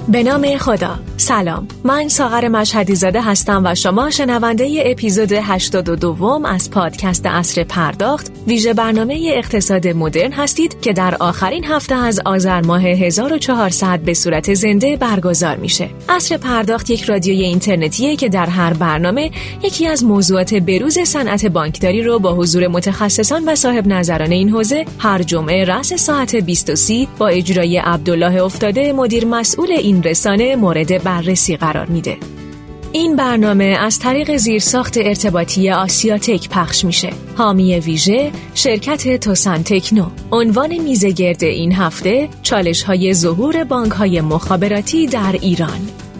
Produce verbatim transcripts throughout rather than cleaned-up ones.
به نام خدا. سلام، من ساغر مشهدی زاده هستم و شما شنونده اپیزود هشتاد و دو از پادکست عصر پرداخت، ویژه برنامه اقتصاد مدرن هستید که در آخرین هفته از آذر ماه هزار و چهارصد به صورت زنده برگزار میشه. عصر پرداخت یک رادیوی اینترنتیه که در هر برنامه یکی از موضوعات بروز صنعت بانکداری رو با حضور متخصصان و صاحب نظران این حوزه هر جمعه رأس ساعت بیست و سی با اجرای عبدالله افتاده مدیر مسئول این رسانه مورد بررسی قرار میده. این برنامه از طریق زیرساخت ارتباطی آسیاتک پخش میشه. حامی ویژه شرکت توسن تکنو. عنوان میزگرد این هفته چالش‌های ظهور بانک‌های مخابراتی در ایران.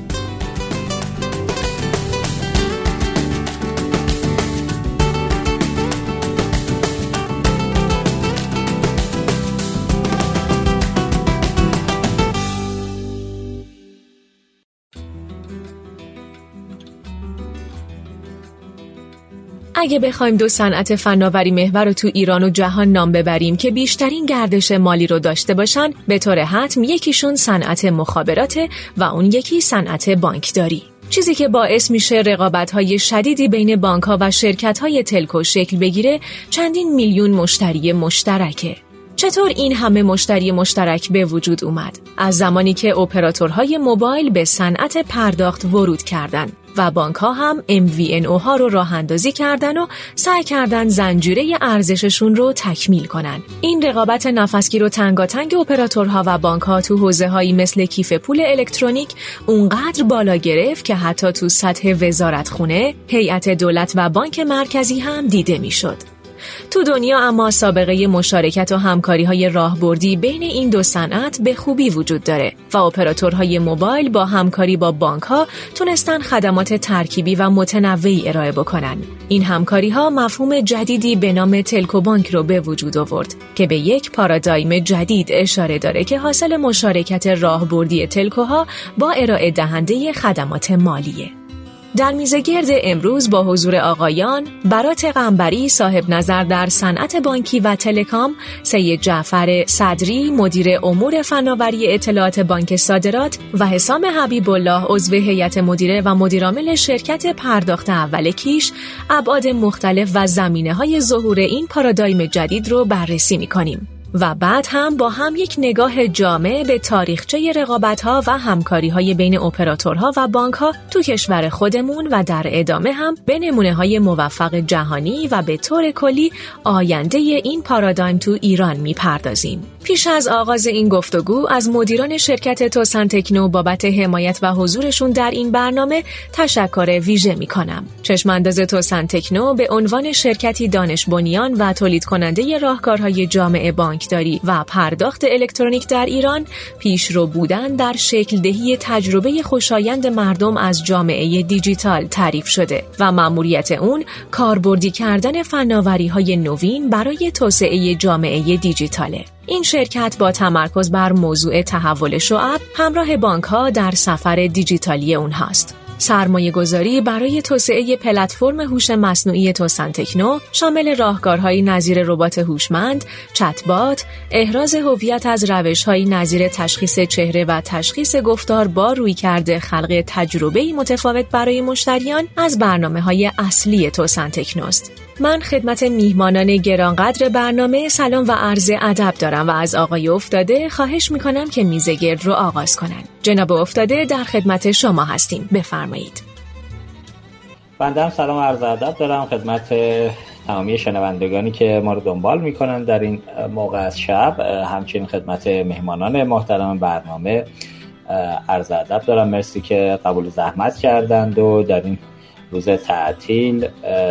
اگه بخوایم دو صنعت فناوری محور رو تو ایران و جهان نام ببریم که بیشترین گردش مالی رو داشته باشن، به طور حتم یکیشون صنعت مخابراته و اون یکی صنعت بانکداری. چیزی که باعث میشه رقابت‌های شدیدی بین بانک‌ها و شرکت‌های تلکو شکل بگیره چندین میلیون مشتری مشترکه. چطور این همه مشتری مشترک به وجود اومد؟ از زمانی که اپراتورهای موبایل به صنعت پرداخت ورود کردن و بانک‌ها هم ام وی ان او ها رو راه اندازی کردن و سعی کردن زنجیره ارزششون رو تکمیل کنن. این رقابت نفسگیر و تنگاتنگ اپراتورها و بانک‌ها تو حوزه‌هایی مثل کیف پول الکترونیک اونقدر بالا گرفت که حتی تو سطح وزارتخونه، هیئت دولت و بانک مرکزی هم دیده میشد. تو دنیا اما سابقه مشارکت و همکاری‌های راهبردی بین این دو صنعت به خوبی وجود داره و اپراتورهای موبایل با همکاری با بانک‌ها تونستن خدمات ترکیبی و متنوعی ارائه بکنن. این همکاری‌ها مفهوم جدیدی به نام تلکو بانک رو به وجود آورد که به یک پارادایم جدید اشاره داره که حاصل مشارکت راهبردی تلکوها با ارائه دهنده خدمات مالیه. در میزگرد امروز با حضور آقایان برات قنبری صاحب نظر در صنعت بانکی و تلکام، سید جعفر صدری مدیر امور فناوری اطلاعات بانک صادرات و حسام حبیب الله عضو هیئت مدیره و مدیرعامل شرکت پرداخت اول کیش ابعاد مختلف و زمینه‌های ظهور این پارادایم جدید رو بررسی می‌کنیم. و بعد هم با هم یک نگاه جامع به تاریخچه رقابت‌ها و همکاری‌های بین اپراتورها و بانک‌ها تو کشور خودمون و در ادامه هم به نمونه‌های موفق جهانی و به طور کلی آینده این پارادایم تو ایران می‌پردازیم. پیش از آغاز این گفتگو از مدیران شرکت توسن تکنو بابت حمایت و حضورشون در این برنامه تشکر ویژه می‌کنم. چشم‌انداز توسن تکنو به عنوان شرکتی دانش بنیان و تولید کننده راهکارهای جامع بانک داری و پرداخت الکترونیک در ایران پیشرو بودن در شکل دهی تجربه خوشایند مردم از جامعه دیجیتال تعریف شده و مأموریت اون کاربردی کردن فناوری‌های نوین برای توسعه جامعه دیجیتاله. این شرکت با تمرکز بر موضوع تحول شعب همراه بانک‌ها در سفر دیجیتالی اونهاست. سرمایه گذاری برای توسعه پلتفرم هوش مصنوعی توسن تکنو شامل راهکارهای نظیر ربات هوشمند، چت‌بات، احراز هویت از روش‌های نظیر تشخیص چهره و تشخیص گفتار با رویکرد خلق تجربه‌ای متفاوت برای مشتریان از برنامه‌های اصلی توسن تکنوست. من خدمت میهمانان گرانقدر برنامه سلام و عرض ادب دارم و از آقای افتاده خواهش میکنم که میزگرد رو آغاز کنن. جناب افتاده در خدمت شما هستیم، بفرمایید. بنده هم سلام و عرض ادب دارم خدمت تمامی شنوندگانی که ما رو دنبال میکنن در این موقع از شب، همچنین خدمت مهمانان محترم برنامه عرض ادب دارم. مرسی که قبول زحمت کردند و در این روز تعطیل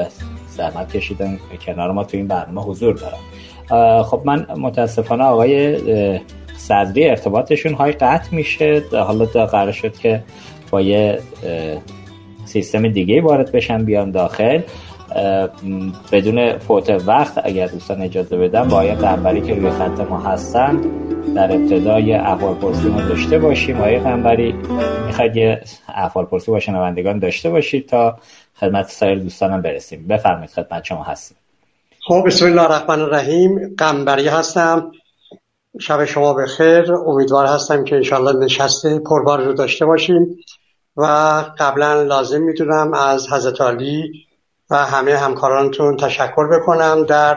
زحمت کشیدن کنار ما تو این برنامه حضور دارم. خب من متاسفانه آقای صدری ارتباطشون های قطع میشه، حالا قرار شد که با یه سیستم دیگه وارد بشن بیان داخل. بدون فوت وقت اگر دوستان اجازه بدن با آقای قنبری که روی خط ما هستند در ابتدای احوالپرسی ما داشته باشیم. آقای قنبری میخواید یه احوالپرسی با شنوندگان داشته باشید تا خدمت سایر دوستانم برسیم. بفرمایید خدمت شما هستیم. خب بسم الله الرحمن الرحیم. قنبری هستم، شب شما بخیر. امیدوار هستم که انشالله نشست پربار رو داشته باشیم و قبلا لازم میدونم از حضرت علی و همه همکارانتون تشکر بکنم در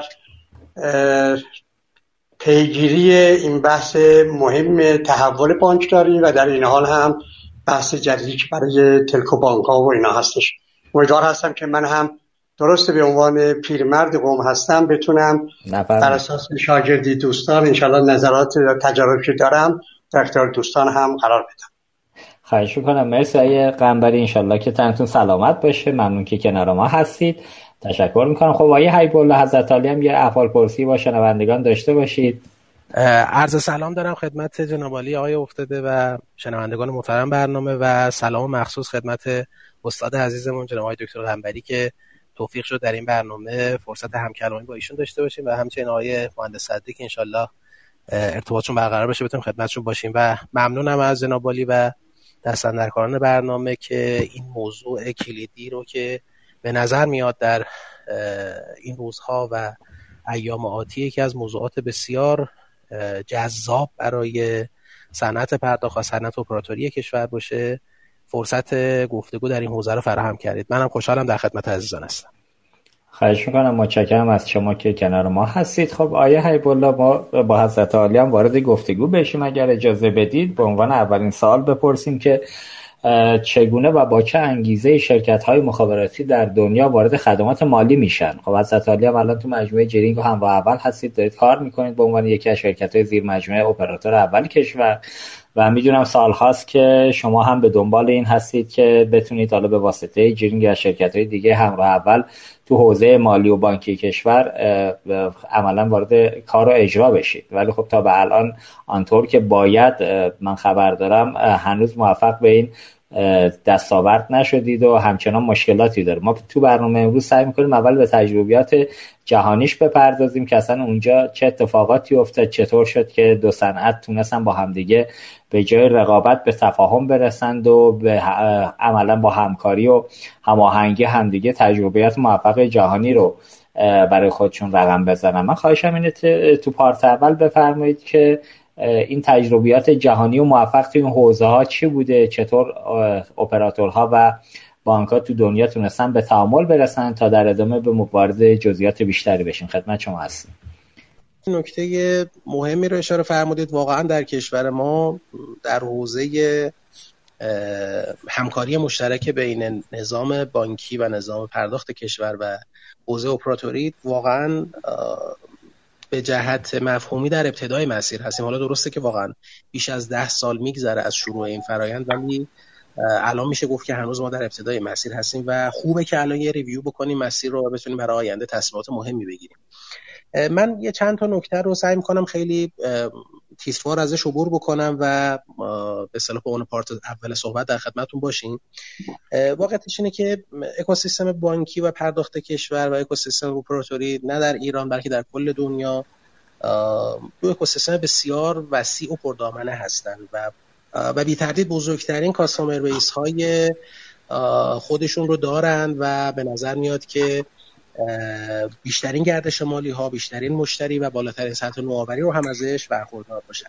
پیگیری این بحث مهم تحول بانکداری و در این حال هم بحث جدیدی که برای تلکو بانک ها و اینا هستش. امیدوار هستم که من هم درسته به عنوان پیرمرد قوم هستم بتونم بر اساس شاگردی دوستان انشالله نظرات و تجاربی که دارم در اختیار دوستان هم قرار بدم. خواهش میکنم. مرسی آقای قنبری، انشالله که تنتون سلامت باشه. ممنون که کنار ما هستید. تشکر میکنم. خب آقای حبیب الله حضرت علی هم یه احوال پرسی با شنوندگان داشته باشید. عرض سلام دارم خدمت جناب عالی آقای افتاده و شنوندگان محترم برنامه و سلام مخصوص خدمت استاد عزیزمون جناب آقای دکتر قنبری که توفیق شد در این برنامه فرصت همکلامی با ایشون داشته باشیم و همچنین آقای مهندس صدری که انشالله ارتباطشون برقرار بشه بتونیم خدمتشون باشیم. و ممنونم از جناب عالی و دستاندرکاران برنامه که این موضوع کلیدی رو که به نظر میاد در این روزها و ایام آتی یکی از موضوعات بسیار جذاب برای صنعت پرداخت و صنعت اپراتوری کشور باشه، فرصت گفتگو در این حوزه رو فراهم کردید. منم خوشحالم در خدمت عزیزان هستم. خواهش میکنم. متشکرم از شما که کنار ما هستید. خب آیه حبیب الله، ما با حضرت عالی هم وارد گفتگو بشیم اگر اجازه بدید. به عنوان اولین سوال بپرسیم که چگونه و با چه انگیزه شرکت‌های مخابراتی در دنیا وارد خدمات مالی میشن؟ خب حضرت عالی هم الان تو مجموعه جرینگ هم با اول هستید، دارید کار میکنید به عنوان یکی از شرکت‌های زیر مجموعه اپراتور اول کشور و میدونم سال هاست که شما هم به دنبال این هستید که بتونید حالا به واسطه جرینگ یا شرکت‌های دیگه هم اول تو حوزه مالی و بانکی کشور عملا وارد کار و اجرا بشید. ولی خب تا به الان آنطور که باید من خبر دارم هنوز موفق به این دستاورد نشدید و همچنان مشکلاتی داره. ما تو برنامه امروز سعی میکنیم اول به تجربیات جهانیش بپردازیم که اصلا اونجا چه اتفاقاتی افتاد، چطور شد که دو صنعت تونستن با همدیگه به جای رقابت به تفاهم برسند و به عملا با همکاری و هماهنگی همدیگه تجربیات موفق جهانی رو برای خودشون رقم بزنن. من خواهشم اینه تو پارت اول بفرمایید که این تجربیات جهانی و موفق تو این حوزه ها چی بوده، چطور اپراتورها و بانک ها تو دنیا تونستن به تعامل برسن تا در ادامه به وارد جزئیات بیشتری بشیم. خدمت شما هستیم. نکته مهمی رو اشاره فرمودید. واقعا در کشور ما در حوزه همکاری مشترک بین نظام بانکی و نظام پرداخت کشور و حوزه اپراتوری واقعا به جهت مفهومی در ابتدای مسیر هستیم. حالا درسته که واقعا بیش از ده سال میگذره از شروع این فرایند، ولی الان میشه گفت که هنوز ما در ابتدای مسیر هستیم و خوبه که الان یه ریویو بکنیم مسیر رو و بتونیم برای آینده تصمیمات مهمی بگیریم. من یه چند تا نکته رو سعی میکنم خیلی تیزوار ازش عبور بکنم و به اصطلاح به اون پارت اول صحبت در خدمتتون باشیم. واقعیتش اینه که اکوسیستم بانکی و پرداخت کشور و اکوسیستم اپراتوری نه در ایران بلکه در کل دنیا دو اکوسیستم بسیار وسیع و پردامنه هستند و و بی تردید بزرگترین کاستمر بیس های خودشون رو دارن و به نظر میاد که بیشترین گردش مالی ها، بیشترین مشتری و بالاترین سطح نوآوری رو هم ازش برخوردار باشن.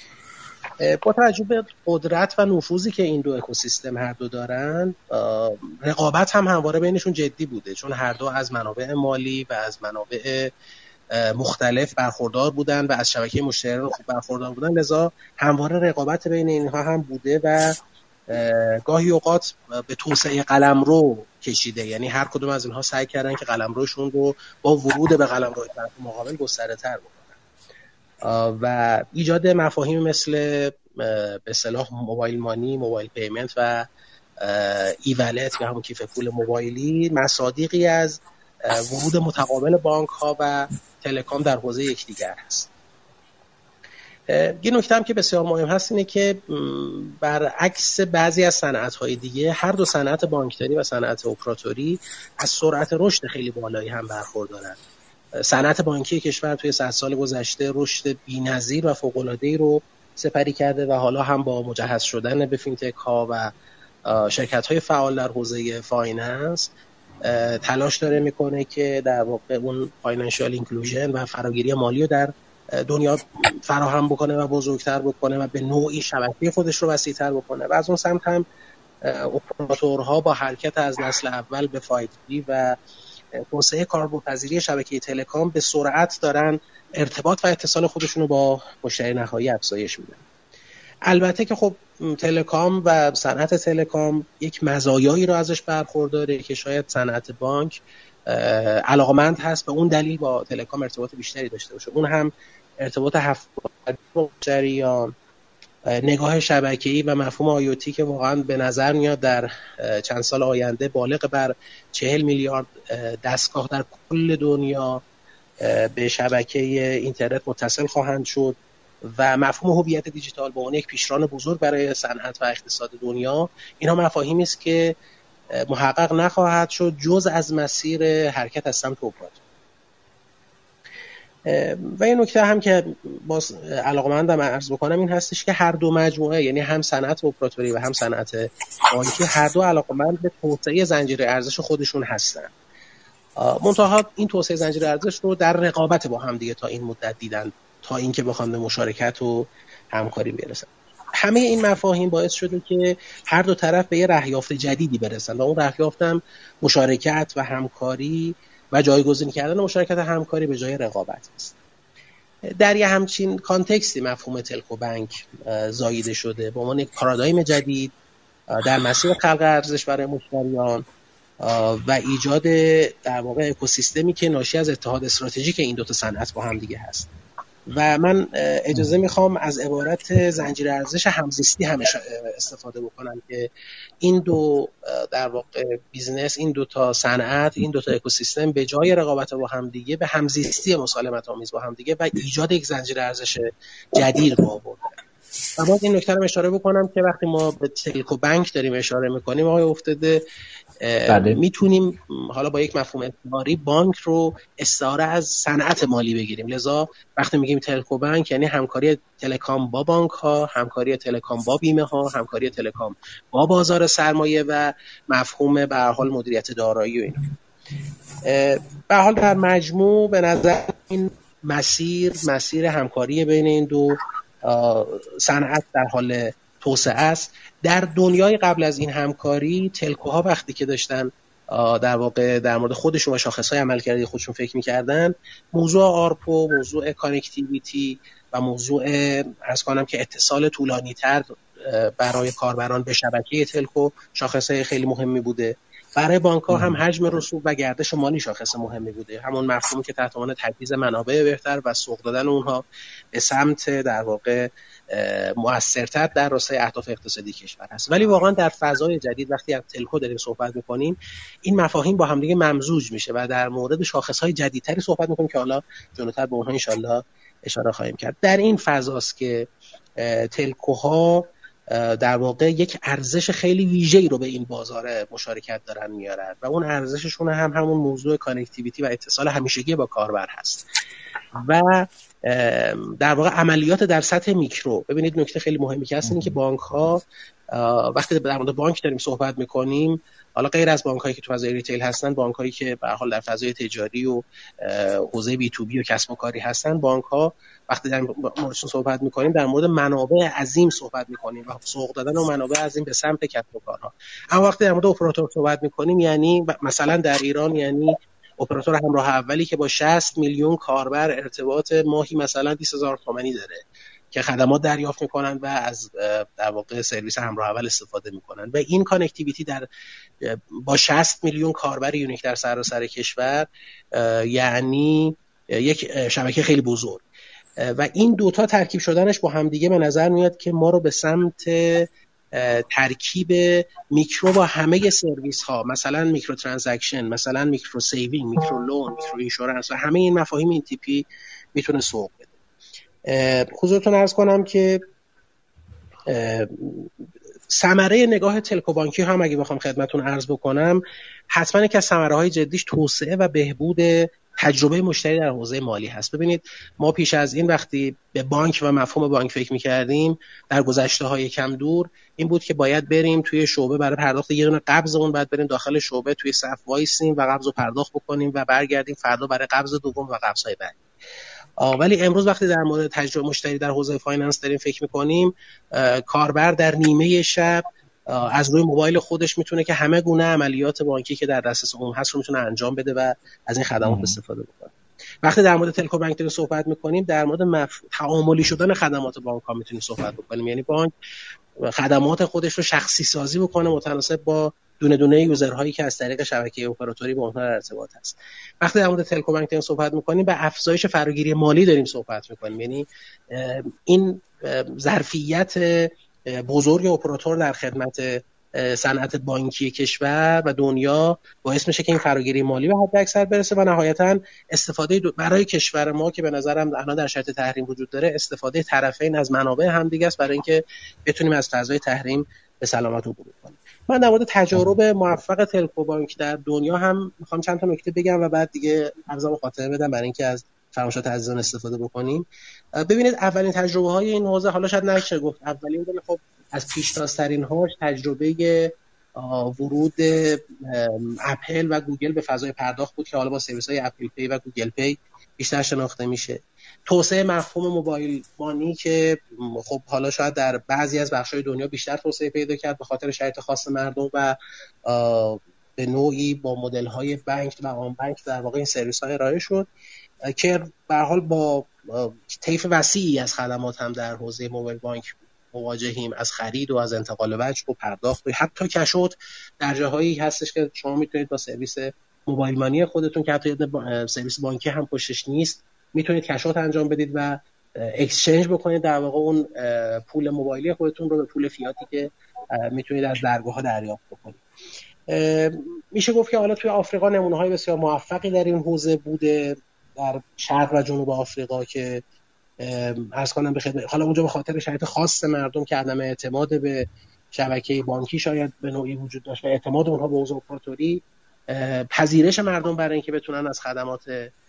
با توجه به قدرت و نفوذی که این دو اکوسیستم هر دو دارن، رقابت هم همواره بینشون جدی بوده، چون هر دو از منابع مالی و از منابع مختلف برخوردار بودن و از شبکه مشتریان خوب برخوردار بودن، لذا همواره رقابت بین اینها هم بوده و گاهی اوقات به توسعه قلمرو کشیده. یعنی هر کدوم از اینها سعی کردن که قلمروشون رو با ورود به قلمرو طرف مقابل گستره‌تر بکنن و ایجاد مفاهیم مثل به اصطلاح موبایل مانی، موبایل پیمنت و ای والت یا همون کیف پول موبایلی مصادیقی از ورود متقابل بانک ها و تلکام در حوزه یکدیگر هست. یه نکته هم که بسیار مهم هست اینه که برعکس بعضی از صنعت‌های دیگه، هر دو صنعت بانکداری و صنعت اپراتوری از سرعت رشد خیلی بالایی هم برخوردارن. صنعت بانکی کشور توی صد سال گذشته رشد بی‌نظیر و فوق‌العاده‌ای رو سپری کرده و حالا هم با مجهز شدن به فینتک ها و شرکت‌های فعال در حوزه فایننس تلاش داره میکنه که در واقع اون فاینانشال اینکلوژن و فراگیری مالی رو در دنیا فراهم بکنه و بزرگتر بکنه و به نوعی شبکه خودش رو وسیع‌تر بکنه و از اون سمت هم اپراتورها با حرکت از نسل اول به فایو جی و توسعه کاربردپذیری شبکه تلکام به سرعت دارن ارتباط و اتصال خودشون رو با مشتری نهایی افزایش میدن. البته که خب تلکام و صنعت تلکام یک مزایایی رو ازش برخورداره که شاید صنعت بانک علاقمند هست به اون دلیل با تلکام ارتباط بیشتری داشته باشه. اون هم ارتباط هفت‌بعدی با مشتریان، نگاه شبکه‌ای و مفهوم آیوتی که واقعا به نظر میاد در چند سال آینده بالغ بر چهل میلیارد دستگاه در کل دنیا به شبکه اینترنت متصل خواهند شد و مفهوم هویت دیجیتال به عنوان یک پیشران بزرگ برای صنعت و اقتصاد دنیا، اینها مفاهیمی است که محقق نخواهد شد جز از مسیر حرکت از سمت اپراتور. و این نکته هم که باز علاقه‌مندم عرض بکنم این هستش که هر دو مجموعه، یعنی هم صنعت اپراتوری و هم صنعت بانکی، هر دو علاقه‌مند به توسعه زنجیره ارزش خودشون هستن. منتها این توسعه زنجیره ارزش رو در رقابت با هم دیگه تا این مدت دیدن تا اینکه بخوان به مشارکت و همکاری برسن. همه این مفاهیم باعث شده که هر دو طرف به یه رهیافت جدیدی برسن و اون رهیافت هم مشارکت و همکاری و جایگزین کردن مشارکت همکاری به جای رقابت است. در یه همچین کانتکستی مفهوم تلکو بانک زاییده شده به عنوان یک پارادایم جدید در مسیر خلق ارزش برای مشتریان و ایجاد در واقع اکوسیستمی که ناشی از اتحاد استراتژیک این دو تا صنعت با هم دیگه هست. و من اجازه میخوام از عبارت زنجیره ارزش همزیستی هم استفاده بکنم که این دو در واقع بیزنس، این دو تا صنعت، این دو تا اکوسیستم به جای رقابت با هم دیگه به همزیستی مسالمت آمیز با هم دیگه و ایجاد یک زنجیره ارزش جدید رو آورده. و باز این نکته رو اشاره بکنم که وقتی ما به تلکو بانک داریم اشاره میکنیم آقای افتاده، میتونیم حالا با یک مفهوم اعتباری بانک رو استعاره از صنعت مالی بگیریم. لذا وقتی میگیم تلکو بانک یعنی همکاری تلکام با بانک ها، همکاری تلکام با بیمه ها، همکاری تلکام با بازار سرمایه و مفهوم به هر حال مدیریت دارایی و اینا. به هر حال در مجموع به نظر این مسیر مسیر همکاری بین این دو صنعت در حال توسعه است. در دنیای قبل از این همکاری تلکوها وقتی که داشتن در واقع در مورد خودشون و شاخصهای عملکردی خودشون فکر می‌کردن، موضوع آرپو، موضوع کانکتیویتی و موضوع عرض کنم که اتصال طولانی‌تر برای کاربران به شبکه تلکو شاخصهای خیلی مهمی بوده. برای بانک‌ها هم حجم رسوب و گردش مالی شاخص مهمی بوده، همون مفهومی که تحت عنوان تجهیز منابع بهتر و سوق دادن اونها به سمت در واقع مؤثرتر در راستای اهداف اقتصادی کشور هست. ولی واقعا در فضای جدید وقتی از تلکو داریم صحبت می‌کنیم این مفاهیم با هم دیگه ممزوج میشه و در مورد شاخص‌های جدیدتری صحبت می‌کنیم که حالا جلوتر به اونها ان شاءالله اشاره خواهیم کرد. در این فضاست که تلکوها در واقع یک ارزش خیلی ویژه‌ای رو به این بازار مشارکت دارن میارن و اون ارزششون هم همون موضوع کانکتیویتی و اتصال همیشگی با کاربر هست و در واقع عملیات در سطح میکرو. ببینید نکته خیلی مهمی که هست اینه که بانک‌ها وقتی در مورد بانک داریم صحبت می‌کنیم، حالا غیر از بانک‌هایی که تو فضای ریتیل هستن، بانک‌هایی که به هر حال در فضای تجاری و حوزه بی تو بی و کسب و کاری هستن، بانک‌ها وقتی در موردشون صحبت می‌کنیم در مورد منابع عظیم صحبت می‌کنیم و سوق دادن و منابع عظیم به سمت کسب و کارها. اما وقتی در مورد اپراتور صحبت می‌کنیم یعنی مثلا در ایران یعنی اپراتور همراه اولی که با شصت میلیون کاربر ارتباط ماهی مثلا بیست هزار تومانی داره که خدمات دریافت میکنن و از در واقع سرویس همراه اول استفاده میکنن و این کانکتیویتی در با شصت میلیون کاربر یونیک در سراسر کشور یعنی یک شبکه خیلی بزرگ و این دوتا ترکیب شدنش با همدیگه به نظر میاد که ما رو به سمت ترکیب میکرو با همه سرویس ها، مثلا میکرو ترانزکشن، مثلا میکرو سیوینگ، میکرو لون، میکرو اینشورنس و همه این مفاهیم این تیپی میتونه سوق بده. حضورتون عرض کنم که ثمره نگاه تلکو بانکی هم اگه بخوام خدمتتون عرض بکنم، حتما که از ثمره‌های جدیش توسعه و بهبود تجربه مشتری در حوزه مالی هست. ببینید ما پیش از این وقتی به بانک و مفهوم بانک فکر می‌کردیم در گذشته‌های کم دور این بود که باید بریم توی شعبه برای پرداخت یه دونه قبضمون بعد بریم داخل شعبه توی صف وایسیم و قبضو پرداخت بکنیم و برگردیم فردا برای قبض دوم و قبض‌های بعدی. ولی امروز وقتی در مورد تجربه مشتری در حوزه فایننس داریم فکر می‌کنیم، کاربر در نیمه شب از روی موبایل خودش میتونه که همه گونه عملیات بانکی که در دسترس عموم هست رو میتونه انجام بده و از این خدمات استفاده بکنه. وقتی در مورد تلکو بانک داریم صحبت می‌کنیم، در مورد مف... تعاملی شدن خدمات بانک‌ها میتونیم صحبت بکنیم. یعنی بانک خدمات خودش رو شخصی سازی بکنه متناسب با دونه دونه یوزرهایی که از طریق شبکه اپراتوری با اونها در ارتباط هست. وقتی در مورد تلکو بانک داریم صحبت می‌کنیم، به افزایش فراگیری مالی داریم صحبت می‌کنیم. یعنی این ظرفیت بزرگ اپراتور در خدمت صنعت بانکی کشور و دنیا باعث میشه که این فراگیری مالی به حد اکثر برسه و نهایتاً استفاده برای کشور ما که به نظرم الان در شرایط تحریم وجود داره، استفاده طرفین از منابع همدیگه است برای اینکه بتونیم از فضای تحریم به سلامت عبور کنیم. من در مورد تجارب موفق تلکو بانک در دنیا هم میخوام چند تا نکته بگم و بعد دیگه عرضمو خاطره بدم برای اینکه از فرمایشات عزیزان استفاده بکنیم. ببینید اولین تجربه های این حوزه، حالا شاید نشه گفت اولین، ولی خب از پیشتازترین هاش تجربه ورود اپل و گوگل به فضای پرداخت بود که حالا با سرویس های اپل پی و گوگل پی بیشتر شناخته میشه. توسعه مفهوم موبایل مانی که خب حالا شاید در بعضی از بخش‌های دنیا بیشتر توسعه پیدا کرد به خاطر شرایط خاص مردم و به نوعی با مدل‌های بانک و آن بانک در واقع این سرویس‌ها ارائه شد که به هر حال با طیف وسیعی از خدمات هم در حوزه موبایل بانک مواجهیم، از خرید و از انتقال وجه و پرداخت و حتی کشوت در جاهایی هستش که شما میتونید با سرویس موبایل مانی خودتون که حتی سرویس بانکی هم پشتش نیست میتونید کشوت انجام بدید و اکسچنج بکنید در واقع اون پول موبایلی خودتون رو به پول فیاتی که میتونید از درگاه‌ها دریافت بکنید. میشه گفت که حالا توی آفریقا نمونه‌های بسیار موفقی در این حوزه بوده، در شرق و جنوب آفریقا که عرض کنم به خدمت، حالا اونجا به خاطر شرایط خاص مردم که عدم اعتماد به شبکه بانکی شاید به نوعی وجود داشت و اعتماد اونها به حوزه اپراتوری، پذیرش مردم برای اینکه بتونن از خدمات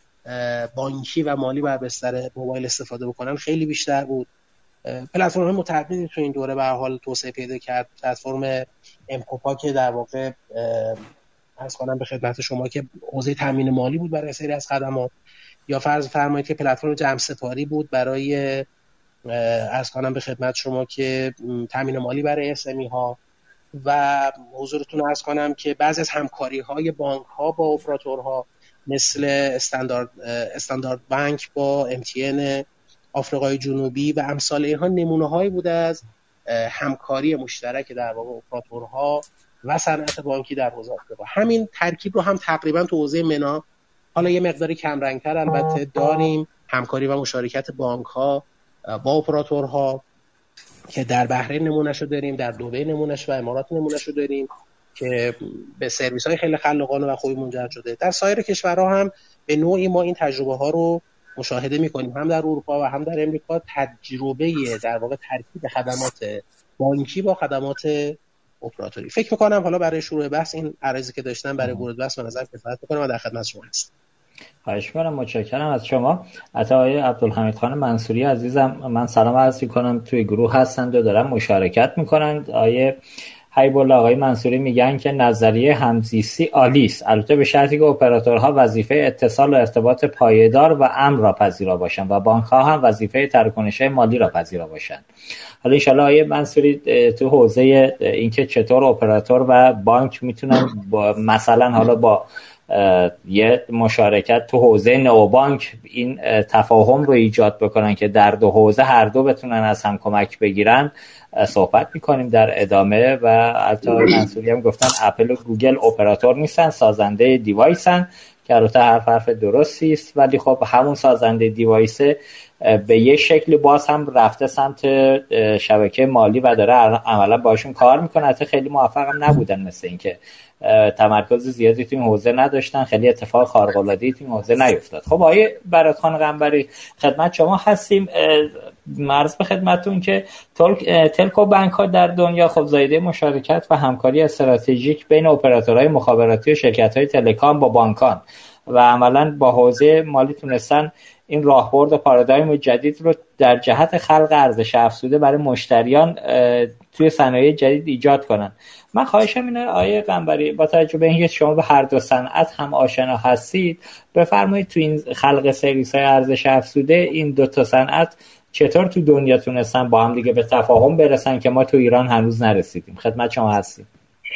بانکی و مالی بر بستر موبایل استفاده بکنن خیلی بیشتر بود. پلتفرم‌های متعددی تو این دوره به هر حال توسعه پیدا کرد. پلتفرم امکوپا که در واقع عرض کنم به خدمت شما که حوزه تامین مالی بود برای سری از خدمات، یا فرض فرمایید که پلتفرم جمع سپاری بود برای عرض کنم به خدمت شما که تامین مالی برای اس ام ای ها، و حضورتون عرض کنم که بعضی از همکاری های بانک ها با اپراتورها مثل استاندارد استاندارد بانک با ام تی ان آفریقای جنوبی و امثال اینها نمونه هایی بوده از همکاری مشترک در واقع اپراتورها و صنعت بانکی در حوزه آفریقا. همین ترکیب رو هم تقریبا تو حوزه منا حالا یه مقداری کم رنگ‌تر البته داریم، همکاری و مشارکت بانک‌ها با اپراتورها که در بحرین نمونه‌شو داریم، در دبی نمونه‌شو و امارات نمونه‌شو داریم که به سرویس‌های خیلی خلاقانه و خوبی منجر شده. در سایر کشورها هم به نوعی ما این تجربه‌ها رو مشاهده می‌کنیم، هم در اروپا و هم در امریکا، تجربه در واقع ترکیب خدمات بانکی با خدمات اپراتوری. فکر می‌کنم حالا برای شروع بحث این عرضی که داشتم برای ورود بحث به نظر کفایت می‌کنه و در خدمت شما هستم. خواهش می‌کنم، متشکرم از شما. حتی آقای عبدالحمید خان منصوری عزیزم من سلام عرض می‌کنم، توی گروه هستند و دارن مشارکت می‌کنند. آقای حیب الله آقای منصوری میگن که نظریه همزیستی عالی است، البته به شرطی که اپراتورها وظیفه اتصال و ارتباط پایدار و امن را پذیرا باشند و بانک‌ها هم وظیفه تراکنش‌های مالی را پذیرا باشند. حالا ان شاءالله آقای منصوری تو حوزه اینکه چطور اپراتور و بانک میتونن با مثلا حالا با یه مشارکت تو حوزه نئوبانک این تفاهم رو ایجاد بکنن که در دو حوزه هر دو بتونن از هم کمک بگیرن صحبت میکنیم در ادامه. و البته منصوری هم گفتن اپل و گوگل اپراتور نیستن، سازنده دیوایسن، که البته حرف حرف درستی است، ولی خب همون سازنده دیوایس به یه شکل باز هم رفته سمت شبکه مالی و داره عملا باشون کار میکنه. حتی خیلی موفق هم نبودن، مثل اینکه تمرکز زیادی تو این حوزه نداشتن، خیلی اتفاق خارق العاده ای تو این حوزه نیفتاد. خب آقای برادخان قنبری خدمت شما هستیم. مرز به خدمتتون که تلکو بانک ها در دنیا خب زایده مشارکت و همکاری استراتژیک بین اپراتورهای مخابراتی و شرکت های تلکام با بانکان و عملاً با حوزه مالی تونستن این راهبرد و پارادایم جدید رو در جهت خلق ارزش افزوده برای مشتریان توی صنایع جدید ایجاد کنن. من خواهشم اینه آقای قنبری، با توجه به اینکه شما به هر دو صنعت هم آشنا هستید، بفرمایید تو این خلق سرویس‌های ارزش افزوده این دو تا صنعت چطور تو دنیا تونستن با هم دیگه به تفاهم برسن که ما تو ایران هنوز نرسیدیم. خدمت شما هستیم.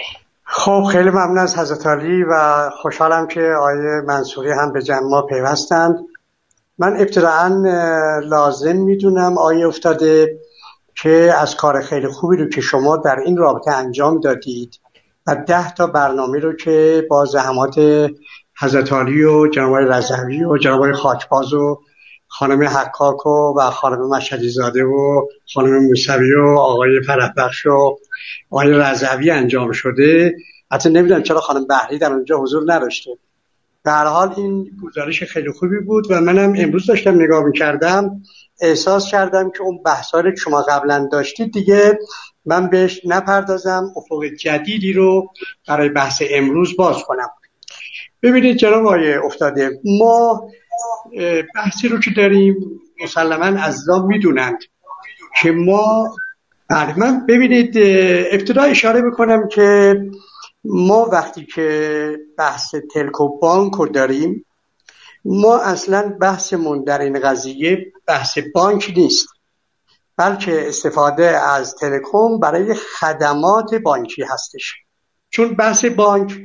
خب خیلی ممنون از حضرت عالی و خوشحالم که آقای منصوری هم به جمع ما پیوستند. من ابتداعاً لازم میدونم آقای افتاده که از کار خیلی خوبی رو که شما در این رابطه انجام دادید و ده تا برنامه رو که با زحمات حضرت عالی و جناب رضوی و جناب خاکباز و خانم حکاک و خانم مشهدی زاده و خانم موسوی و آقای فرحبخش و آقای رضوی انجام شده، حتی نمیدونم چرا خانم بحری در اونجا حضور نداشته. به هر حال این گزارش خیلی خوبی بود و منم امروز داشتم نگاه می‌کردم، احساس کردم که اون بحثایی که شما قبلا داشتید دیگه من بهش نپردازم، افق جدیدی رو برای بحث امروز باز کنم. ببینید جناب آقای افتاده، ما بحثی رو که داریم مسلماً عزیزان میدونند که ما من ببینید ابتدا اشاره بکنم که ما وقتی که بحث تلکو بانک رو داریم، ما اصلا بحثمون در این قضیه بحث بانک نیست، بلکه استفاده از تلکوم برای خدمات بانکی هستش. چون بحث بانک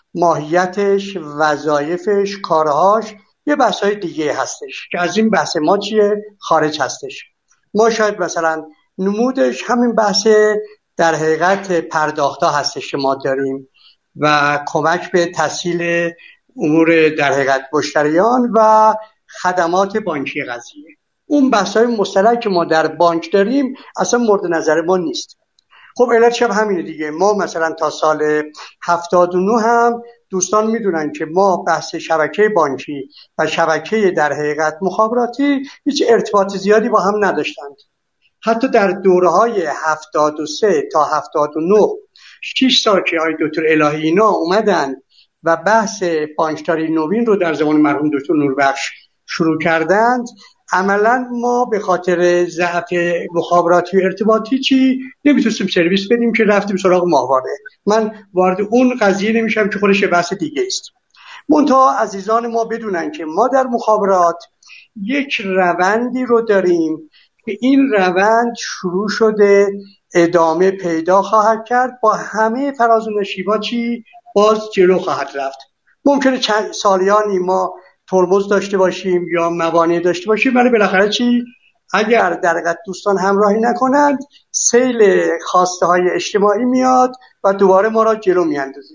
ماهیتش، وظایفش، کارهاش یه بحثای دیگه هستش که از این بحث ما چیه خارج هستش. ما شاید مثلا نمودش همین بحث در حقیقت پرداختا هستش که ما داریم و کمک به تسهیل امور در حقیقت مشتریان و خدمات بانکی قضیه. اون بحث‌های مصطلحی که ما در بانک داریم اصلا مورد نظر ما نیست. خب علت شب همینه دیگه. ما مثلا تا سال هفتاد و نه هم دوستان میدونن که ما بحث شبکه بانکی و شبکه در حقیقت مخابراتی هیچ ارتباط زیادی با هم نداشتند. حتی در دوره‌های هفتاد و سه تا هفتاد و نه شش سال که آقای دکتر الهی اینا اومدن و بحث بانکداری نوین رو در زمان مرحوم دکتر نوربخش شروع کردند، عملا ما به خاطر ضعف مخابراتی و ارتباطی چی نمیتونستیم سرویس بدیم که رفتیم سراغ ماهواره. من وارد اون قضیه نمیشم که خودش بحث دیگه است. منتها عزیزان ما بدونن که ما در مخابرات یک روندی رو داریم که این روند شروع شده، ادامه پیدا خواهد کرد، با همه فراز و نشیبات چی باز جلو خواهد رفت. ممکنه چند سالیانی ما ترمز داشته باشیم یا موانع داشته باشیم، ولی بالاخره چی اگر در حقیقت دوستان همراهی نکنند سیل خواسته های اجتماعی میاد و دوباره ما را جلو میاندازه.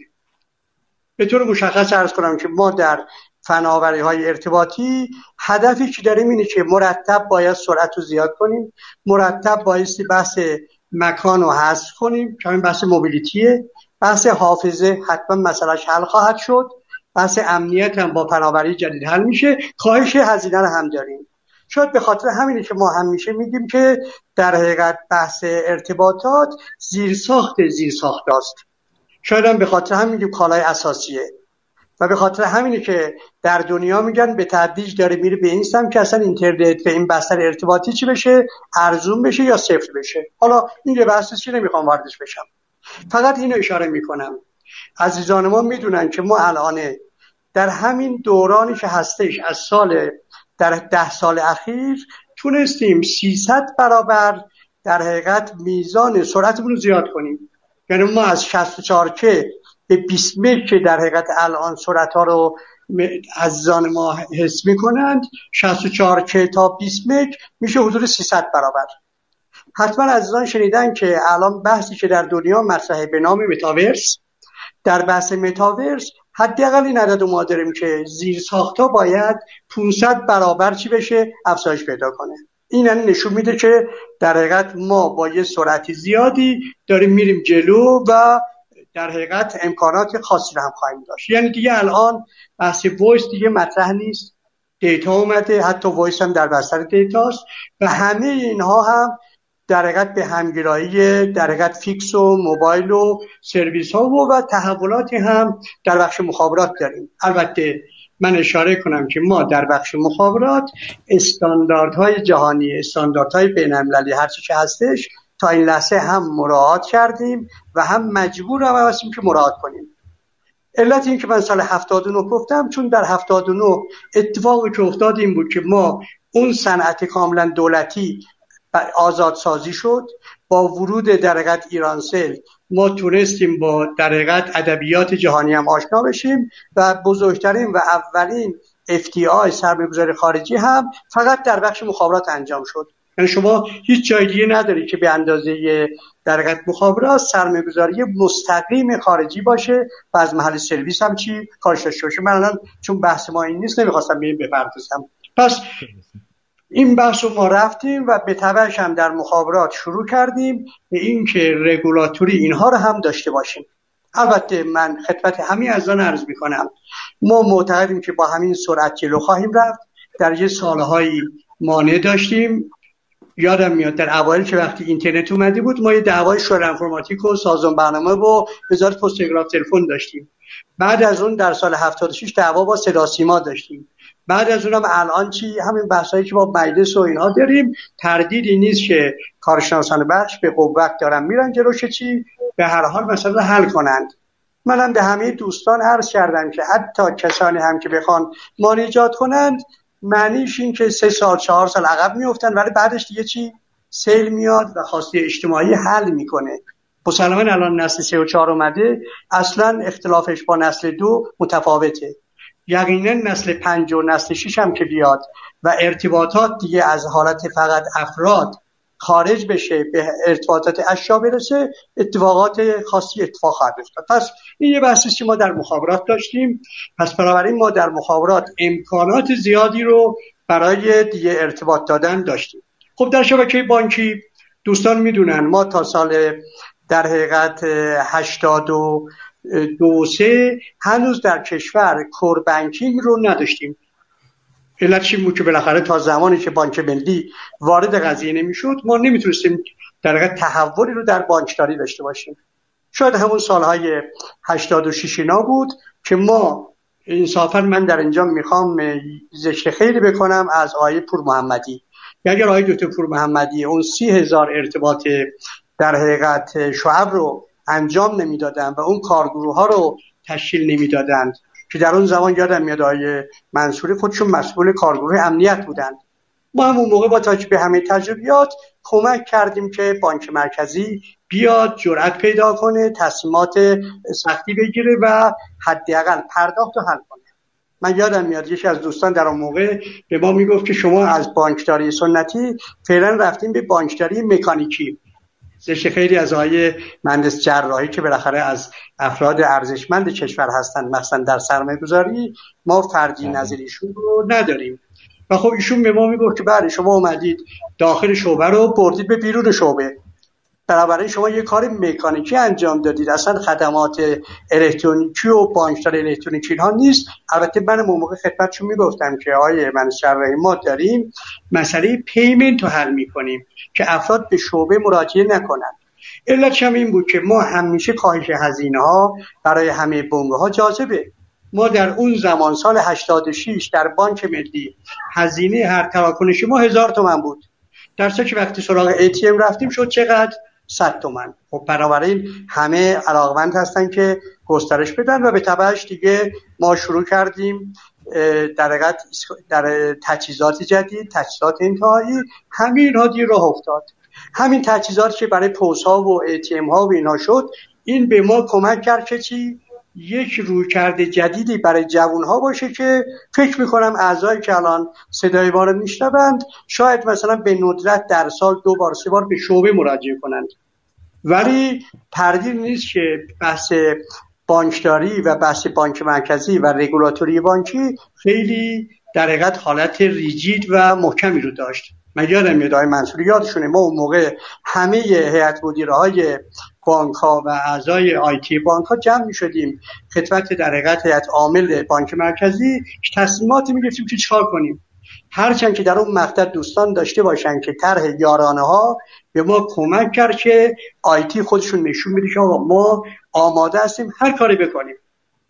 به طور مشخص عرض کنم که ما در فناوری های ارتباطی هدفی که داریم اینه که مرتب باید سرعت رو زیاد کنیم، مرتب بایستی بحث مکان رو حذف کنیم که همین بحث موبیلیتیه، بحث حافظه حتما مسئلهش حل خواهد شد، بحث امنیت هم با فناوری جدید حل میشه، کاهش هزینه رو هم داریم. شاید به خاطر همینه که ما همیشه میگیم که در حقیقت بحث ارتباطات زیرساخت زیرساخت است. شاید هم به خاطر همین میگیم کالای اساسیه و به خاطر همینه که در دنیا میگن به تدریج داره میره به این سمت که اصلا اینترنت و این بستر ارتباطی چی بشه، ارزون بشه یا صفر بشه. حالا این یه بحثی چی نمیخوام واردش بشم، فقط اینو اشاره میکنم. عزیزان ما میدونن که ما الان در همین دورانی که هستش از سال در ده سال اخیر تونستیم سیصد برابر در حقیقت میزان سرعتمون رو زیاد کنیم. یعنی ما از شصت و چهار کی به بیست مگ که در حقیقت الان سرعت ها رو عزیزان ما حس میکنند، شصت و چهار کی تا بیست مگ میشه حدود سیصد برابر. حتما عزیزان شنیدن که الان بحثی که در دنیا مطرحه به نام متاورس، در بحث متاورس حداقل این عدد ما داریم که زیر ساخت‌ها باید پانصد برابر چی بشه افزایش پیدا کنه. این یعنی نشون میده که در حقیقت ما با یه سرعت زیادی داریم میریم جلو و در حقیقت امکانات خاصی رو هم خواهیم داشت. یعنی دیگه الان بحث وایس دیگه مطرح نیست، دیتا اومده، حتی وایس هم در بستر دیتاست و همه اینها هم در حقیقت به همگرایی در حقیقت فیکس و موبایل و سرویس ها و, و تحولاتی هم در بخش مخابرات داریم. البته من اشاره کنم که ما در بخش مخابرات استانداردهای جهانی، استانداردهای بین‌المللی هر چی که هستش تا این لحظه هم مراعات کردیم و هم مجبور هم هستیم که مراعات کنیم. علت این که من سال هفتاد و نه گفتم چون در هفتاد و نه اتفاقی که افتاد این بود که ما اون صنعت کاملا دولتی آزادسازی شد. با ورود در حقیقت ایرانسل ما تونستیم با در حقیقت ادبیات جهانی هم آشنا بشیم و بزرگترین و اولین اف تی آی سرمایه‌گذاری خارجی هم فقط در بخش مخابرات انجام شد. یعنی شما هیچ جای دیگه نداری که به اندازه در حقیقت مخابرات سرمایه‌گذاری مستقیم خارجی باشه و از محل سرویس هم چی کارش داشته باشه. من الان چون بحث ما این نیست نمیخواستم به این بپردازم. پس این بحث رو ما رفتیم و به تبعش هم در مخابرات شروع کردیم به این که رگولاتوری اینها رو هم داشته باشیم. البته من خدمت همین عزیزان عرض میکنم ما معتقدیم که با همین سرعت جلو خواهیم رفت. در یه سالهایی مانع داشتیم. یادم میاد در اوایل که وقتی اینترنت اومده بود ما یه دعوای شورای انفرماتیک و سازمان برنامه و وزارت پست و تلگراف تلفن داشتیم. بعد از اون در سال هفتاد و شش دعوا با صدا سیما داشتیم. بعد از اونم الان چی همین بحثایی که با مجلس و اینها داریم. تردیدی نیست که کارشناسان بخش به قوت دارن میرن جلوش چی به هر حال مثلا حل کنند. منم به همه دوستان عرض کردم که حتی کسانی هم که بخوان مانع ایجاد کنند معنیش این که سه سال چهار سال عقب میافتن ولی بعدش دیگه چی سیل میاد و خواسته اجتماعی حل میکنه. مسلماً الان نسل سه و چهار اومده اصلا اختلافش با نسل دو متفاوته. یقینا نسل پنج و نسل شش هم که بیاد و ارتباطات دیگه از حالت فقط افراد خارج بشه به ارتباطات اشیا برسه اتفاقات خاصی اتفاق خواهد افتاد. پس این یه بحثی که ما در مخابرات داشتیم. پس بنابراین ما در مخابرات امکانات زیادی رو برای دیگه ارتباط دادن داشتیم. خب در شبکه بانکی دوستان میدونن ما تا سال در حقیقت هشتاد و دو سه هنوز در کشور کور بانکینگ رو نداشتیم. علتش این بود که بالاخره تا زمانی که بانک ملی وارد قضیه نمیشد ما نمیتونستیم در حقیقت تحولی رو در بانکداری داشته باشیم. شاید همون سالهای هشتاد و شش اینا بود که ما انصافا من در اینجا میخوام ذکر خیلی بکنم از آقای پور محمدی. اگر آقای دکتر پور محمدی اون سی هزار ارتباط در حقیقت شعب رو انجام نمیدادن و اون کارگروه ها رو تشکیل نمیدادند که در اون زمان یادم میاد آقای منصوری خودشون مسئول کارگروه امنیت بودن. ما هم اون موقع با توجه به همه تجربیات کمک کردیم که بانک مرکزی بیاد جرأت پیدا کنه تصمیمات سختی بگیره و حداقل پرداخت رو حل کنه. من یادم میاد یکی از دوستان در اون موقع به ما میگفت که شما از بانکداری سنتی فعلا رفتیم به بانکداری مکانیکی. زشت خیلی از آقای مهندس جراحی که بالاخره از افراد ارزشمند کشور هستند مثلا در سرمایه گذاری ما فردی نظیر ایشون رو نداریم و خب ایشون به ما میگفت که بله شما اومدید داخل شعبه رو بردید به بیرون شعبه بنابراین شما یه کار مکانیکی انجام دادید اصلا خدمات الکترونیکی و بانکداری الکترونیکی ها نیست. البته من اون موقع خدمتشون میگفتم که آقای مهندس جراحی ما داریم مسئله پیمنت رو حل میکنیم که افراد به شعبه مراجعه نکنن. علتش هم این بود که ما همیشه کاهش هزینه ها برای همه بنگاه ها جاذبه. ما در اون زمان سال هشتاد و شش در بانک ملی هزینه هر تراکنش ما هزار تومان بود. در صورتی که وقتی سراغ ای تی ام رفتیم شد چقدر؟ صد تومان. خب بنابراین همه علاقمند هستن که گسترش بدن و به تبعش دیگه ما شروع کردیم در حقیقت در تجهیزات جدید، تجهیزات انتهایی، همین ها دیگه راه افتاد. همین تجهیزاتی که برای پوزها و ای تی ام ها و اینا شد این به ما کمک کرد که چی؟ یک رویکرد جدیدی برای جوانها باشه که فکر میکنم اعضایی که الان صدای ما رو میشنوند شاید مثلا به ندرت در سال دو بار سه بار به شعبه مراجعه کنند. ولی تردید نیست که بحث بانکداری و بحث بانک مرکزی و رگولاتوری بانکی خیلی در حقیقت حالت ریجید و محکمی رو داشت. من یادم میاد آقای منصوری یادشونه ما اون موقع همه هیئت مدیرهای بانک ها و اعضای آی تی بانک ها جمع می شدیم خدمت در حقیقت هیئت عامل بانک مرکزی تصمیماتی می گرفتیم که چیکار کنیم. هرچند که در اون مقطع دوستان داشته باشن که طرح یارانه ها به ما کمک کرد که آی تی خودشون نشون میده که ما آماده هستیم هر کاری بکنیم.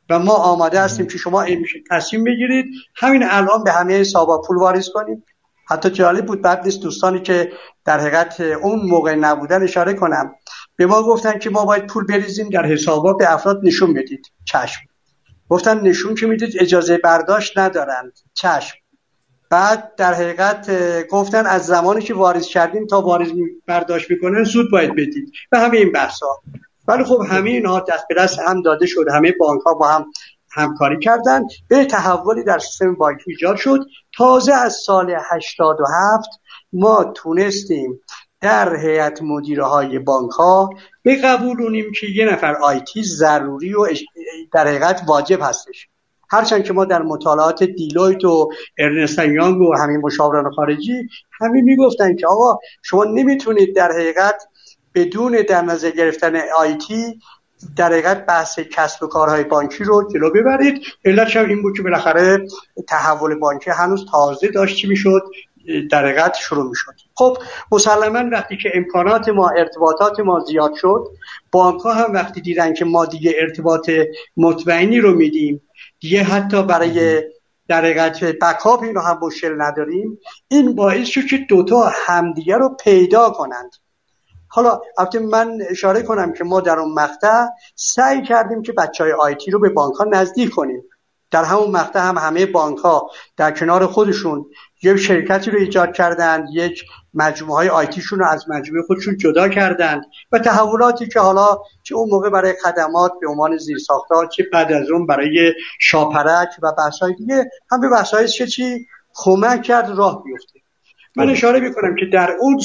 و ما آماده هستیم که شما تصمیم بگیرید همین الان به همه حسابا پول واریز کنیم. حتی جالب بود، بعد نیست دوستانی که در حقیقت اون موقع نبودن اشاره کنم، به ما گفتن که ما باید پول بریزیم در حسابا، به افراد نشون بدید. چشم. گفتن نشون که میدید اجازه برداشت ندارند. چشم. بعد در حقیقت گفتن از زمانی که واریز کردیم تا واریز برداشت میکنن زود باید بدید و همه این بحثا. ولی خب همه اینها دست به دست هم داده شد، همه بانک ها با هم همکاری کردن، به تحولی در سیستم بانکی ایجاد شد. تازه از سال هشتاد و هفت ما تونستیم در هیئت مدیره های بانک ها بقبولونیم که یه نفر آیتی ضروری و در حقیقت واجب هستش. هرچند که ما در مطالعات دیلویت و ارنست اند یانگ و همین مشاوران خارجی همین میگفتن که آقا شما نمیتونید در حقیقت بدون در نظر گرفتن آیتی در حقیقت بحث کسب و کارهای بانکی رو جلو ببرید. علتش هم این بود که بالاخره تحول بانکی هنوز تازه داشت چی میشد در حقیقت شروع میشد. خب مسلماً وقتی که امکانات ما ارتباطات ما زیاد شد، بانک ها هم وقتی دیدن که ما دیگه ارتباط مطمئنی رو میدیم، دیگه حتی برای در حقیقت بکاپ اینو هم مشکل نداریم، این باعث شد که دوتا همدیگه رو پیدا کنند. حالا البته من اشاره کنم که ما در اون مقطع سعی کردیم که بچهای آیتی رو به بانک ها نزدیک کنیم. در همون مقطع هم همه بانک ها در کنار خودشون یک شرکتی رو ایجاد کردند، یک مجموعه های آیتیشون رو از مجموعه خودشون جدا کردند و تحولاتی که حالا چه اون موقع برای خدمات به عنوان زیرساخت‌ها، چه بعد از اون برای شاپرک و بحث‌های دیگه، هم به بحث‌های چه چی کمک کرد راه بیفته. من اشاره می‌کنم که در اون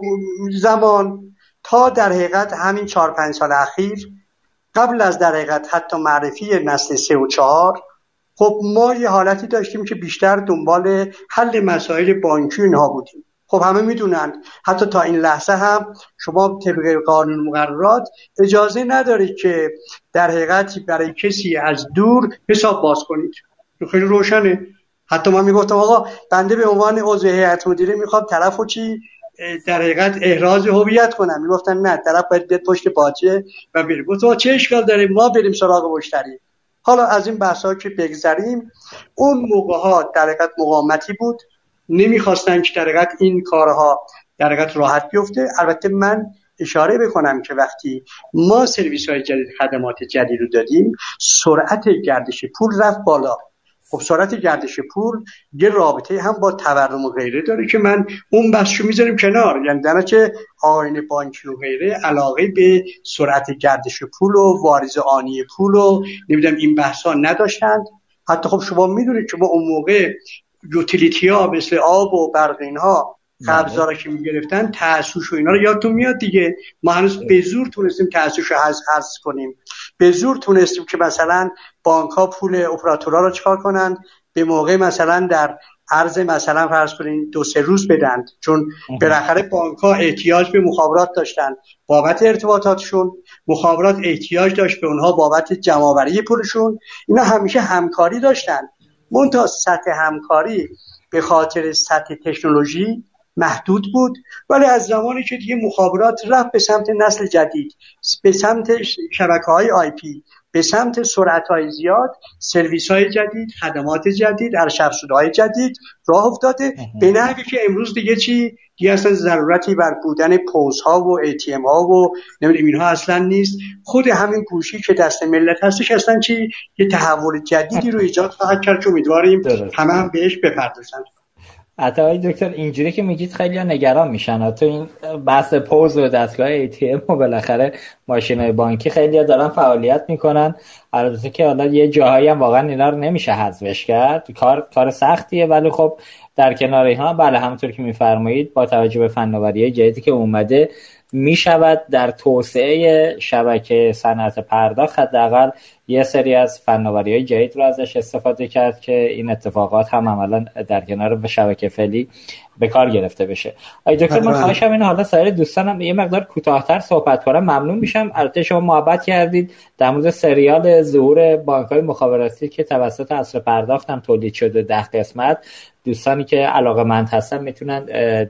زمان تا در حقیقت همین چهار پنج سال اخیر، قبل از در حقیقت حتی معرفی نسل سه و چهار، خب ما یه حالتی داشتیم که بیشتر دنبال حل مسائل بانکی اینها بودیم. خب همه میدونند حتی تا این لحظه هم شما طبق قانون مقررات اجازه ندارید که در حقیقت برای کسی از دور حساب باز کنید. خیلی روشنه. حتی من میگفتم آقا بنده به عنوان عضو هیئت مدیره میخوام طرفو چی در حقیقت احراز هویت کنم. میگفتن نه، طرف باید بیاد پشت باجه و بره. گفتم چه اشکال داره، ما بریم سراغ مشتری. حالا از این بحثا که بگذریم، اون موقع ها در حقیقت مقاومتی بود، نمیخواستن که در حقیقت این کارها در حقیقت راحت بیفته. البته من اشاره بکنم که وقتی ما سرویس های جدید، خدمات جدید رو دادیم، سرعت گردش پول رفت بالا. خب سرعت گردش پول یه رابطه هم با تورم و غیره داره که من اون بحثشو میذاریم کنار. یعنی در نتیجه آیین بانکی و غیره علاقه به سرعت گردش پول و واریز آنی پول و نمیدونم این بحثا نداشتند. حتی خب شما میدونید که ما اون موقع یوتیلیتی ها مثل آب و برق اینها قبضا رو که میگرفتن، تأسیس و اینا رو یادتون میاد دیگه. ما هنوز به زور تونستیم تأسیس رو حذف کنیم، به زور تونستیم که مثلا بانک ها پول اپراتورها رو چکار کنند، به موقع مثلا در عرض مثلا فرض کنین دو سه روز بدند، چون بالاخره بانک ها احتیاج به مخابرات داشتن بابت ارتباطاتشون، مخابرات احتیاج داشت به اونها بابت جمع‌آوری پولشون. اینا همیشه همکاری داشتن، منتها سطح همکاری به خاطر سطح تکنولوژی محدود بود. ولی از زمانی که دیگه مخابرات رفت به سمت نسل جدید، به سمت شبکه‌های آی پی، به سمت سرعت‌های زیاد، سرویس‌های جدید، خدمات جدید، ارشف‌زده‌های جدید راه افتاده، به نحوی که امروز دیگه چی دیگه اصلا ضرورتی بر بودن پوزها و ای تی ام ها و نمیدونم اینها اصلا نیست. خود همین گوشی که دست ملت هستش اصلا چی یه تحول جدیدی رو ایجاد خواهد کرد که امیدواریم همه هم بهش بپردازن. حتی آقای دکتر اینجوری که میگید خیلی ها نگران میشن، تو این بحث پوز و دستگاه ای تی ام و بالاخره ماشینای بانکی خیلی ها دارن فعالیت میکنن. البته که حالا یه جاهایی هم واقعا اینا رو نمیشه حذفش کرد، کار کار سختیه، ولی خب در کنار اینها بله همونطور که میفرمایید با توجه به فناوری‌های جدیدی که اومده میشود در توسعه شبکه صنعت پرداخت حداقل یه سری از فناوری‌های جدید رو ازش استفاده کرد که این اتفاقات هم عملاً در کنار شبکه فعلی به کار گرفته بشه. آقای دکتر من خواهشم اینه حالا سایر دوستانم یه مقدار کوتاه‌تر صحبت کنم، ممنون میشم. البته شما محبت کردید در مورد سریال ظهور بانک‌های مخابراتی که توسط اصل پرداخت هم تولید شده ده قسمت. دوستانی که علاقه‌مند هستن میتونن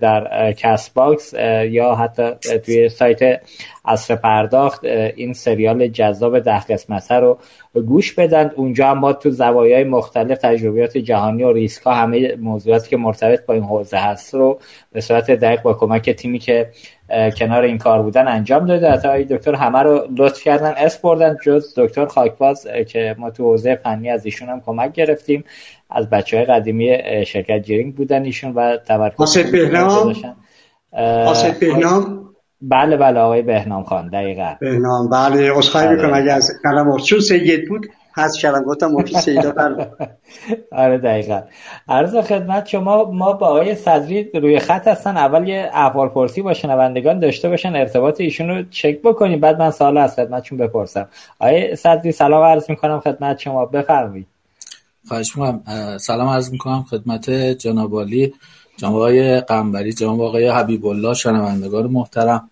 در کست باکس یا حتی توی سایت اصل پرداخت این سریال جذاب ده قسمته رو گوش بدن. اونجا هم ما تو زوایای مختلف تجربیات جهانی و ریسک ها، همه موضوعاتی که مرتبط با این حوزه هست رو به صورت دقیق با کمک تیمی که کنار این کار بودن انجام داده. حتی دکتر همه رو لطف کردن اسم بردن، جز دکتر خاکباز که ما تو حوزه فنی از ایشون هم کمک گرفتیم، از بچهای قدیمی شرکت جرینگ بودن ایشون و تمرکز آصف بهنام آصف بهنام بله بله آقای بهنام خان دقیقاً بهنام بله عذرخواهی میکنم اگه از کلمه چون سید بود هست کردم گفتم ممکن سیدا بله. آره دقیقاً. عرض خدمت شما، ما با آقای صدری روی خط هستن، اول یه احوالپرسی با شنوندگان داشته باشن، ارتباط ایشون رو چک بکنیم، بعد من سوال از خدمتشون بپرسم. آقای صدری سلام عرض میکنم خدمت شما، بفرمایید. خواهش میکنم. سلام عرض میکنم خدمت جناب عالی، جناب آقای قنبری، جناب آقای حبیب الله، شنوندگان محترم.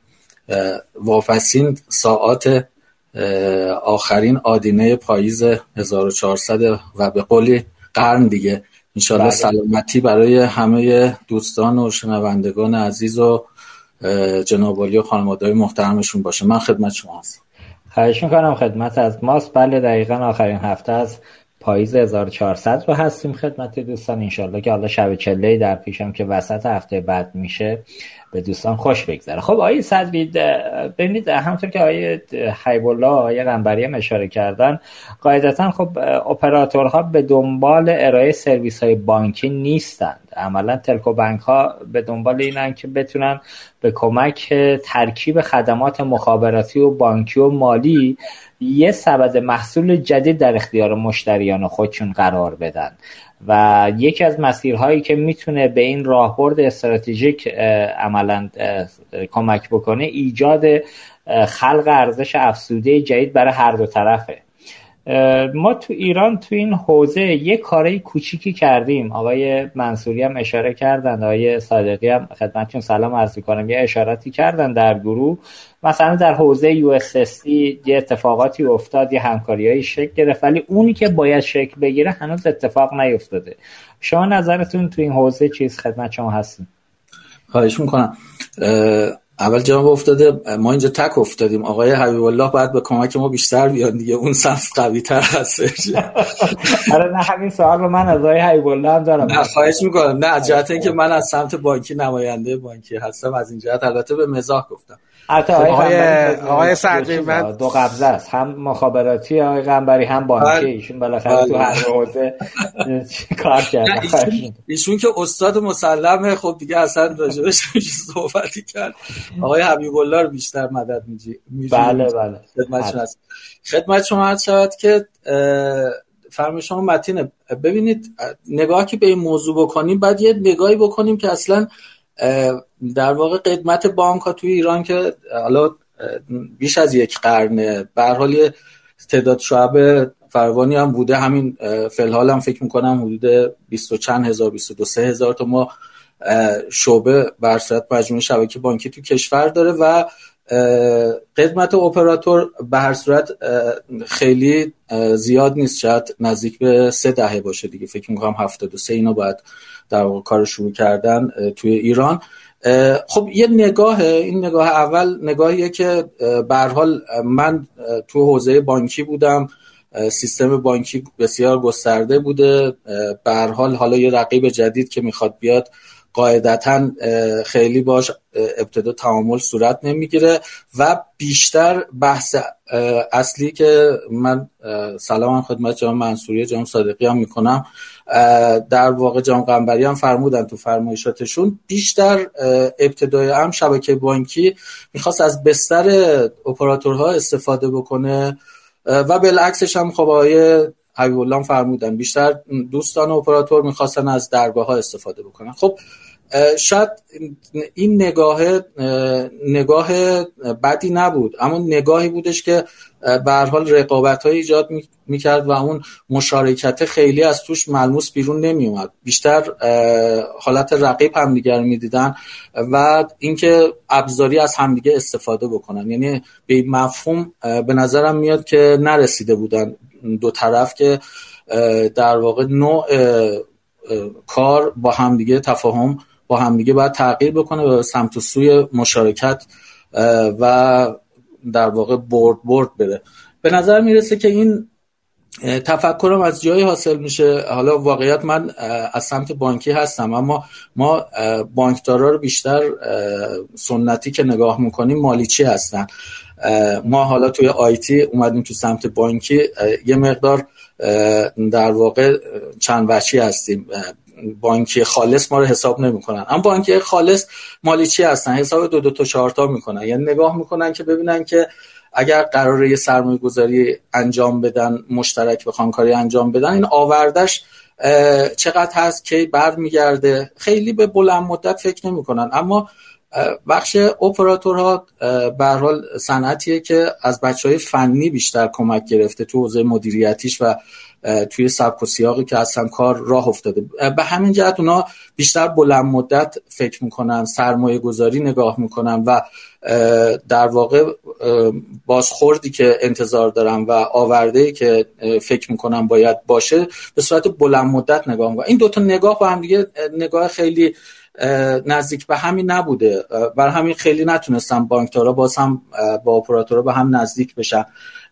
واپسین ساعات آخرین آدینه پاییز هزار و چهارصد و به قولی قرن دیگه، انشالله سلامتی برای همه دوستان و شنوندگان عزیز و جناب عالی و خانواده‌های محترمشون باشه. من خدمت شما هستم. خواهش میکنم. خدمت از ماست. بله دقیقاً آخرین هفته از پاییز هزار و چهارصد رو هستیم خدمت دوستان. انشالله که حالا شب چله‌ای در پیشم که وسط هفته بعد میشه به دوستان خوش بگذره. خب آقای صدری، ببینید همونطور که آقای حبیب الله آقای قنبری هم اشاره کردن، قاعدتا خب اپراتورها به دنبال ارائه سرویس های بانکی نیستند. عملا تلکو بانک ها به دنبال اینن که بتونن به کمک ترکیب خدمات مخابراتی و بانکی و مالی یه سبد محصول جدید در اختیار مشتریان خودشون قرار بدن و یکی از مسیرهایی که میتونه به این راهبرد استراتژیک عملاً کمک بکنه ایجاد خلق ارزش افزوده جدید برای هر دو طرفه. ما تو ایران تو این حوزه یه کاری کوچیکی کردیم، آقای منصوری هم اشاره کردن، آقای صادقی هم خدمتتون سلام عرض می‌کنم، یه اشاراتی کردن در گروه. مثلا در حوزه یو اس اس دی یه اتفاقاتی افتاد، یه همکاریایی شکل گرفت، ولی اونی که باید شکل بگیره هنوز اتفاق نیفتاده. شما نظرتون تو این حوزه چیز؟ خدمت شما هستیم. خواهش میکنم. اول جواب افتاده، ما اینجا تک افتادیم، آقای حبیب الله باید به کمک ما بیشتر بیان دیگه، اون سمت قوی تر هستش. آره نه همین سوال رو من از آقای حبیب الله هم دارم. نه خواهش میکنم. نه از جهت اینکه من از سمت بانکی نماینده بانکی هستم، از این جهت البته به مزاح گفتم. حتی آقای آقای صدری من دو قبضه است، هم مخابراتی آقای قنبری هم بانکی، ایشون بالاخره تو هر حوزه کار کرده. ایشون که استاد مسلمه، خب دیگه اصلا راجبش صحبتی کرد. آقای حبیب الله رو بیشتر مدد می‌جی. بله بله. خدمت شما هست. خدمت شما هست شود که فرم شما متینه. ببینید نگاه که به این موضوع بکنیم، بعد یه نگاهی بکنیم که اصلا در واقع خدمت بانک ها توی ایران که حالا بیش از یک قرنه به هر حال تعداد شعب فراوانی هم بوده، همین فلحال هم فکر میکنم حدود بیست و چند هزار، بیست و دو سه هزار تا ما شعبه بر صورت مجموعه شبکه بانکی تو کشور داره و خدمت اپراتور به هر صورت خیلی زیاد نیست، شاید نزدیک به سه دهه باشه دیگه، فکر میکنم هفتاد و سه اینا باید در واقع کار شروع کردن توی ایران. خب یه نگاه، این نگاه اول نگاهیه که به هر حال من تو حوزه بانکی بودم، سیستم بانکی بسیار گسترده بوده، به هر حال حالا یه رقیب جدید که میخواد بیاد قاعدتاً خیلی باش ابتدا تعامل صورت نمیگیره و بیشتر بحث اصلی که من سلام خدمت جناب منصوری جناب صادقی هم میکنم، در واقع جناب قنبری هم فرمودن تو فرمایشاتشون، بیشتر ابتدای هم شبکه بانکی میخواست از بستر اپراتورها استفاده بکنه و بالعکسش هم خب آقای حبیب الله فرمودن بیشتر دوستان اپراتور میخواستن از درگاه ها استفاده بکنن. خب شاید این نگاه نگاه بدی نبود، اما نگاهی بودش که به هر حال رقابت های ایجاد میکرد و اون مشارکت خیلی از توش ملموس بیرون نمیومد، بیشتر حالت رقیب همدیگر میدیدن و اینکه ابزاری از همدیگه استفاده بکنن. یعنی به این مفهوم به نظرم میاد که نرسیده بودن دو طرف که در واقع نوع کار با همدیگه، تفاهم با همدیگه باید تغییر بکنه و سمت و سوی مشارکت و در واقع برد برد بره. به نظر میرسه که این تفکرم از جایی حاصل میشه. حالا واقعیت من از سمت بانکی هستم، اما ما بانکدارا رو بیشتر سنتی که نگاه میکنیم مالیچی هستن. ما حالا توی آیتی اومدیم تو سمت بانکی یه مقدار در واقع چند وجهی هستیم. بانکی خالص ما رو حساب نمیکنن، اما بانکی خالص مالیچی هستن، حساب دو دو تا چهار تا میکنن. یعنی نگاه میکنن که ببینن که اگر قراره یه سرمایه گذاری انجام بدن، مشترک بخوان کاری انجام بدن، این آوردش چقدر هست که بر میگرده. خیلی به بلند مدت فکر نمی کنن. اما بخش اپراتورها به هر حال صنعتیه که از بچهای فنی بیشتر کمک گرفته تو حوزه مدیریتیش و توی سبک و سیاقی که اصلا کار راه افتاده. به همین جهت اونا بیشتر بلند مدت فکر میکنن، سرمایه گذاری نگاه میکنن و در واقع بازخوردی که انتظار دارن و آورده‌ای که فکر میکنن باید باشه به صورت بلند مدت نگاه میکنن. این دوتا نگاه با هم دیگه نگاه خیلی نزدیک به همین نبوده، برای همین خیلی نتونستن بانکدارا باز هم با اپراتورها به هم نزدیک بشن.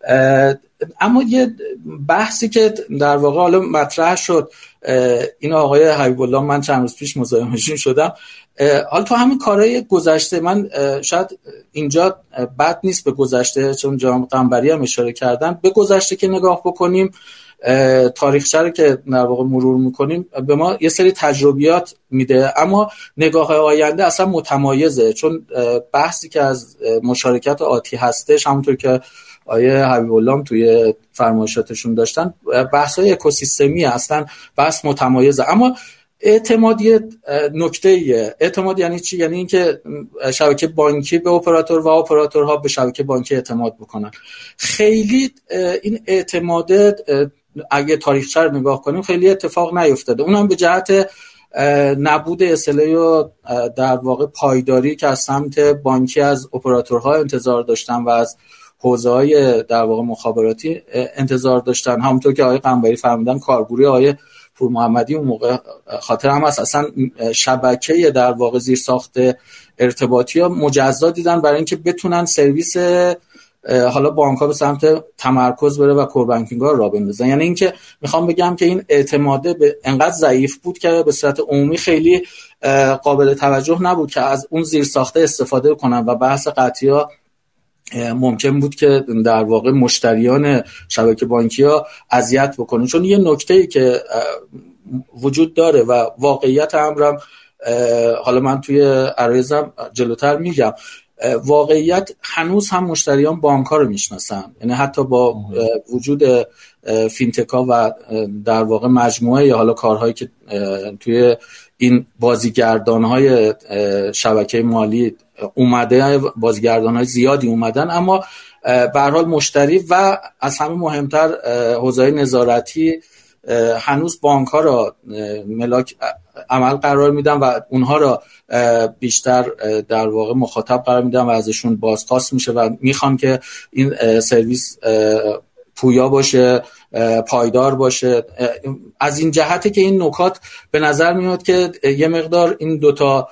اما یه بحثی که در واقع حالا مطرح شد، این آقای حبیب الله من چند روز پیش مزاحمشون شدم، حالا تو همین کارهای گذشته، من شاید اینجا بد نیست به گذشته، چون جناب قنبری هم اشاره کردن، به گذشته که نگاه بکنیم، تاریخچه رو که در واقع مرور میکنیم به ما یه سری تجربیات میده، اما نگاه آینده اصلا متمایزه. چون بحثی که از مشارکت آتی هستش، همونطور که آیه حبیب الله توی فرمایشاتشون داشتن، بحث‌های اکوسیستمی اصلا بحث متمایزه. اما اعتماد یه نکته‌ایه. اعتماد یعنی چی؟ یعنی اینکه شبکه بانکی به اپراتور و اپراتورها به شبکه بانکی اعتماد بکنن. خیلی این اعتماد اگه تاریخچه رو نگاه کنیم خیلی اتفاق نیفتاده. اونم به جهت نبود اصلاحی و در واقع پایداری که از سمت بانکی از اپراتورها انتظار داشتن و از حوزه‌های در واقع مخابراتی انتظار داشتن. همونطور که آقای قنبری فرمودن، کارگروه آقای پور محمدی اون موقع خاطر هم هست، اصلا شبکه در واقع زیرساخت ارتباطی ها مجزا دیدن برای اینکه بتونن سرویس حالا بانک ها به سمت تمرکز بره و کور بانکینگ ها را بندازن. یعنی اینکه میخوام بگم که این اعتماده به انقدر ضعیف بود که به صورت عمومی خیلی قابل توجه نبود که از اون زیرساخته استفاده کنن و بحث قطعی ها ممکن بود که در واقع مشتریان شبکه بانکی ها اذیت بکنن. چون یه نکته‌ای که وجود داره و واقعیت امرم، حالا من توی عرایزم جلوتر میگم، واقعیت هنوز هم مشتریان بانک ها رو میشناسن. یعنی حتی با وجود فینتکا و در واقع مجموعه حالا کارهایی که توی این بازیگردان‌های شبکه مالی اومده، بازیگردان‌های زیادی اومدن، اما به هر حال مشتری و از همه مهمتر حوزه نظارتی هنوز بانک‌ها را ملاک عمل قرار میدن و اونها را بیشتر در واقع مخاطب قرار میدن و ازشون بازخواست میشه و میخوان که این سرویس پویا باشه، پایدار باشه. از این جهته که این نکات به نظر میاد که یه مقدار این دوتا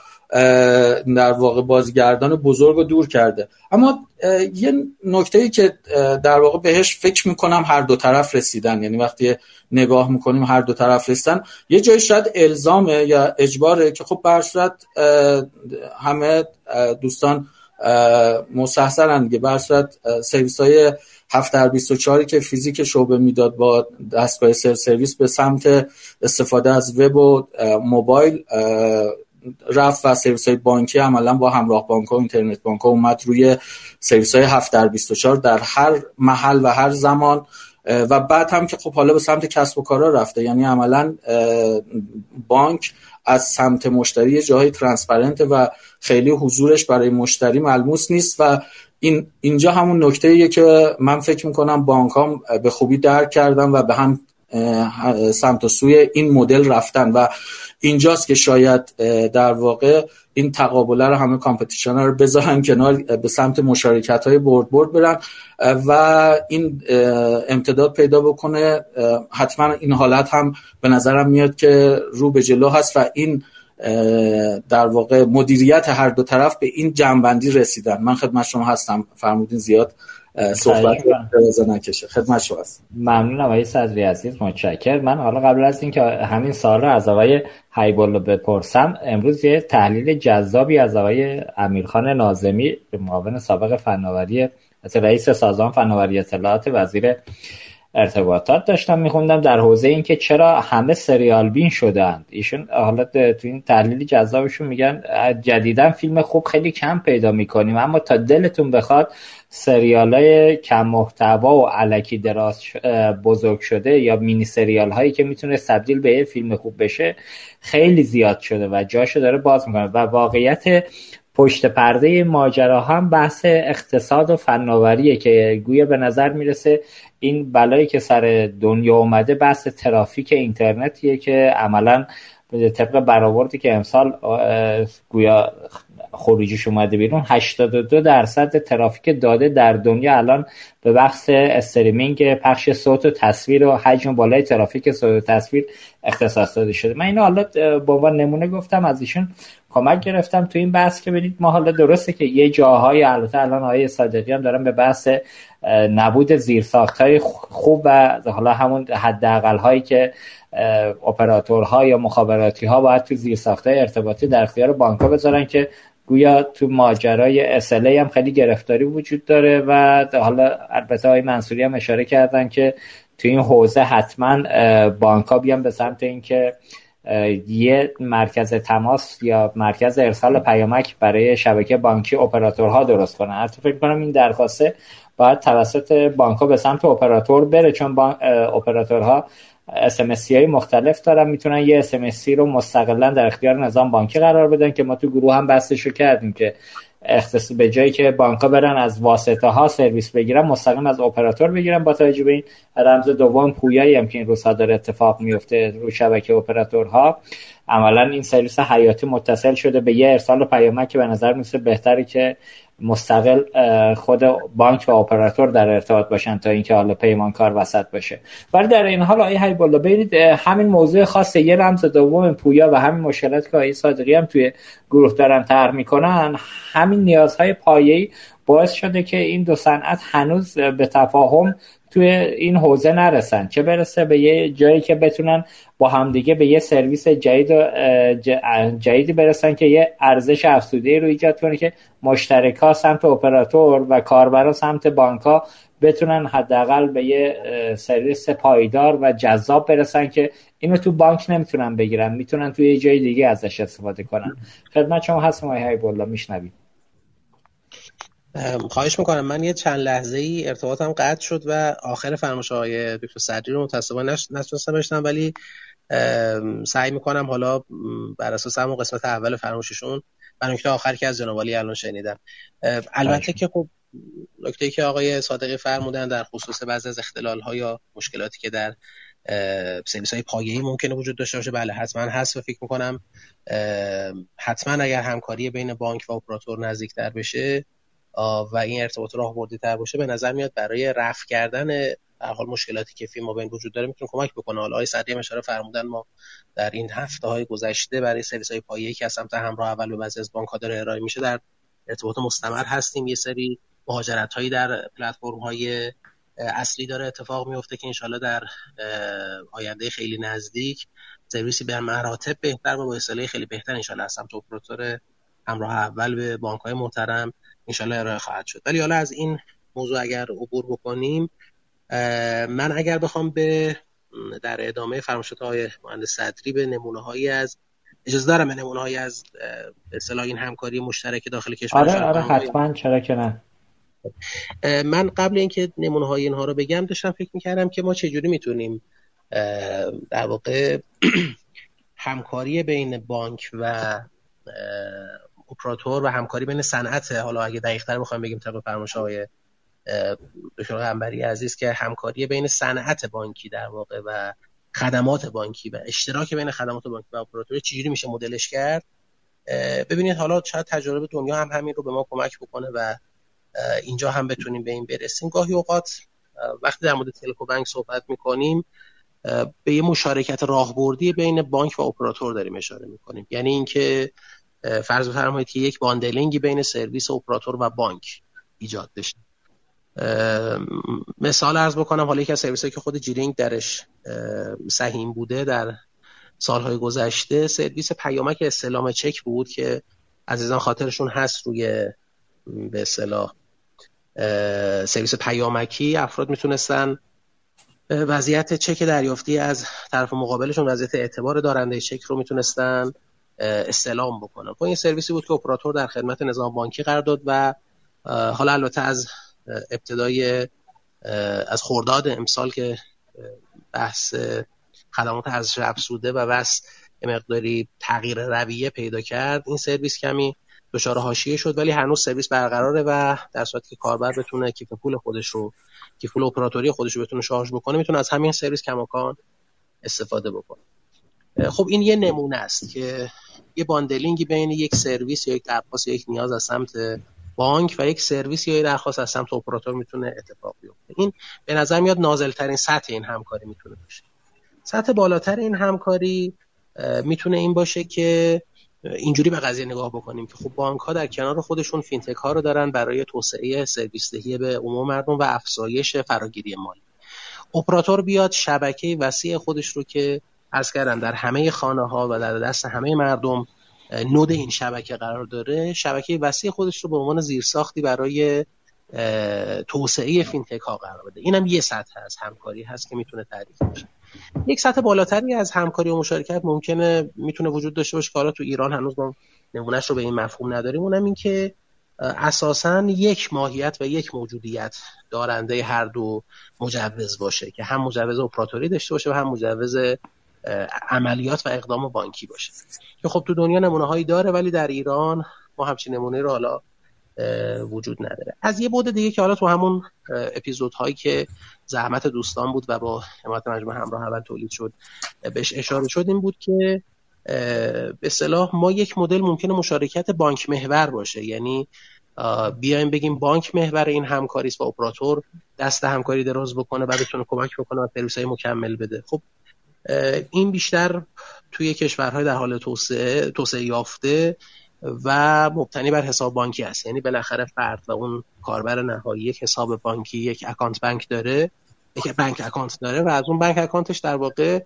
در واقع بازیگردان بزرگ رو دور کرده. اما یه نکته‌ای که در واقع بهش فکر میکنم هر دو طرف رسیدن، یعنی وقتی نگاه میکنیم هر دو طرف رسیدن، یه جای شاید الزامه یا اجباره که خب به هر صورت همه دوستان مستحضرن دیگه، به هر صورت سرویس‌های هفت در بیست و چهار که فیزیک شعبه میداد با دستگاه سر سرویس به سمت استفاده از وب و موبایل رفت و سرویس های بانکی عملا با همراه بانک ها و اینترنت بانک ها اومد روی سرویس های هفت در بیست و چهار در هر محل و هر زمان. و بعد هم که خب حالا به سمت کسب و کارا رفته، یعنی عملا بانک از سمت مشتری جای ترانسپرنت و خیلی حضورش برای مشتری ملموس نیست و این اینجا همون نکته‌ایه که من فکر میکنم بانک ها به خوبی درک کردن و به هم سمت و سوی این مدل رفتن و اینجاست که شاید در واقع این تقابله رو همه کامپتیشن رو بذارن کنار، به سمت مشارکت های برد برد برن و این امتداد پیدا بکنه. حتما این حالت هم به نظرم میاد که رو به جلو هست و این در واقع مدیریت هر دو طرف به این جنبندی رسیدن. من خدمت شما هستم، فرمودین زیاد صحبت رو نکشه. خدمت شما هست. ممنونم آقای صدری عزیز، متشکرم. من حالا قبل از اینکه همین سوال رو از آقای حیب‌الله بپرسم، امروز یه تحلیل جذابی از آقای امیرخان ناظمی، معاون سابق فناوری رئیس سازمان فناوری اطلاعات وزیر ارتباطات داشتم میخوندم در حوزه این که چرا همه سریال بین شدند. ایشون حالا تو این تحلیل جذابشون میگن جدیداً فیلم خوب خیلی کم پیدا میکنیم، اما تا دلتون بخواد سریالای کم محتوا و الکی دراز بزرگ شده یا مینی سریال هایی که میتونه تبدیل به یه فیلم خوب بشه خیلی زیاد شده و جاشو داره باز میکنه. و واقعیت پشت پرده ماجرا هم بحث اقتصاد و فناوریه که گویا به نظر میرسه این بلایی که سر دنیا اومده بحث ترافیک اینترنتیه که عملاً طبق برآوردی که امسال گویا خروجیش اومده بیرون هشتاد و دو درصد ترافیک داده در دنیا الان به بحث استریمینگ پخش صوت و تصویر و حجم بالای ترافیک صوت و تصویر اختصاص داده شده. من اینو حالا به عنوان نمونه گفتم، از ایشون کمک گرفتم تو این بحث که ببینید ما حالا درسته که یه جاهای البته الان آقای صادقی هم دارن به بحث نبود زیرساخت‌های خوب و حالا همون حداقل هایی که اپراتورها یا مخابراتی ها باید تو زیرساخت‌های ارتباطی در اختیار بانک‌ها بذارن که گویا تو ماجرای اس ال ای هم خیلی گرفتاری وجود داره و حالا البته آقای منصوری هم اشاره کردن که تو این حوزه حتما بانک‌ها بیان به سمت این که یه مرکز تماس یا مرکز ارسال پیامک برای شبکه بانکی اپراتورها درست کنن. البته فکر کنم این درخواسته باید توسط بانک‌ها به سمت اپراتور بره، چون بانک اپراتورها اس ام اس های مختلف دارن، میتونن یه اس ام اس رو مستقلا در اختیار نظام بانکی قرار بدن که ما تو گروه هم بحثشو کردیم که اختصاص به جایی که بانک‌ها برن از واسطه ها سرویس بگیرن مستقیم از اپراتور بگیرن. با توجه به این رمز دوم پویایی هم که این روزها داره اتفاق میفته رو شبکه اپراتورها، عملا این سرویس حیاتی متصل شده به یه ارسال پیامک که به نظر میسه بهتره که مستقل خود بانک و اپراتور در ارتباط باشن تا اینکه حالا پیمانکار وسط باشه. ولی در این حال آقای حیب‌الله ببینید همین موضوع خاص یه رمز دوم پویا و همین مشکلاتی که آقای صادقی هم توی گروه دارن طرح میکنن، همین نیازهای پایه‌ای باعث شده که این دو صنعت هنوز به تفاهم توی این حوزه نرسن، چه برسه به یه جایی که بتونن با همدیگه به یه سرویس جدید و جدیدی برسن که یه ارزش افزوده رو ایجاد کنه که مشترکا سمت اپراتور و کاربرا سمت بانک‌ها بتونن حداقل به یه سرویس پایدار و جذاب برسن که اینو تو بانک نمیتونن بگیرن، میتونن توی یه جای دیگه ازش استفاده کنن. خدمت شما هستم آقای حیب‌الله، میشنوید. خواهش میکنم. من یه چند لحظه ای ارتباطم قطع شد و آخر فرمایش آقای دکتر صدری رو متأسفانه نتونستم بشنوم، ولی سعی میکنم حالا بر اساس همون قسمت اول فرمایششون برای نکته آخر که از جناب عالی الان شنیدم. البته که خب نکته‌ای که آقای صادقی فرمودن در خصوص بعضی از اختلال‌ها یا مشکلاتی که در سرویس‌های پایه‌ای ممکنه وجود داشته باشه، بله حتما هست و فکر میکنم حتما اگر همکاری بین بانک و اپراتور نزدیک‌تر بشه و این ارتباط راهبردی تر باشه، به نظر میاد برای رفع کردن به هر حال مشکلاتی که فی ما بین وجود داره میتونه کمک بکنه. حالا آقای صدری هم اشاره فرمودن ما در این هفته های گذشته برای سرویس های پایه‌ای که از سمت همراه اول به بعضی از بانک ها داره ارائه میشه در ارتباط مستمر هستیم. یه سری مهاجرت هایی در پلتفرم های اصلی داره اتفاق میفته که انشالله در آینده خیلی نزدیک سرویسی به مراتب بهتر و با اصطلاح خیلی بهتر انشالله از سمت اپراتور همراه اول به بانک های محترم انشالله ارائه خواهد شد. ولی حالا از این موضوع اگر عبور بکنیم، من اگر بخوام به در ادامه فرمایشات آقای مهندس صدری به نمونه‌هایی از اجازه دارم به نمونه‌هایی از به اصطلاح این همکاری مشترک داخل کشور آره آره حتما، چرا که نه. من قبل اینکه نمونه‌های اینها رو بگم داشتم فکر می‌کردم که ما چجوری میتونیم در واقع همکاری بین بانک و اپراتور و همکاری بین صنعت، حالا اگه دقیق‌تر بخوایم بگیم طبق فرمایش آقای دکتر قنبری عزیز، که همکاری بین صنعت بانکی در واقع و خدمات بانکی و اشتراک بین خدمات بانکی و اپراتور چجوری میشه مدلش کرد. ببینید حالا شاید تجربه دنیا هم همین رو به ما کمک بکنه و اینجا هم بتونیم به این برسیم. گاهی اوقات وقتی در مورد تلکو بانک صحبت میکنیم به یه مشارکت راهبردی بین بانک و اپراتور داریم اشاره میکنیم، یعنی اینکه فرض بفرمایید که یک باندلینگی بین سرویس اپراتور و بانک ایجاد بشه مثال عرض بکنم، حالا یکی از سرویس‌هایی که خود جیرینگ درش سهیم بوده در سالهای گذشته سرویس پیامک استلام چک بود که عزیزان خاطرشون هست. روی به اصطلاح سرویس پیامکی افراد میتونستن وضعیت چک دریافتی از طرف مقابلشون، وضعیت اعتبار دارنده چک رو میتونستن استلام بکنن. خب این سرویسی بود که اپراتور در خدمت نظام بانکی قرار داد و حالا البته از ابتدای از خرداد امسال که بحث خدمات ارزش افزوده و بس مقداری تغییر رویه پیدا کرد، این سرویس کمی دچار حاشیه شد، ولی هنوز سرویس برقراره و در صورتی که کاربر بتونه کیف پول خودش رو کیف پول اپراتوری خودش رو بتونه شارژ بکنه، میتونه از همین سرویس کماکان استفاده بکنه. خب این یه نمونه است که یه باندلینگی بین یک سرویس یا یک درخواست یا یک نیاز از سمت بانک و یک سرویس یا یک درخواست از سمت اپراتور میتونه اتفاق بیفته. این به نظر میاد نازل ترین سطح این همکاری میتونه باشه. سطح بالاتر این همکاری میتونه این باشه که اینجوری به قضیه نگاه بکنیم که خب بانک ها در کنار خودشون فینتک ها رو دارن برای توسعه سرویس دهی به عموم مردم و افزایش فراگیری مالی. اپراتور بیاد شبکه وسیع خودش رو که عرض کردم در همه خانه ها و در دست همه مردم نود این شبکه قرار داره، شبکه وسیع خودش رو به عنوان زیرساختی برای توسعه فینتک ها قرار بده. اینم یه سطح از همکاری هست که میتونه تعریف بشه. یک سطح بالاتری از همکاری و مشارکت ممکنه میتونه وجود داشته باشه که حالا تو ایران هنوز ما نمونهش رو به این مفهوم نداریم. اونم این که اساساً یک ماهیت و یک موجودیت دارنده هر دو مجوز باشه که هم مجوز اپراتوری داشته باشه و هم مجوز عملیات و اقدام بانکی باشه که خب تو دنیا نمونه‌هایی داره، ولی در ایران ما همچین نمونه رو حالا وجود نداره. از یه بعد دیگه که حالا تو همون اپیزودهایی که زحمت دوستان بود و با حمایت مجموعه همراه اول تولید شد بهش اشاره شد، این بود که به اصطلاح ما یک مدل ممکنه مشارکت بانک محور باشه، یعنی بیایم بگیم بانک محور این همکاری است و اپراتور دست همکاری دراز بکنه و بتونه کمک بکنه و سرویس‌های مکمل بده. خب این بیشتر توی کشورهای در حال توسعه توسعه یافته و مبتنی بر حساب بانکی است، یعنی بالاخره فرد و اون کاربر نهایی یک حساب بانکی، یک اکانت بانک داره، یک بانک اکانت داره و از اون بانک اکانتش در واقع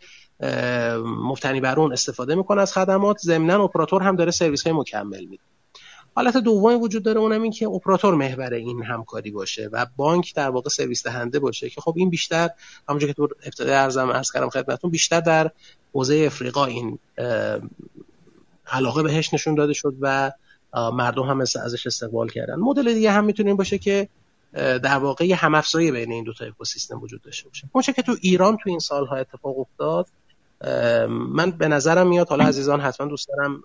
مبتنی بر اون استفاده میکنه از خدمات. ضمناً اپراتور هم داره سرویس های مکمل میده. حالت دومی وجود داره، اونم این که اپراتور محور این همکاری باشه و بانک در واقع سرویس دهنده باشه که خب این بیشتر همونجوری که تو ابتدای عرضم عرض کردم خدمتتون بیشتر در حوزه افریقا این علاقه بهش نشون داده شد و مردم هم ازش استقبال کردن. مدل دیگه هم میتونه این باشه که در واقع یه همافزایی بین این دو تا اکوسیستم وجود داشته باشه. اونچه که تو ایران تو این سالها اتفاق افتاد، من به نظرم میاد، حالا عزیزان حتما دوست دارم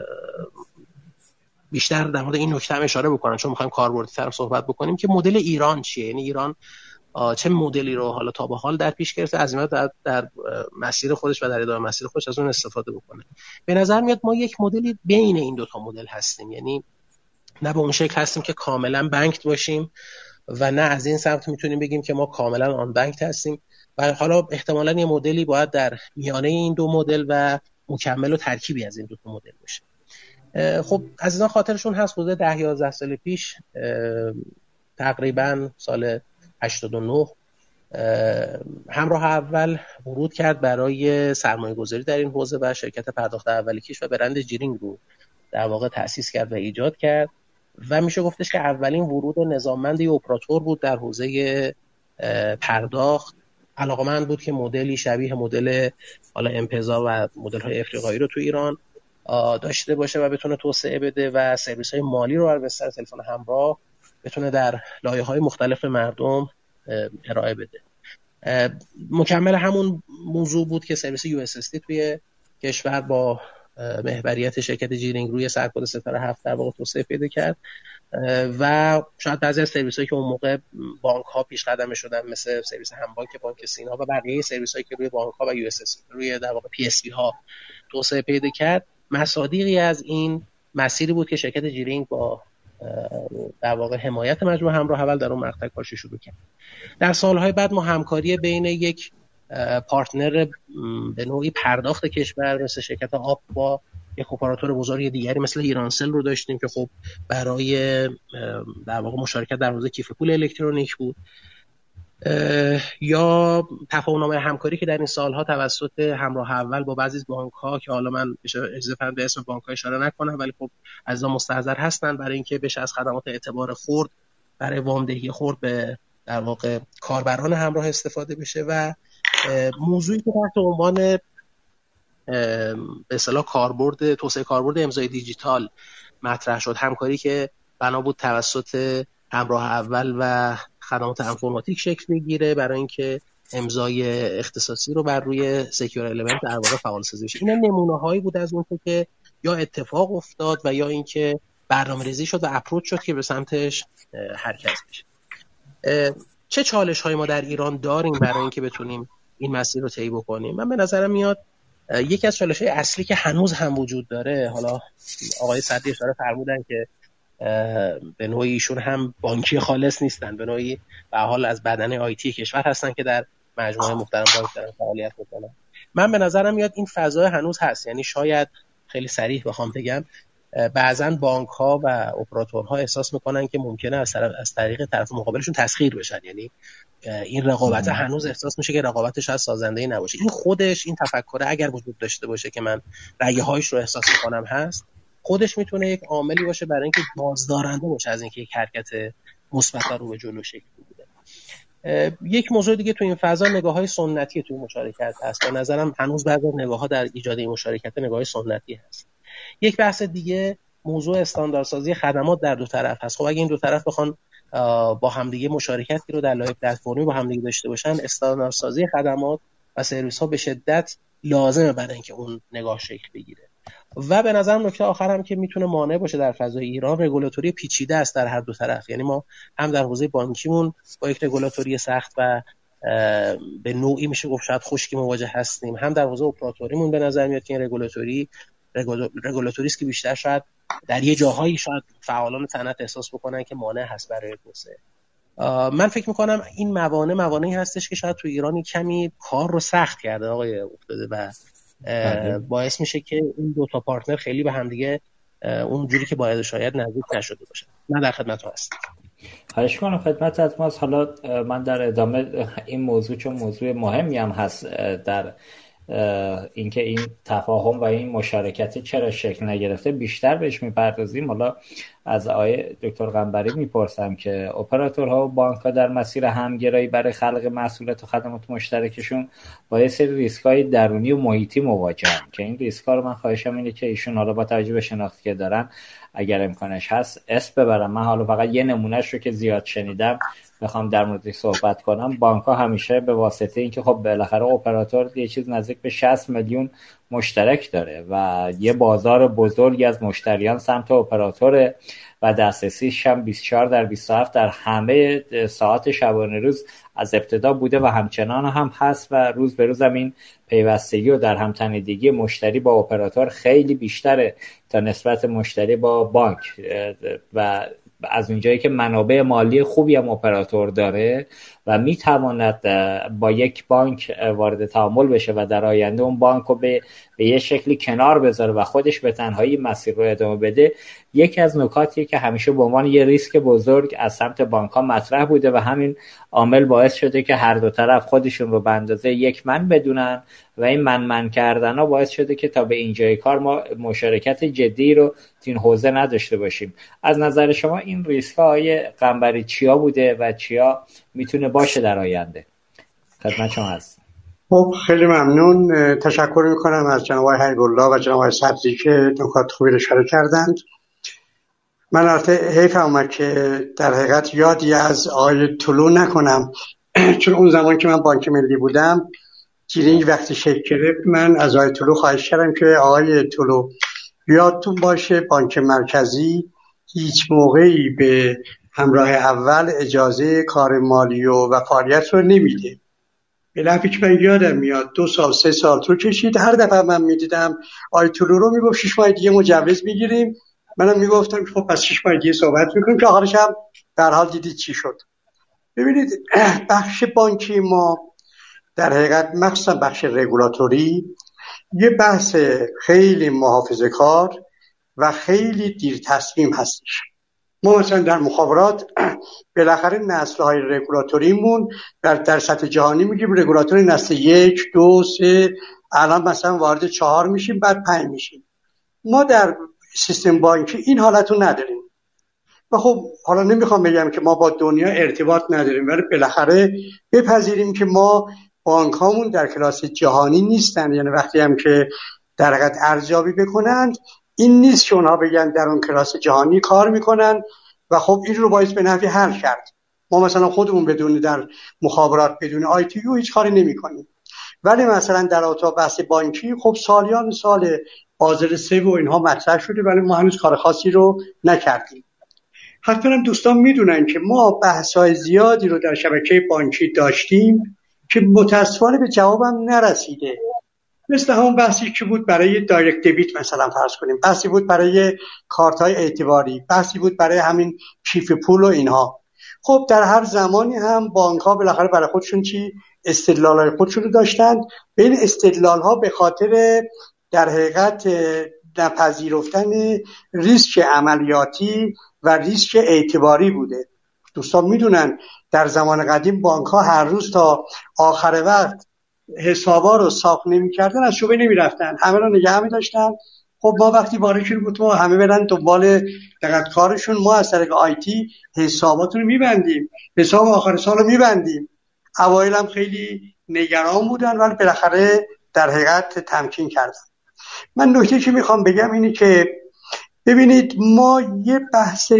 بیشتر در مورد این نکته هم اشاره بکنن چون می‌خوایم کاربردی‌تر صحبت بکنیم که مدل ایران چیه، یعنی ایران چه مدلی رو حالا تا به حال در پیش گرفته، از این در, در مسیر خودش و در ادامه مسیر خودش از اون استفاده بکنه. به نظر میاد ما یک مدلی بین این دو تا مدل هستیم، یعنی نه به اون شکل هستیم که کاملا بانک باشیم و نه از این سمت میتونیم بگیم که ما کاملا آن بانک هستیم و حالا احتمالاً یه مدلی باید در میانه این دو مدل و مکمل و ترکیبی از این دو تا مدل باشه. خب عزیزان خاطرشون هست حدود ده یازده سال پیش تقریبا سال هشتاد و نه همراه اول ورود کرد برای سرمایه گذاری در این حوزه و شرکت پرداخت اولی کیش و برند جیرینگ رو در واقع تأسیس کرد و ایجاد کرد و میشه گفتش که اولین ورود نظاممند اپراتور بود در حوزه پرداخت. علاقمند بود که مدلی شبیه مدل حالا امپزا و مدل‌های افریقایی رو تو ایران داشته باشه و بتونه توسعه بده و سرویس‌های مالی رو بر بستر تلفن همراه بتونه در لایه‌های مختلف مردم ارائه بده. مکمل همون موضوع بود که سرویس یو اس اس دی توی کشور با محوریت شرکت جیرینگ روی سرکد ستاره هفت در واقع توسعه پیدا کرد و شاید بعضی از سرویس‌هایی که اون موقع بانک‌ها پیش قدم شدن مثل سرویس همبانک بانک سینا و بقیه سرویس‌هایی که روی بانک‌ها و یو اس اس روی در واقع پی اس بی ها توسعه پیدا کرد، مصادیقی از این مسیری بود که شرکت جیرینگ با در واقع حمایت مجموعه همراه اول در اون مقطع کارش شروع کرد. در سالهای بعد ما همکاری بین یک پارتنر به نوعی پرداخت کشور مثل شرکت آب با یک اپراتور بزرگ دیگری مثل ایرانسل رو داشتیم که خب برای در واقع مشارکت در حوزه کیف پول الکترونیک بود، یا تفاهم‌نامه همکاری که در این سالها توسط همراه اول با بعضی از بانک‌ها که حالا من اجازه فرمایید به اسم بانک‌ها اشاره نکنم ولی خب از اون مستحضر هستن برای اینکه بشه از خدمات اعتبار خرد برای وامدهی خرد به در واقع کاربران همراه استفاده بشه، و موضوعی که تحت عنوان به اصطلاح کاربرد توسعه کاربرد امضای دیجیتال مطرح شد، همکاری که بنا بود توسط همراه اول و خدمات انفورماتیک شکل بگیره برای اینکه امضای اختصاصی رو بر روی سکیور المنت در واقع فعال سازی بشه. اینا نمونه‌هایی بود از اون که یا اتفاق افتاد و یا اینکه برنامه‌ریزی شد و اپروچ شد که به سمتش حرکت بشه. چه چالش‌هایی ما در ایران داریم برای اینکه بتونیم این مسیر رو طی بکنیم؟ من به نظرم میاد یکی از چالش‌های اصلی که هنوز هم وجود داره، حالا آقای صدری اشاره فرمودن که به نوعی ایشون هم بانکی خالص نیستن، به نوعی به حال از بدنه آیتی کشور هستن که در مجموعه مختلف بانک دارن فعالیت میکنن. من به نظرم میاد این فضا هنوز هست، یعنی شاید خیلی صریح بخوام بگم بعضن بانک ها و اپراتورها احساس میکنن که ممکنه از طرف از طریق طرف مقابلشون تسخیر بشن، یعنی این رقابت هنوز احساس میشه که رقابتش از سازنده‌ای نباشه. این خودش این تفکر اگر وجود داشته باشه که من رگه هایش رو احساس میکنم هست، خودش میتونه یک عاملی باشه برای اینکه بازدارنده باشه از اینکه یک حرکت مثبت رو به جلو شکل بده. یک موضوع دیگه تو این فضا نگاه‌های سنتی تو مشارکت هست. به نظرم هنوز بعضی از نگاه‌ها در ایجاد این مشارکت نگاه‌های سنتی هست. یک بحث دیگه موضوع استانداردسازی خدمات در دو طرف هست. خب اگه این دو طرف بخوان با همدیگه مشارکتی رو در لایه پلتفرمی با همدیگه داشته باشن، استانداردسازی خدمات و سرویس‌ها به شدت لازمه برای اینکه اون نگاه شکل بگیره. و به نظرم نکته آخر هم که میتونه مانع باشه در فضای ایران، رگولاتوری پیچیده است در هر دو طرف. یعنی ما هم در حوزه بانکیمون با یک رگولاتوری سخت و به نوعی میشه گفت شاید خشکی مواجه هستیم، هم در حوزه اپراتوریمون به نظر میاد که این رگولاتوری رگولاتوری است که بیشتر شاید در یه جاهایی شاید فعالان صنعت احساس بکنن که مانع هست برای توسعه. من فکر میکنم این موانع موانعی هستش که شاید تو ایران کمی کار رو سخت کرده آقای افتاده و باعث میشه که این دو تا پارتنر خیلی به هم دیگه اونجوری که باید شاید نزدیک نشده باشن. من در خدمتتون هستم. خواهش کنم خدمت از ماست. حالا من در ادامه این موضوع چون موضوع مهمی هم هست در اینکه این تفاهم و این مشارکت چرا شکل نگرفته بیشتر بهش میپردازیم. حالا از آقای دکتر قنبری میپرسم که اپراتورها و بانک‌ها در مسیر همگرایی برای خلق محصولات و خدمات مشترکشون با یه سری ریسک‌های درونی و محیطی مواجهن که این ریسک‌ها رو من خواهشم اینه که ایشون حالا با توجه به شناختی که دارن اگر امکانش هست اسم ببرم. من حالا فقط یه نمونهش رو که زیاد شنیدم بخوام در موردش صحبت کنم. بانک‌ها همیشه به واسطه اینکه خب بالاخره اپراتور یه چیز نزدیک به شصت میلیون مشترک داره و یه بازار بزرگی از مشتریان سمت اپراتوره و دسترسیش هم بیست و چهار در بیست و هفت در همه ساعات شبانه روز از ابتدا بوده و همچنان هم هست و روز به روز هم این پیوستگی و در هم تنیدگی مشتری با اپراتور خیلی بیشتره تا نسبت مشتری با بانک و از اونجایی که منابع مالی خوبی هم اپراتور داره و میتواند با یک بانک وارد تعامل بشه و در آینده اون بانک رو به, به یه شکلی کنار بذاره و خودش به تنهایی مسیر رو ادامه بده، یکی از نکاتیه که همیشه به عنوان یه ریسک بزرگ از سمت بانک ها مطرح بوده و همین عامل باعث شده که هر دو طرف خودشون رو به اندازه یک من بدونن و این من من کردن ها باعث شده که تا به اینجای کار ما مشارکت جدی رو این حوزه نداشته باشیم. از نظر شما این ریسک های قنبری چیا بوده و چیا میتونه باشه در آینده؟ خدمت شما هست. خب خیلی ممنون، تشکر میکنم از جناب آقای حبیب‌الله و جناب آقای صدری که نکات خوبی رو اشاره کردند. من البته حیف اومد که در حقیقت یادی از آقای طلو نکنم چون اون زمان که من بانک ملی بودم گیرینگ وقتی شکل گرفت من از آقای طلو خواهش کردم که آقای طلو یادتون باشه بانک مرکزی هیچ موقعی به همراه اول اجازه کار مالی و فعالیت رو نمیده. به لحظه که من یادم میاد دو سال سه سال طول کشید، هر دفعه من میدیدم آقای طلو رو میگفت شش ماه دیگه مجوز میگیریم، منم میگفتم خب پس شش ماه دیگه صحبت میکنیم که آخرش هم در حال دیدید چی شد. ببینید بخش بانکی ما در حقیقت مخصوصا بخش رگولاتوری یه بحث خیلی محافظه‌کار و خیلی دیر تصمیم هستش. ما مثلا در مخابرات بالاخره نسل‌های رگولاتوریمون در در سطح جهانی میگیم رگولاتور نسل یک، دو، سه، الان مثلا وارد چهار میشیم، بعد پنج میشیم. ما در سیستم بانکی این حالتو نداریم. و خب حالا نمیخوام بگم که ما با دنیا ارتباط نداریم، ولی بالاخره بپذیریم که ما بانک هامون در کلاس جهانی نیستن. یعنی وقتی هم که در حقیقت ارزیابی بکنند این نیست که اونها بگن در اون کلاس جهانی کار میکنن و خب این رو باید به نفع حل کرد. ما مثلا خودمون بدون در مخابرات بدون آی تی یو هیچ کاری نمیکنیم، ولی مثلا در اتاق بحث بانکی خب سالیان سال بازل سه و اینها مطرح شده، ولی ما هنوز کار خاصی رو نکردیم. حتما دوستان میدونن که ما بحث‌های زیادی رو در شبکه بانکی داشتیم که متاسفانه به جوابم نرسیده. مثل همون بحثی که بود برای دایرکت دیبیت مثلا فرض کنیم، بحثی بود برای کارت‌های اعتباری، بحثی بود برای همین کیف پول و اینها. خب در هر زمانی هم بانک‌ها بالاخره برای خودشون چی استدلال‌های خودشون رو داشتن. به این استدلال‌ها به خاطر در حقیقت نپذیرفتن ریسک عملیاتی و ریسک اعتباری بوده. دوستان میدونن در زمان قدیم بانک‌ها هر روز تا آخر وقت حسابا رو صاف نمی‌کردن، از شعبه نمی‌رفتن، همه رو نگه می‌داشتن. خب ما وقتی وارد شدیم گفتم همه برن دنبال دقت کارشون، ما از طریق آیتی حساباتون رو می‌بندیم، حساب آخر سال رو می‌بندیم. اوایل هم خیلی نگران بودن ولی بالاخره در حقیقت تمکین کردن. من نکته که میخوام بگم اینه که ببینید ما یه بحث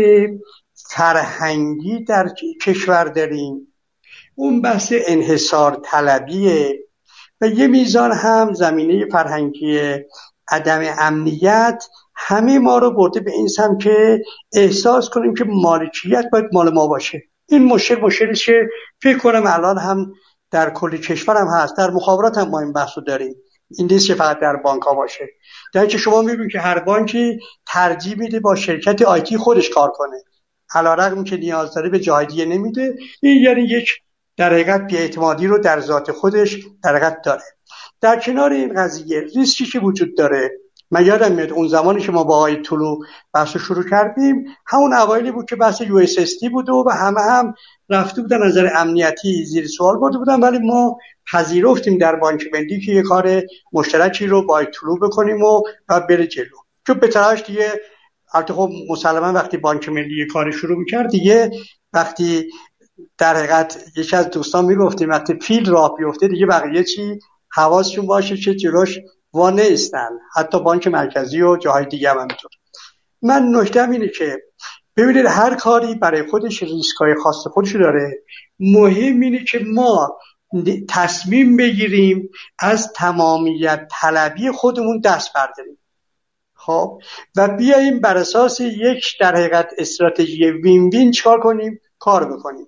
فرهنگی در کشور داریم، اون بحث انحصار طلبیه و یه میزان هم زمینه فرهنگی عدم امنیت همه ما رو برده به این سمت که احساس کنیم که مالکیت باید مال ما باشه. این مشکل مشکلی که فکر کنم الان هم در کل کشور هم هست، در مخابرات هم ما این بحثو داریم. این نیست که فقط در بانک ها باشه، در اینکه شما میبینید که هر بانکی ترجیح میده با شرکت آیتی خودش کار کنه، علیرغم که نیاز داره به جای دیگه نمیده. این یعنی یک در حقیقت بی‌اعتمادی رو در ذات خودش در حقیقت داره. در کنار این قضیه ریسکی که وجود داره، من یادم میاد اون زمانی که ما با آقای طلو بحث شروع کردیم همون اوایلی بود که بحث یو اس اس دی بود و همه هم رفته بودن نظر امنیتی زیر سوال برده بودن، ولی ما پذیرفتیم در بانک ملی که یه کار مشترکی رو با طلوع بکنیم و بعد بره جلو. چون به طرفش دیگه البته خب مسلما وقتی بانک ملی یه کار شروع می‌کرد دیگه وقتی در حقیقت یکی از دوستان میگفتیم وقتی فیل راه بیفته دیگه بقیه چی حواسشون باشه که جلوش وا نیستن، حتی بانک مرکزی و جاهای دیگه هم همینطور. من نکته‌ام اینه که ببینید هر کاری برای خودش ریسک‌های خاص خودش داره. مهم اینه که ما تصمیم بگیریم از تمامیت طلبی خودمون دست برداریم، خب و بیاییم بر اساس یک در حقیقت استراتژی وین وین چیکار کنیم، کار بکنیم.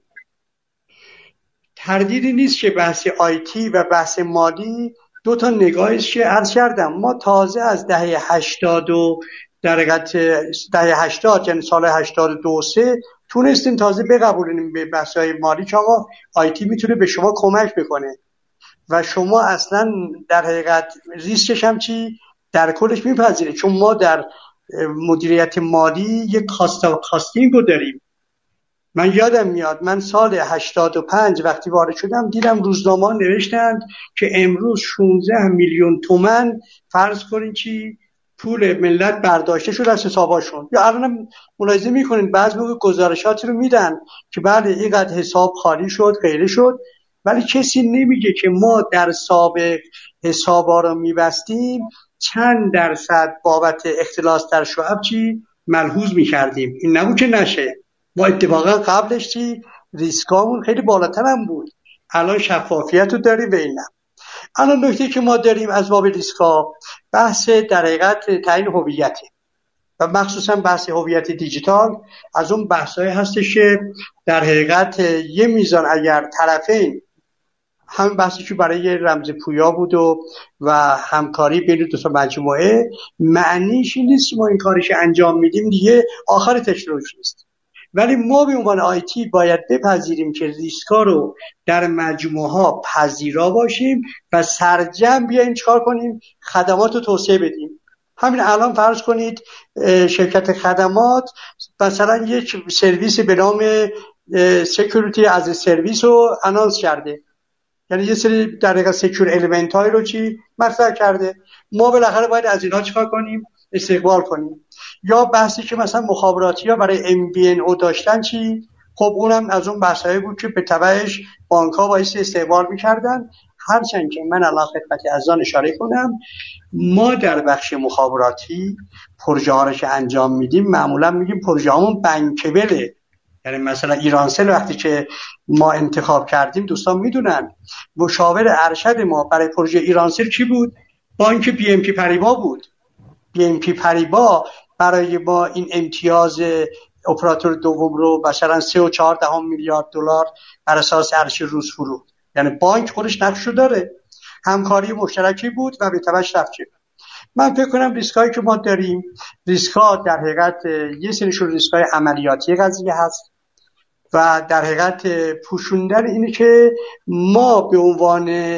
تردیدی نیست که بحث آیتی و بحث مالی دو تا نگاهیست که عرض کردم. ما تازه از دهه هشتاد و در حقیقت دهه هشتاد یعنی سال هشتاد و دو سه تونستیم تازه بقبولیم به بحث‌های مالی که آقا آیتی میتونه به شما کمک بکنه و شما اصلا در حقیقت ریسکش هم چی در کلش میپذیره. چون ما در مدیریت مالی یک کاستینگ رو داریم. من یادم میاد من سال هشتاد و پنج وقتی وارد شدم دیدم روزنامه‌ها نوشتند که امروز شانزده میلیون تومان فرض کنین چی پول ملت برداشته شد از حساباشون. یا الان ملاحظه میکنین بعضی موقع گزارشاتی رو میدن که بله اینقدر حساب خالی شد غیره شد، ولی کسی نمیگه که ما در سابق حسابا رو میبستیم چند درصد بابت اختلاس در شعب چی ملحوظ میکردیم. این نبود که نشه، ما اتفاقا قبلش چی ریسکامون خیلی بالاتر هم بود. الان شفافیت رو داریم و اینم. الان نکته که ما داریم از باب ریسکا بحث در حقیقت تعیین هویتی و مخصوصا بحث هویت دیجیتال از اون بحثایی هستش که در حقیقت یه میزان اگر طرفین هم بحثی که برای رمز پویا بود و و همکاری بین دو تا مجموعه، معنیش این نیست ما این کارش انجام میدیم دیگه آخر تکنولوژی است. ولی ما به عنوان آیتی باید بپذیریم که ریسکا رو در مجموعه ها پذیرا باشیم و سرجم بیایم چکار کنیم؟ خدمات رو توسعه بدیم. همین الان فرض کنید شرکت خدمات مثلا یک سرویس به نام سکیوریتی از سرویس رو انانس کرده، یعنی یه سری در واقع سکیور الیمنت های رو چی مطرح کرده. ما بالاخره باید از اینها چیکار کنیم؟ استقبال کنیم. یا بحثی که مثلا مخابراتی ها برای ام بی ان او داشتن چی؟ خب اونم از اون بحثایی بود که به تبعش بانک ها باعث استقبال می‌کردن. هرچند که من الان خدمت عزیزان اشاره کنم ما در بخش مخابراتی پروژه ها رو که انجام میدیم معمولا میگیم پروژه هامون بانکبله. یعنی مثلا ایرانسل وقتی که ما انتخاب کردیم دوستان میدونن مشاور ارشد ما برای پروژه ایرانسل کی بود؟ بانک بی ام پی پریبا بود. بی ام پی پریبا برای ما این امتیاز اپراتور دوم رو مثلا سه و چهار دهم میلیارد دلار بر اساس ارزش روز فروخت. یعنی بانک خودش نقشو داره، همکاری مشترکی بود و به تبعش رفت. من فکر کنم ریسکایی که ما داریم ریسکا در حقیقت یه سریشون ریسکای عملیاتی قضیه هست و در حقیقت پوشوندن اینه که ما به عنوان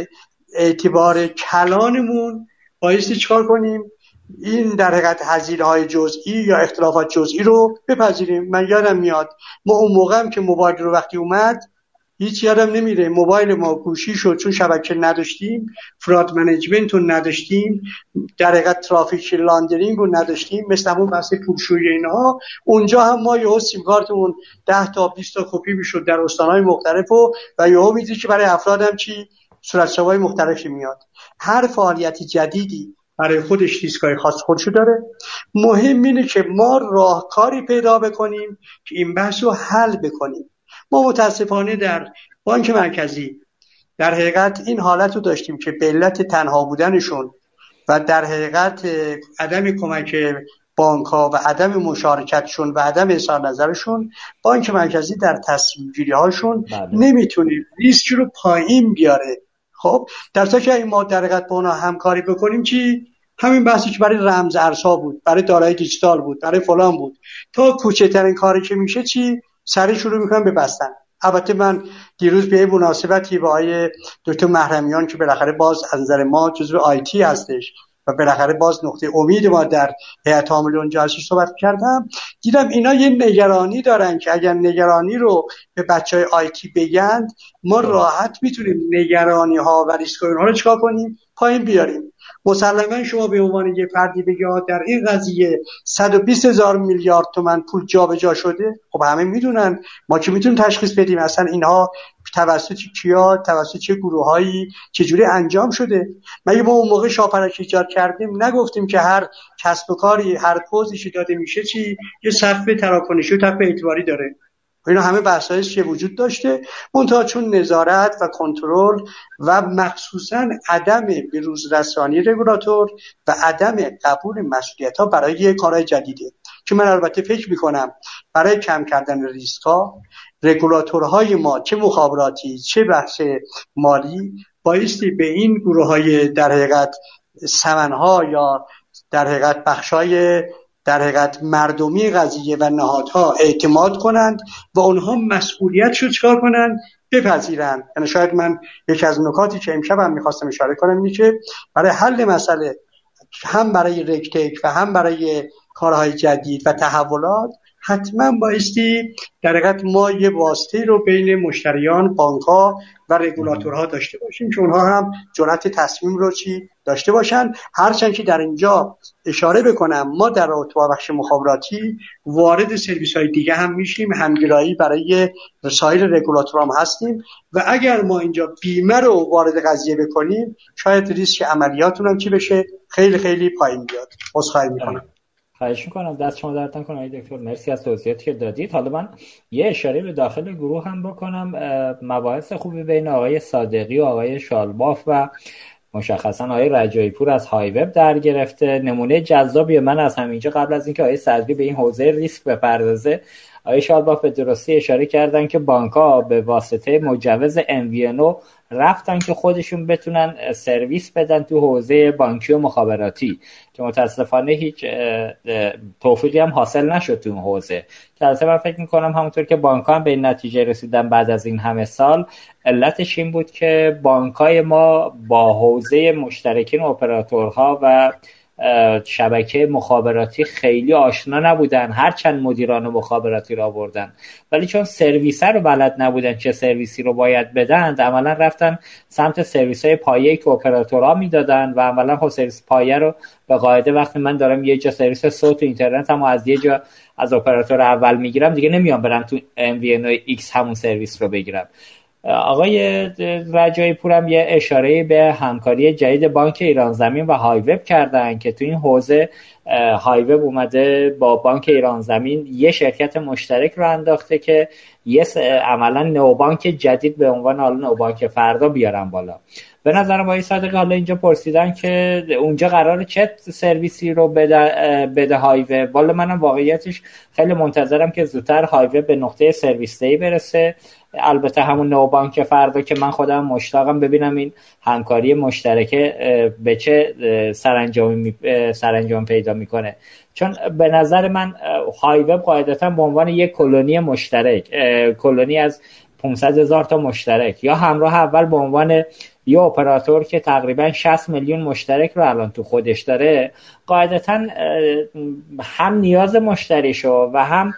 اعتبار کلانمون بایستی چکار کنیم؟ این در حقیقت هزینه‌های جزئی یا اختلافات جزئی رو بپذیریم. من یادم میاد ما اون موقع هم که موبایل رو وقتی اومد هیچ یادم نمیره موبایل ما گوشی شد چون شبکه نداشتیم، فراد منیجمنت رو نداشتیم، در حقیقت ترافیک لاندرینگ رو نداشتیم، مثل همون بحث پولشویی اینها. اونجا هم ما یهو سیم کارتمون ده تا بیست تا کپی میشد در استان‌های مختلف و و یهو میدید که برای افراد هم چی صورتحساب‌های مختلفی میاد. هر فعالیت جدیدی برای خودش ریسکای خاص خودشو داره. مهم اینه که ما راهکاری پیدا بکنیم که این بحث رو حل بکنیم. ما متاسفانه در بانک مرکزی در حقیقت این حالت رو داشتیم که به علت تنها بودنشون و در حقیقت عدم کمک بانک ها و عدم مشارکتشون و عدم اظهار نظرشون بانک مرکزی در تصمیم گیری هاشون نمیتونه ریسک رو پایین بیاره. خب در تا که این ما در حقیقت با اونا همکاری بکنیم چی؟ همین بحثی که برای رمز ارزها بود، برای دارایی دیجیتال بود، برای فلان بود، تا کوچکترین کاری که میشه چی سریع شروع میکنن به بستن. البته من دیروز به مناسبتی با آقای دکتر محرمیان که بالاخره باز از نظر ما جزو آیتی هستش و بالاخره باز نقطه امید ما در هیئت عامله اونجا هستش صحبت کردم، دیدم اینا یه نگرانی دارن که اگر نگرانی رو به بچهای آیتی بگند ما راحت میتونیم نگرانی ها و ریسک ها رو چیکار کنیم؟ پایین بیاریم. مسلماً شما به عنوان یه فردی بگی در این قضیه صد و بیست هزار میلیارد تومان پول جابجا شده، خب همه میدونن، ما که میتونیم تشخیص بدیم اصلا اینها توسط کیا، توسط چه گروهایی چجوری انجام شده. مگه ما اون موقع شاپرک ایجاد کردیم نگفتیم که هر کسب و کاری هر پوزیشی داده میشه چی یه سقف تراکنشی و سقف اعتباری داره؟ اینا همه بحثایش که وجود داشته، منتها چون نظارت و کنترل و مخصوصا عدم بروز رسانی رگولاتور و عدم قبول مسئولیت ها برای کارهای جدیده که من البته فکر میکنم برای کم کردن ریسک ها رگولاتورهای ما چه مخابراتی چه بحث مالی بایستی به این گروه های در حقیقت سمنها یا در حقیقت بخشای در حقیقت مردمی قضیه و نهادها اعتماد کنند و اونها مسئولیت شو چکار کنند؟ بپذیرند. یعنی شاید من یکی از نکاتی که امشب هم میخواستم اشاره کنم اینه که برای حل مسئله هم برای رگتک و هم برای کارهای جدید و تحولات حتما بایستی در حقیقت ما یه واسطه رو بین مشتریان، بانک‌ها و رگولاتورها داشته باشیم که اونها هم جرأت تصمیم رو چی داشته باشن. هرچند که در اینجا اشاره بکنم ما در رابطه با بخش مخابراتی وارد سرویس‌های دیگه هم میشیم، همگرایی برای رسایل رگولاتور هم هستیم و اگر ما اینجا بیمه رو وارد قضیه بکنیم شاید ریسک عملیاتون هم چی بشه خیلی خیلی پایین بیاد. عذرخواهی میکنم. خواهش میکنم، دست شما درد نکنه آقای دکتر، مرسی از توضیحاتی که دادید. حالا من یه اشاره به داخل گروه هم بکنم. مباحث خوبی بین آقای صادقی و آقای شالباف و مشخصا آقای رجایی پور از های وب در گرفته. نمونه جذابی من از همینجا قبل از اینکه آقای صدری به این حوزه ریسک بپردازه آقای شالباف به درستی اشاره کردن که بانک‌ها به واسطه مجوز ام وی ان او رفتن که خودشون بتونن سرویس بدن تو حوزه بانکی و مخابراتی که متاسفانه هیچ توفیقی هم حاصل نشد تو اون حوزه. که البته من فکر میکنم همونطور که بانک‌ها هم به این نتیجه رسیدن بعد از این همه سال، علتش این بود که بانک‌های ما با حوزه مشترکین و اپراتورها و شبکه مخابراتی خیلی آشنا نبودن، هرچند مدیران مخابراتی را آوردن ولی چون سرویس رو بلد نبودن چه سرویسی رو باید بدن، عملا رفتن سمت سرویس های پایه‌ای که اپراتورها میدادن و عملا خب سرویس پایه رو به قاعده وقتی من دارم یه جا سرویس صوت و اینترنت هم از یه جا از اپراتور اول میگیرم، دیگه نمیام برم تو ام وی ان او ایکس همون سرویس رو بگیرم. آقای رجایی پورم یه اشاره به همکاری جدید بانک ایران زمین و های وب کردن که تو این حوزه های وب اومده با بانک ایران زمین یه شرکت مشترک رو انداخته که یه عملا نوبانک جدید به عنوان حالا نوبانک فردا بیارن بالا. به نظرم آقای صادقی حالا اینجا پرسیدن که اونجا قراره چه سرویسی رو بده بده های وب. والا منم واقعیتش خیلی منتظرم که زودتر های وب به نقطه سرویس دی برسه. البته همون نوبانک فردا که من خودم مشتاقم ببینم این همکاری مشترکه به چه سرانجامی سرانجام پیدا میکنه، چون به نظر من های وب قاعدتا به عنوان یک کلونی مشترک، کلونی از پانصد هزار تا مشترک یا همراه اول به عنوان یه اپراتور که تقریبا شصت میلیون مشترک رو الان تو خودش داره، قاعدتا هم نیاز مشتریشو و هم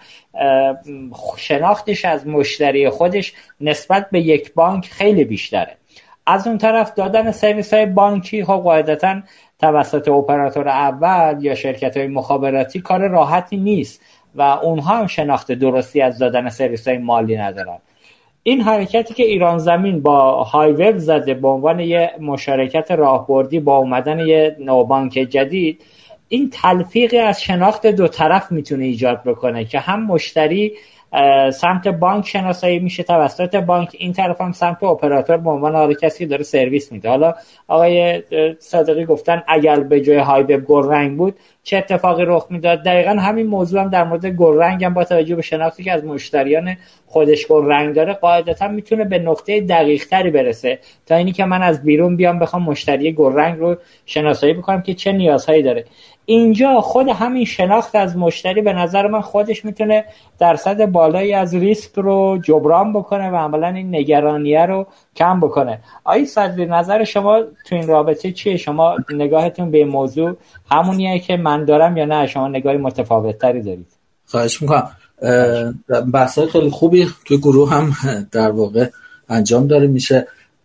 شناختش از مشتری خودش نسبت به یک بانک خیلی بیشتره. از اون طرف دادن سرویس های بانکی خب قاعدتا توسط اپراتور اول یا شرکت های مخابراتی کار راحتی نیست و اونها هم شناخت درستی از دادن سرویس های مالی ندارن. این حرکتی که ایران زمین با های وب زده به عنوان یه مشارکت راهبردی با اومدن یه نوبانک جدید، این تلفیقی از شناخت دو طرف میتونه ایجاد بکنه که هم مشتری سمت بانک شناسایی میشه توسط بانک، این طرف هم سمت اپراتور به عنوان حالا کسی داره سرویس میده. حالا آقای صادقی گفتن اگر به جای های وب گلرنگ بود چه اتفاقی رخ میداد. دقیقاً همین موضوع هم در مورد گلرنگ هم با توجه به شناختی که از مشتریان خودش گلرنگ داره قاعدتا میتونه به نقطه دقیق تری برسه تا اینی که من از بیرون بیام بخوام مشتری گلرنگ رو شناسایی بکنم که چه نیازهایی داره. اینجا خود همین شناخت از مشتری به نظر من خودش میتونه درصد بالایی از ریسک رو جبران بکنه و عملا این نگرانیه رو کم بکنه. آقای صدری نظر شما تو این رابطه چیه؟ شما نگاهتون به این موضوع همونیه که من دارم یا نه شما نگاهی متفاوت تری دارید؟ خواهش میکنم. بحثای خیلی خوبی توی گروه هم در واقع انجام داره میشه.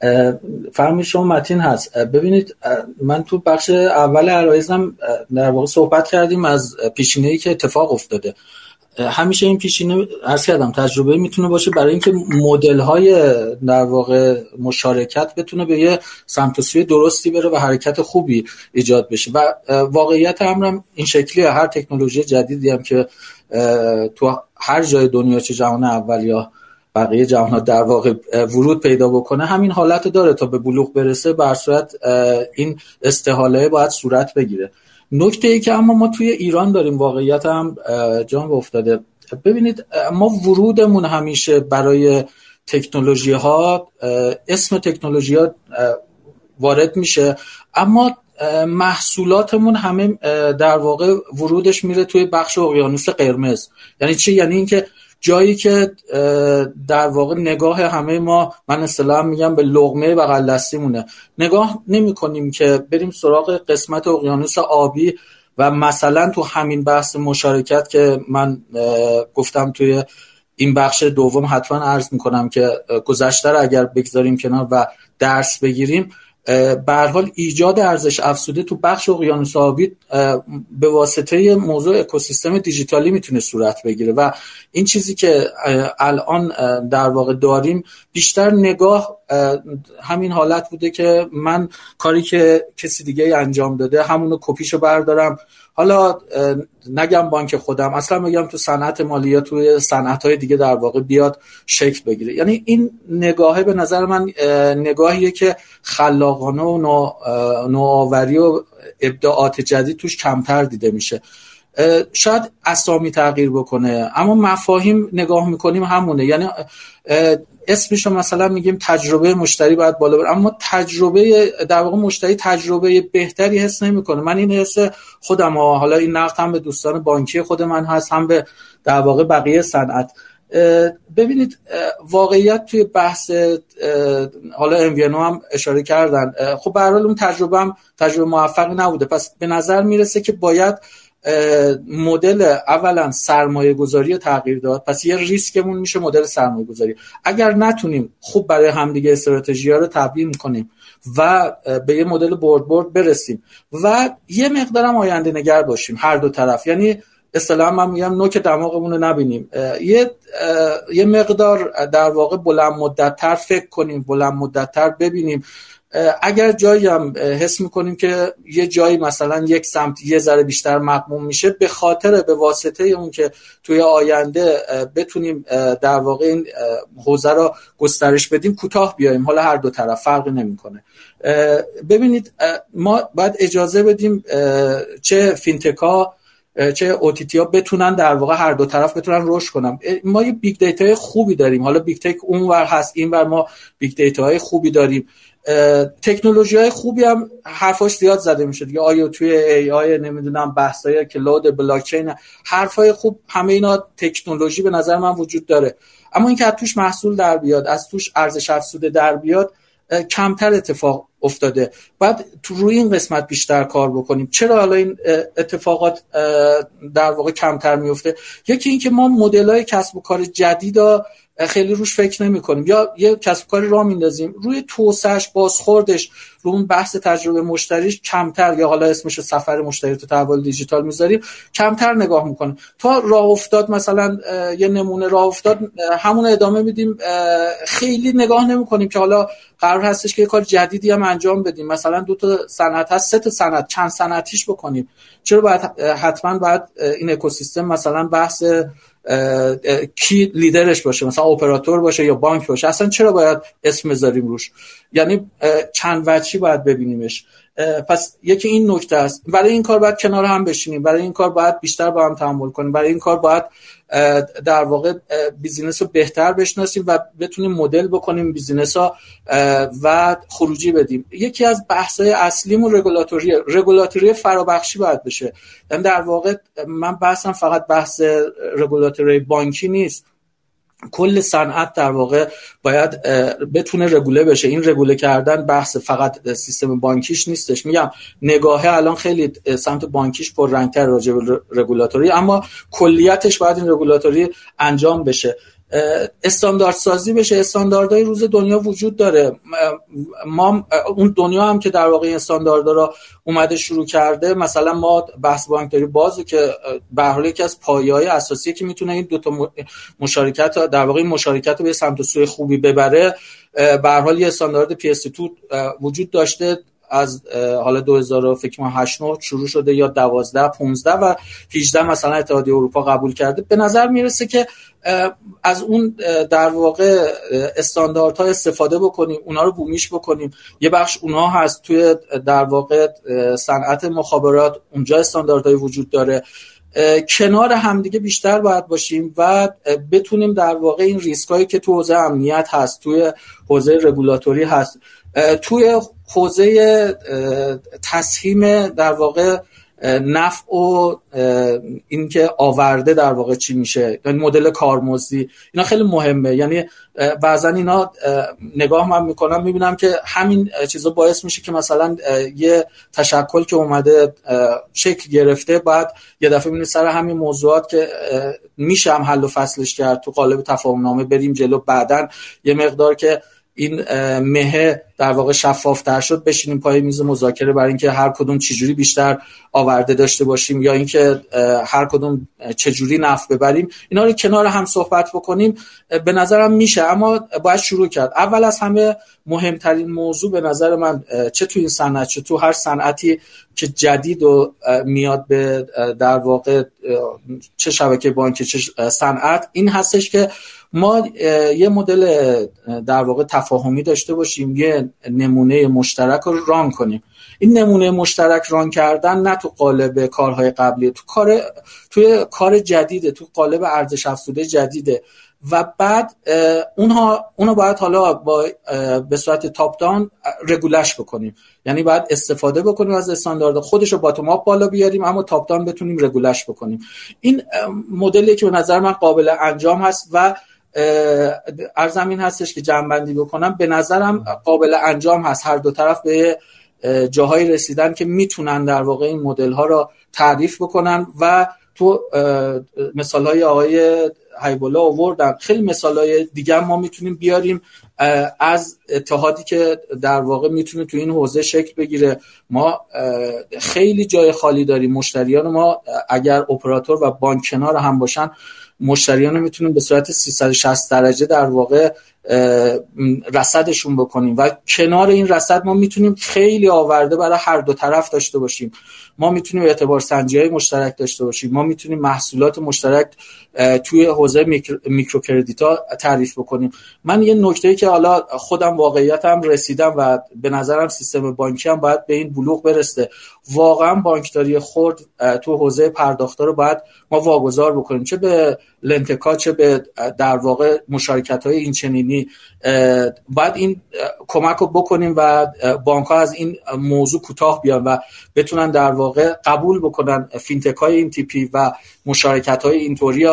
فرمی شما متین هست. ببینید من تو بخش اول عرایزم در واقع صحبت کردیم از پیشینه‌ای که اتفاق افتاده. همیشه این پیشینه عرض کردم تجربه میتونه باشه برای اینکه مدل‌های در واقع مشارکت بتونه به یه سمت و سوی درستی بره و حرکت خوبی ایجاد بشه و واقعیت امرم این شکلیه. هر تکنولوژی جدیدی هم که تو هر جای دنیا چه جهان اول یا بقیه جهان‌ها در واقع ورود پیدا بکنه همین حالت داره تا به بلوغ برسه، بر صورت این استحاله باید صورت بگیره. نکته ای که اما ما توی ایران داریم واقعیت هم جان افتاده. ببینید ما ورودمون همیشه برای تکنولوژی ها اسم تکنولوژی ها وارد میشه اما محصولاتمون همه در واقع ورودش میره توی بخش اقیانوس قرمز. یعنی چی؟ یعنی اینکه جایی که در واقع نگاه همه ما، من اصطلاحاً میگم به لقمه بغل دستیمونه، نگاه نمی کنیم که بریم سراغ قسمت اقیانوس آبی و مثلا تو همین بحث مشارکت که من گفتم توی این بخش دوم حتما عرض میکنم که گذشته رو اگر بگذاریم کنار و درس بگیریم، به هر حال ایجاد ارزش افزوده تو بخش اقیانوس آبی به واسطه موضوع اکوسیستم دیجیتالی میتونه صورت بگیره و این چیزی که الان در واقع داریم بیشتر نگاه همین حالت بوده که من کاری که کسی دیگه انجام داده همونو کپیشو بردارم، حالا نگم بانک خودم، اصلا میگم تو صنعت مالی یا توی صنعت‌های دیگه در واقع بیاد شکل بگیره. یعنی این نگاهه به نظر من نگاهیه که خلاقانه و نوآوری و ابداعات جدید توش کمتر دیده میشه. شاید اسامی تغییر بکنه اما مفاهیم نگاه میکنیم همونه. یعنی اسمشو مثلا میگیم تجربه مشتری باید بالا بره، اما تجربه در واقع مشتری تجربه بهتری حس نمیکنه. من این حس خودم ها، حالا این نقد هم به دوستان بانکی خود من هست هم به در واقع بقیه صنعت. ببینید واقعیت توی بحث حالا ام وی ان او هم اشاره کردن، خب به هر حال اون تجربه هم تجربه موفقی نبوده. پس به نظر میرسه که باید مدل اولا سرمایه گذاری رو تغییر داد. پس یه ریسکمون میشه مدل سرمایه گذاری. اگر نتونیم خوب برای همدیگه استراتژی ها رو تبیین کنیم و به یه مدل برد برد برسیم و یه مقدارم آینده نگر باشیم هر دو طرف، یعنی اصطلاحاً من میگم نوک دماغمون رو نبینیم، یه یه مقدار در واقع بلند مدت‌تر فکر کنیم، بلند مدت‌تر ببینیم. اگر جایی هم حس میکنیم که یه جایی مثلا یک سمت یه ذره بیشتر مقموم میشه، به خاطر به واسطه اون که توی آینده بتونیم در واقع این حوزه رو گسترش بدیم کوتاه بیایم، حالا هر دو طرف فرقی نمیکنه. ببینید ما باید اجازه بدیم چه فینتکا چه اوتیتی ها بتونن در واقع هر دو طرف بتونن رشد کنن. ما یه بیگ دیتا خوبی داریم، حالا بیگ تک اونور هست اینور ما بیگ دیتا های خوبی داریم، تکنولوژی های خوبی هم حرفاش زیاد زده میشه دیگه، آیا توی ای آی نمیدونم بحثای کلود بلاک چین، حرفای خوب، همه اینا تکنولوژی به نظر من وجود داره. اما اینکه از توش محصول در بیاد، از توش ارزش افزوده در بیاد، کمتر اتفاق افتاده. باید تو روی این قسمت بیشتر کار بکنیم. چرا حالا این اتفاقات در واقع کمتر میفته؟ یکی این که ما مدل‌های کسب و کار جدیدا خیلی روش فکر نمی کنیم، یا یه کسب و کاری راه میندازیم روی توسعه‌اش، بازخوردش، رو اون بحث تجربه مشتریش کمتر، یا حالا اسمش سفر مشتری تو تحول دیجیتال میذاریم، کمتر نگاه میکنیم. تا راه افتاد مثلا یه نمونه راه افتاد همون ادامه میدیم، خیلی نگاه نمیکنیم که حالا قرار هستش که یه کار جدیدی هم انجام بدیم. مثلا دو تا صنعت هست، سه تا صنعت، چند صنعتیش بکنیم. چرا باید حتما باید این اکوسیستم مثلا بحث کی لیدرش باشه، مثلا اپراتور باشه یا بانک باشه؟ اصلا چرا باید اسم بذاریم روش؟ یعنی چند وجهی باید ببینیمش. پس یکی این نکته است. برای این کار باید کنار هم بشینیم، برای این کار باید بیشتر با هم تعامل کنیم، برای این کار باید در واقع بیزینس رو بهتر بشناسیم و بتونیم مدل بکنیم بیزینس ها و خروجی بدیم. یکی از بحث‌های اصلیمون رگولاتوری رگولاتوری فرابخشی باید بشه. یعنی در واقع من بحثم فقط بحث رگولاتوری بانکی نیست، کل صنعت در واقع باید بتونه رگوله بشه. این رگوله کردن بحث فقط سیستم بانکیش نیستش. میگم نگاهه الان خیلی سمت بانکیش پر رنگتر راجع به رگولاتوری، اما کلیتش باید این رگولاتوری انجام بشه، استاندارد سازی بشه. استانداردهای روز دنیا وجود داره، ما اون دنیا هم که در واقع استانداردها رو اومده شروع کرده. مثلا ما بحث بانکداری بازه که به هر حال یکی از پایه‌های اساسیه که میتونه این دو تا مشارکت در واقع این مشارکت رو به سمت و سوی خوبی ببره. به هر حال یه استاندارد پی اس دو وجود داشته از حالا دو هزار فکر کنم هشت نه شروع شده، یا دوازده پانزده و هجده مثلا اتحادیه اروپا قبول کرده. به نظر میرسه که از اون در واقع استانداردها استفاده بکنیم، اونا رو بومیش بکنیم. یه بخش اونها هست توی در واقع صنعت مخابرات، اونجا استانداردهای وجود داره. کنار همدیگه بیشتر باید باشیم و بتونیم در واقع این ریسکایی که تو حوزه امنیت هست، توی حوزه رگولاتوری هست، توی حوزه تسهیم در واقع نفع و این که آورده در واقع چی میشه، یعنی مدل کارمزدی، اینا خیلی مهمه. یعنی بعضا اینا نگاه من میکنم میبینم که همین چیزا باعث میشه که مثلا یه تشکل که اومده شکل گرفته، بعد یه دفعه میبینی سر همین موضوعات که میشه هم حل و فصلش کرد تو قالب تفاهم نامه بریم جلو، بعدن یه مقدار که این مه در واقع شفافتر شد بشینیم پای میز مذاکره برای اینکه هر کدوم چجوری بیشتر آورده داشته باشیم، یا اینکه هر کدوم چجوری نفع ببریم. اینا رو کنار هم صحبت بکنیم به نظرم میشه، اما باید شروع کرد. اول از همه مهمترین موضوع به نظر من، چه تو این صنعت چه تو هر صنعتی که جدید و میاد به در واقع چه شبکه بانکی چه صنعت، این هستش که ما یه مدل در واقع تفاهمی داشته باشیم، یه بتونیم نمونه مشترک رو ران کنیم. این نمونه مشترک ران کردن نه تو قالب کارهای قبلی، تو کار توی کار جدیده، تو قالب ارزش افزوده جدیده و بعد اونها اونو باید حالا با به صورت تاپ داون رگولش بکنیم، یعنی باید استفاده بکنیم از استاندارد خودش رو باتوم آپ بالا بیاریم اما تاپ داون بتونیم رگولش بکنیم. این مدلی که به نظر من قابل انجام هست و ارزم این هستش که جمع‌بندی بکنم به نظرم قابل انجام هست. هر دو طرف به جاهایی رسیدن که میتونن در واقع این مدل ها رو تعریف بکنن و تو مثالهای آقای حیب‌الله آوردن، خیلی مثالهای دیگه ما میتونیم بیاریم از اتحادی که در واقع میتونه تو این حوزه شکل بگیره. ما خیلی جای خالی داریم، مشتریان ما اگر اپراتور و بانک کنار هم باشن مشتریان میتونیم به صورت سیصد و شصت درجه در واقع رصدشون بکنیم و کنار این رصد ما میتونیم خیلی آورده برای هر دو طرف داشته باشیم. ما میتونیم اعتبار سنجی‌های مشترک داشته باشیم، ما میتونیم محصولات مشترک توی حوزه میکرو, میکرو کردیتا تعریف بکنیم. من یه نکته‌ای که حالا خودم واقعیتم رسیدم و به نظرم سیستم بانکی هم باید به این بلوغ برسه، واقعا بانکداری خرد تو حوزه پرداخت‌ها رو باید ما واگذار بکنیم، چه به لنتکا چه به در واقع مشارکت‌های اینچنینی. باید این کمک رو بکنیم و بانک‌ها از این موضوع کوتاه بیان و بتونن در واقع قبول بکنن فینتک‌های این تیپی و مشارکت‌های اینطوری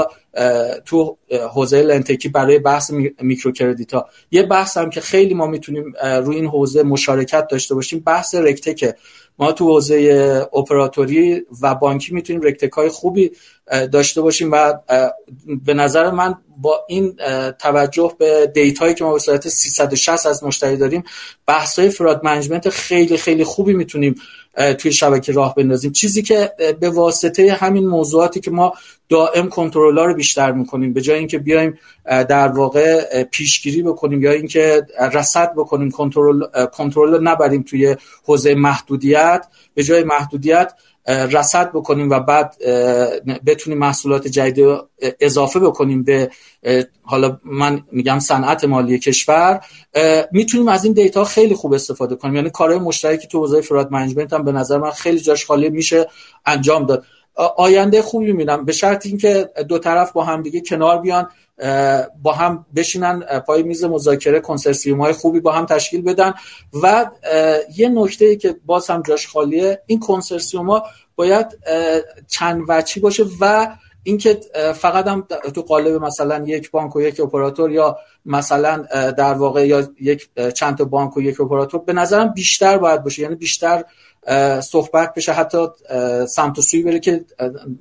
تو حوزه لنتکی برای بحث میکرو کردیتا. یه بحث هم که خیلی ما میتونیم روی این حوزه مشارکت داشته باشیم بحث رکتکه. ما تو حوزه اپراتوری و بانکی میتونیم رکتک‌های خوبی داشته باشیم و به نظر من با این توجه به دیتایی که ما به صورت سیصد و شصت از مشتری داریم بحث‌های فراد منیجمنت خیلی خیلی خوبی میتونیم توی شبکه راه بندازیم، چیزی که به واسطه همین موضوعاتی که ما دائم کنترل‌ها رو بیشتر می‌کنیم به جای اینکه بیایم در واقع پیشگیری بکنیم یا اینکه رصد بکنیم، کنترل کنترل رو نبریم توی حوزه محدودیت، به جای محدودیت رصد بکنیم و بعد بتونیم محصولات جدید اضافه بکنیم به حالا من میگم صنعت مالی کشور، میتونیم از این دیتا خیلی خوب استفاده کنیم. یعنی کارهای مشترکی تو حوزه فراد منیجمنت هم به نظر من خیلی جاش خالی میشه انجام داد. آینده خوبی میبینم به شرط اینکه دو طرف با هم دیگه کنار بیان، با هم بشینن پای میز مذاکره، کنسرسیوم‌های خوبی با هم تشکیل بدن و یه نکته‌ای که باز هم جاش خالیه، این کنسرسیوم‌ها باید چند وجهی باشه و اینکه فقط هم تو قالب مثلا یک بانک و یک اپراتور یا مثلا در واقع یا یک چند تا بانک و یک اپراتور به نظرم بیشتر باید باشه، یعنی بیشتر صحبت بشه، حتی سمت و سوی بره که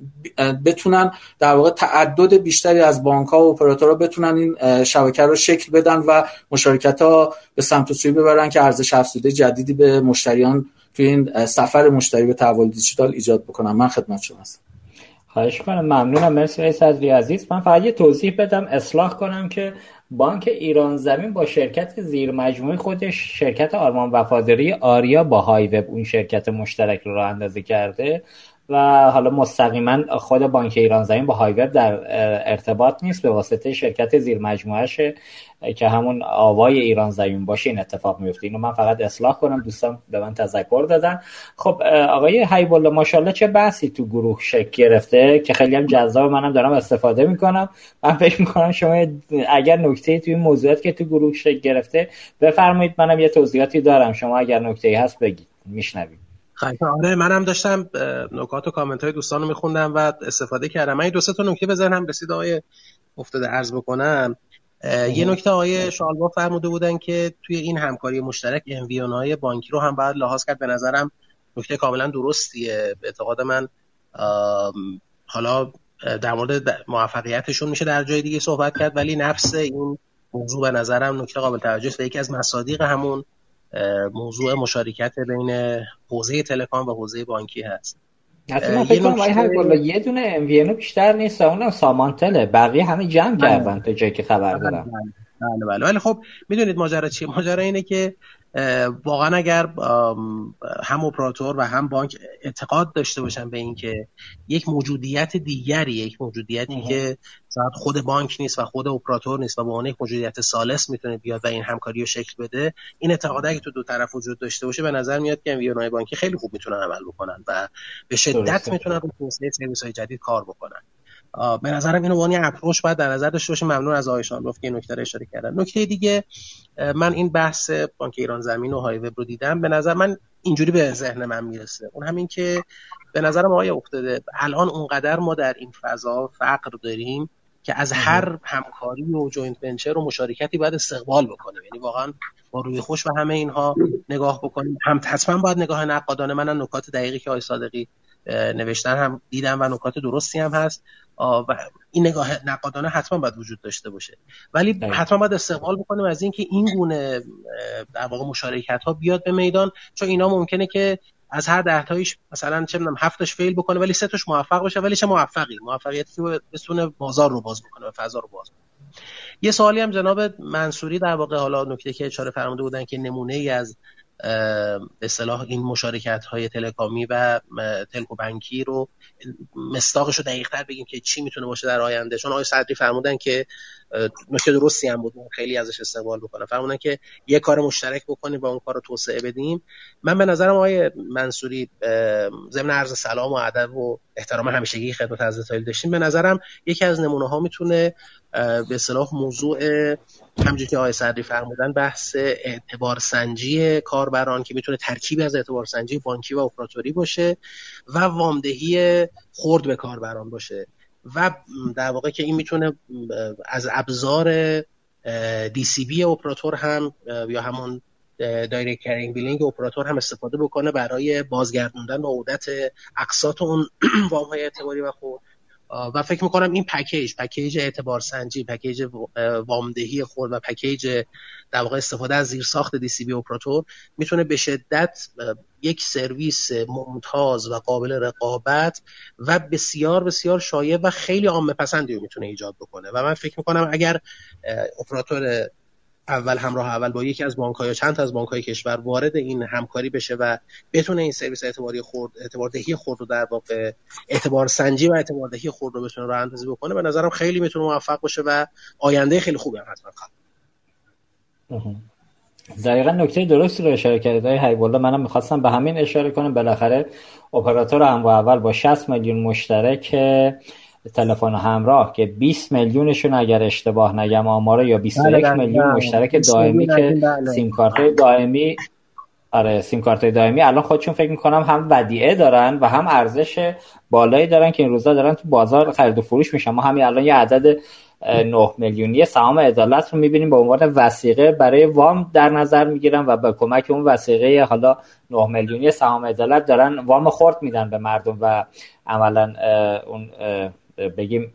بتونن در واقع تعدد بیشتری از بانک‌ها و اپراتورها بتونن این شبکه رو شکل بدن و مشارکت‌ها به سمت و سوی ببرن که ارزش افزوده جدیدی به مشتریان توی این سفر مشتری به تحول دیجیتال ایجاد بکنن. من خدمت شما هستم. خواهش کنم، ممنونم. مرسی رئیس صدری عزیز. من فقط یه توضیح بدم، اصلاح کنم که بانک ایران زمین با شرکت زیر مجموعه خودش، شرکت آرمان وفاداری آریا با های وب اون شرکت مشترک رو راه اندازی کرده و حالا مستقیما خود بانک ایران زمین با های وب در ارتباط نیست، به واسطه شرکت زیر مجموعه‌شه که همون آوای ایران زمین باشه این اتفاق میفته. اینو من فقط اصلاح کنم، دوستان به من تذکر دادن. خب آقای حیب‌الله ماشاءالله چه بحثی تو گروه شکل گرفته که خیلی هم جذاب، منم دارم استفاده میکنم. من فکر میکنم شما اگر نکته‌ای تو این موضوعات که تو گروه شکل گرفته بفرمایید، منم یه توضیحاتی دارم، شما اگر نکته‌ای هست بگید میشنویم. خیلی آره، منم داشتم نکات و کامنت های دوستان رو میخوندم و استفاده کردم. من دو سه تا نکته بزنم رسید آقای افتاده عرض بکنم. یه نکته آقای شالوا فرموده بودن که توی این همکاری مشترک ام وی ان های بانکی رو هم باید لحاظ کرد. به نظرم نکته کاملا درستیه. به اعتقاد من حالا در مورد موفقیتشون میشه در جای دیگه صحبت کرد، ولی نفس این موضوع به نظرم نکته قابل توجه است و یکی از مصادیق همون موضوع مشارکت بین حوزه تلکام و حوزه بانکی هست. اصلا فکر کنم وای هر کلا یه دونه ام وی ان بیشتر نیست، اونم سامانتله، بقیه همه جمع کردن تا جایی که خبر دارم. بله بله. ولی خب میدونید ماجرا چیه؟ ماجرا اینه که واقعا اگر هم اپراتور و هم بانک اعتقاد داشته باشن به این که یک موجودیت دیگری، یک موجودیتی که شاید خود بانک نیست و خود اپراتور نیست و با اون یک موجودیت ثالث میتونه بیاد و این همکاری رو شکل بده، این اعتقاد اگه تو دو طرف وجود داشته باشه به نظر میاد که ویونای بانکی خیلی خوب میتونن عمل بکنن و به شدت میتونن رو توسعه سرویس‌های جدید کار بکنن. به نظرم اینو وانی اپروچ باید در نظر داشته باشه. ممنون از آقای شاملوف که این نکته رو اشاره کردن. نکته دیگه، من این بحث بانک ایران زمین و های وب رو دیدم، به نظر من اینجوری به ذهن من میرسه، اون همین که به نظرم آقای افتاده الان اونقدر ما در این فضا فقر داریم که از هر همکاری و جوینت ونچر و مشارکتی باید استقبال بکنیم، یعنی واقعا با روی خوش و همه اینها نگاه بکنیم. هم حتما باید نگاه نقادانه، من نکات دقیقی که آقای صادقی نوشتن هم دیدم و نکات درستی هم هست و این نگاه نقادانه حتما باید وجود داشته باشه، ولی ده. حتما باید استقبال بکنیم از این که این گونه در واقع مشارکت ها بیاد به میدان، چون اینا ممکنه که از هر ده تایش مثلا چه میدونم هفتش فیل بکنه ولی سه تاش موفق باشه، ولی چه موفقی موفقیتی که بتونه بازار رو باز بکنه و فضا رو باز بکنه. یه سوالی هم جناب منصوری در واقع حالا نکته که اشاره فرموده بودن که نمونه ای از به اصطلاح این مشارکت های تلکامی و تلکو بانکی رو مصداقش رو دقیق تر بگیم که چی میتونه باشه در آینده، چون آقای صدری فرمودن که نکته درستی هم بود، خیلی ازش استقبال بکنم، فرمودن که یه کار مشترک بکنیم و اون کار رو توسعه بدیم. من به نظرم آقای منصوری ضمن عرض سلام و ادب و احترام همیشگی خدمت حضرت عالی داشتیم، به نظرم یکی از نمونه ها میتونه به اصطلاح موضوع همونجوری که آقای صدری فرمودن بحث اعتبار سنجی کاربران که میتونه ترکیبی از اعتبار سنجی بانکی و اپراتوری باشه و وامدهی خرد به کاربران باشه و در واقع که این میتونه از ابزار دی سی بی اپراتور هم یا همون دایرکت کارینگ بیلینگ اپراتور هم استفاده بکنه برای بازگردوندن و عودت اقساط اون وام‌های اعتباری و خرد. و فکر میکنم این پکیج پکیج اعتبار سنجی، پکیج وامدهی خرد و پکیج در واقع استفاده از زیرساخت دی سی بی اپراتور میتونه به شدت یک سرویس ممتاز و قابل رقابت و بسیار بسیار شایع و خیلی عامه پسندی رو میتونه ایجاد بکنه. و من فکر میکنم اگر اپراتور اول همراه اول با یکی از بانک‌ها یا چند تا از بانک‌های کشور وارد این همکاری بشه و بتونه این سرویس اعتباری خرد اعتباردهی خرد رو در واقع اعتبار سنجی و اعتباردهی خرد رو بتونه راه اندازی بکنه، به نظرم خیلی میتونه موفق باشه و آینده خیلی خوبی هم حتما خواهد. دقیقاً نکته درستی رو اشاره کردید آقای حبیب‌الله. منم می‌خواستم به همین اشاره کنم. بالاخره اپراتور همراه اول با شصت میلیون مشترک تلفن همراه که بیست میلیونشون اگر اشتباه نگم آماره یا بیست و یک میلیون مشترک دائمی که سیم کارت دائمی آره سیم کارت دائمی الان خودشون فکر می‌کنم هم ودیعه دارن و هم ارزش بالایی دارن که این روزا دارن تو بازار خرید و فروش میشن. ما همین الان یه عدد نه میلیونی سهام عدالت رو می‌بینیم به عنوان وثیقه برای وام در نظر می‌گیرن و به کمک اون وثیقه حالا نه میلیونی سهام عدالت دارن وام خرد میدن به مردم و عملاً اون بگیم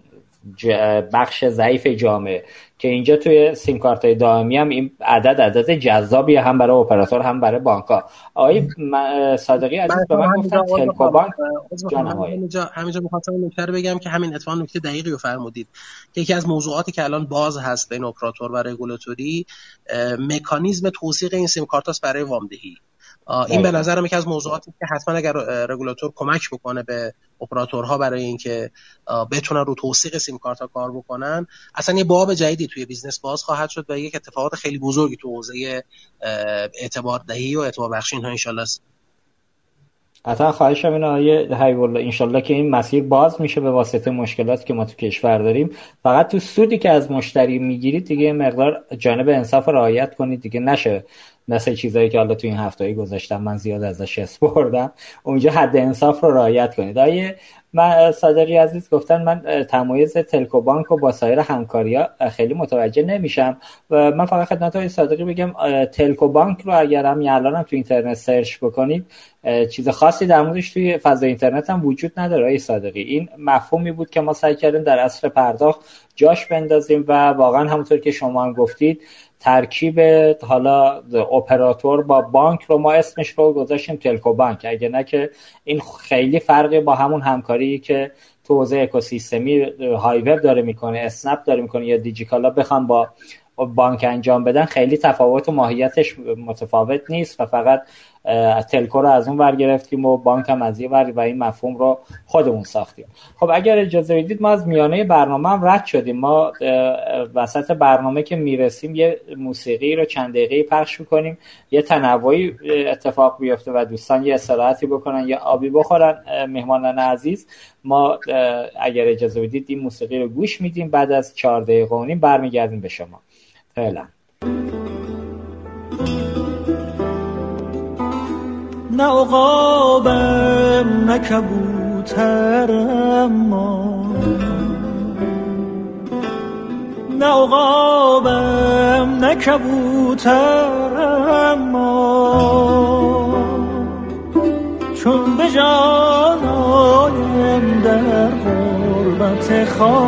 بخش ضعیف جامعه که اینجا توی سیم کارت‌های دائمی هم این عدد عدد جذابی هم برای اپراتور هم برای بانک‌ها. آقای صادقی عزیز به من گفتن تلکو بانک همینجا همینجا می‌خواستم این نکته رو بگم که همین اتفاقا نکته دقیقی رو فرمودید که یکی از موضوعاتی که الان باز هست بین اپراتور و رگولاتوری مکانیزم توثیق این سیم کارت‌هاست برای وامدهی. این به نظرم یکی از موضوعاتی که حتما اگر رگولاتور کمک بکنه به اپراتورها برای اینکه بتونن رو توثیق سیم کارت‌ها کار بکنن، اصلا یه باب جدیدی توی بیزنس باز خواهد شد و یک اتفاقات خیلی بزرگی تو حوزه اعتبار دهی و اعتبار بخشی اینها ان شاءالله است. حتما خواهشم اینه آیه حبیب‌الله ان شاءالله که این مسیر باز میشه به واسطه مشکلاتی که ما تو کشور داریم. فقط تو سودی که از مشتری میگیرید دیگه مقدار جانب انصاف رعایت کنید دیگه، نشه مثل چیزایی که حالا تو این هفته‌ای گذاشتم من زیاد ازش اسپردم، اونجا حد انصاف رو رعایت کنید. آیه من صادقی عزیز گفتن من تمایز تلکو بانک رو با سایر همکاری‌ها خیلی متوجه نمیشم و من فقط خدمت آقای صادقی بگم تلکو بانک رو اگر هم الانم تو اینترنت سرچ بکنید چیز خاصی در موردش توی فضای اینترنت هم وجود نداره. آقای صادقی این مفهومی بود که ما سعی کردیم در عصر پرداخت جاش بندازیم و واقعا همونطور که شما هم گفتید ترکیب حالا اپراتور با بانک رو ما اسمش رو گذاشتیم تلکو بانک، اگه نه که این خیلی فرقی با همون همکاری که تو حوزه اکوسیستمی های وب داره میکنه، اسنپ داره میکنه یا دیجیکالا بخوام با بانک انجام بدن خیلی تفاوت و ماهیتش متفاوت نیست و فقط تلکو رو از اون ور گرفتیم و بانک هم از این ور و این مفهوم رو خودمون ساختیم. خب اگر اجازه بدید ما از میانه برنامه هم رد شدیم. ما وسط برنامه که میرسیم یه موسیقی رو چند دقیقه پخش میکنیم، یه تنوعی اتفاق بیفته و دوستان یه استراحتی بکنن یا آبی بخورن. مهمانان عزیز، ما اگر اجازه بدید این موسیقی رو گوش میدیم، بعد از چهار دقیقه و نیم برمیگردیم به شما. فعلا. نه عقابم نه کبوترم ما، نه عقابم نه کبوترم ما، چون به جان آیم در غربت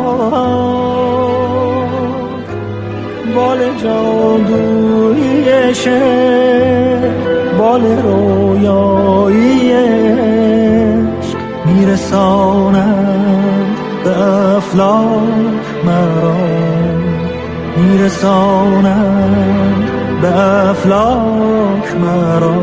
خاک، بال جادویی شعر بال رویایی عشق میرسانند به افلاک مرا، میرسانند به افلاک مرا.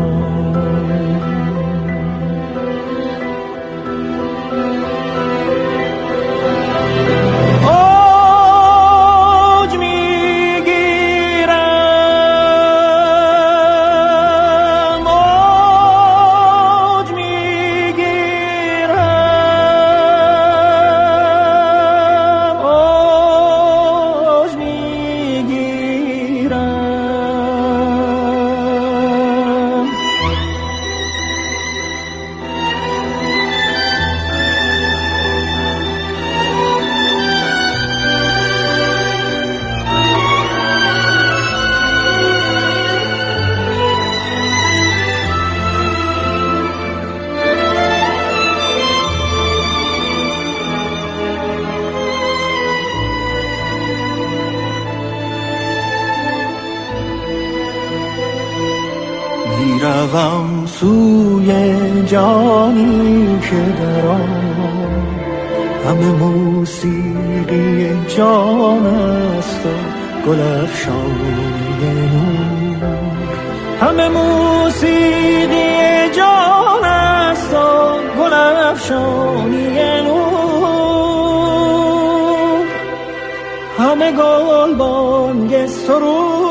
میروم سوی جانی که در آن همه موسیقی جان است و گل افشانی نور، همه موسیقی جان است و گل افشانی نور، همه گل بانگ سرور.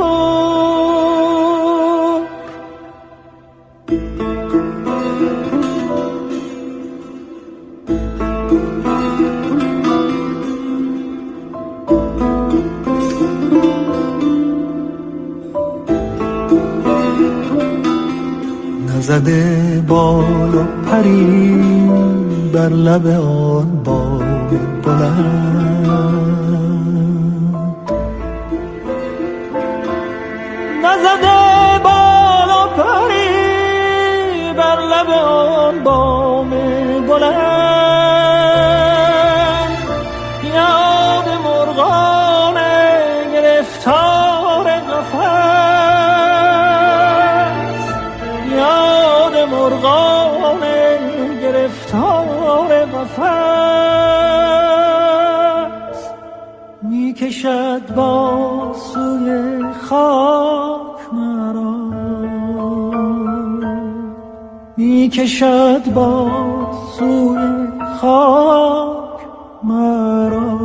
زده بال و پری بر لب آن باغ بلند، نزده بال و پری بر لب آن باغ بلند، یاد مرغان گرفتار قفس، یاد مرغان گرفتار قفس، می کشد با سوی خاک مرا، می کشد با سوی خاک مرا.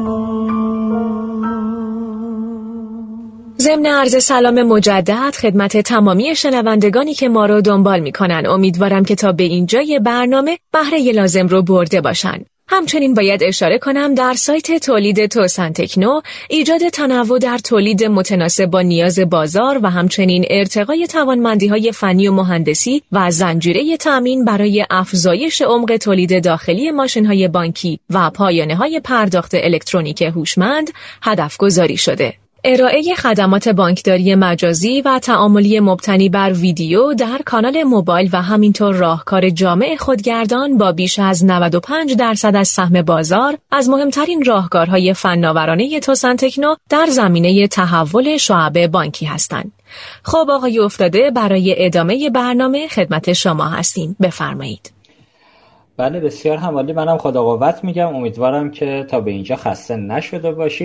ضمن عرض سلام مجدد خدمت تمامی شنوندگانی که ما رو دنبال میکنن، امیدوارم که تا به اینجای برنامه بهره لازم رو برده باشن. همچنین باید اشاره کنم در سایت تولید توسن تکنو ایجاد تنوع در تولید متناسب با نیاز بازار و همچنین ارتقای توانمندی‌های فنی و مهندسی و زنجیره تامین برای افزایش عمق تولید داخلی ماشین‌های بانکی و پایانه‌های پرداخت الکترونیک هوشمند هدف گذاری شده. ارائه خدمات بانکداری مجازی و تعاملی مبتنی بر ویدیو در کانال موبایل و همینطور راهکار جامع خودگردان با بیش از نود و پنج درصد از سهم بازار از مهمترین راهکارهای فناورانه توسن تکنو در زمینه تحول شعب بانکی هستند. خب آقای افتاده، برای ادامه برنامه خدمت شما هستیم، بفرمایید. بله بسیار همالی، منم خدا قوت میگم. امیدوارم که تا به اینجا خسته نشده باشید.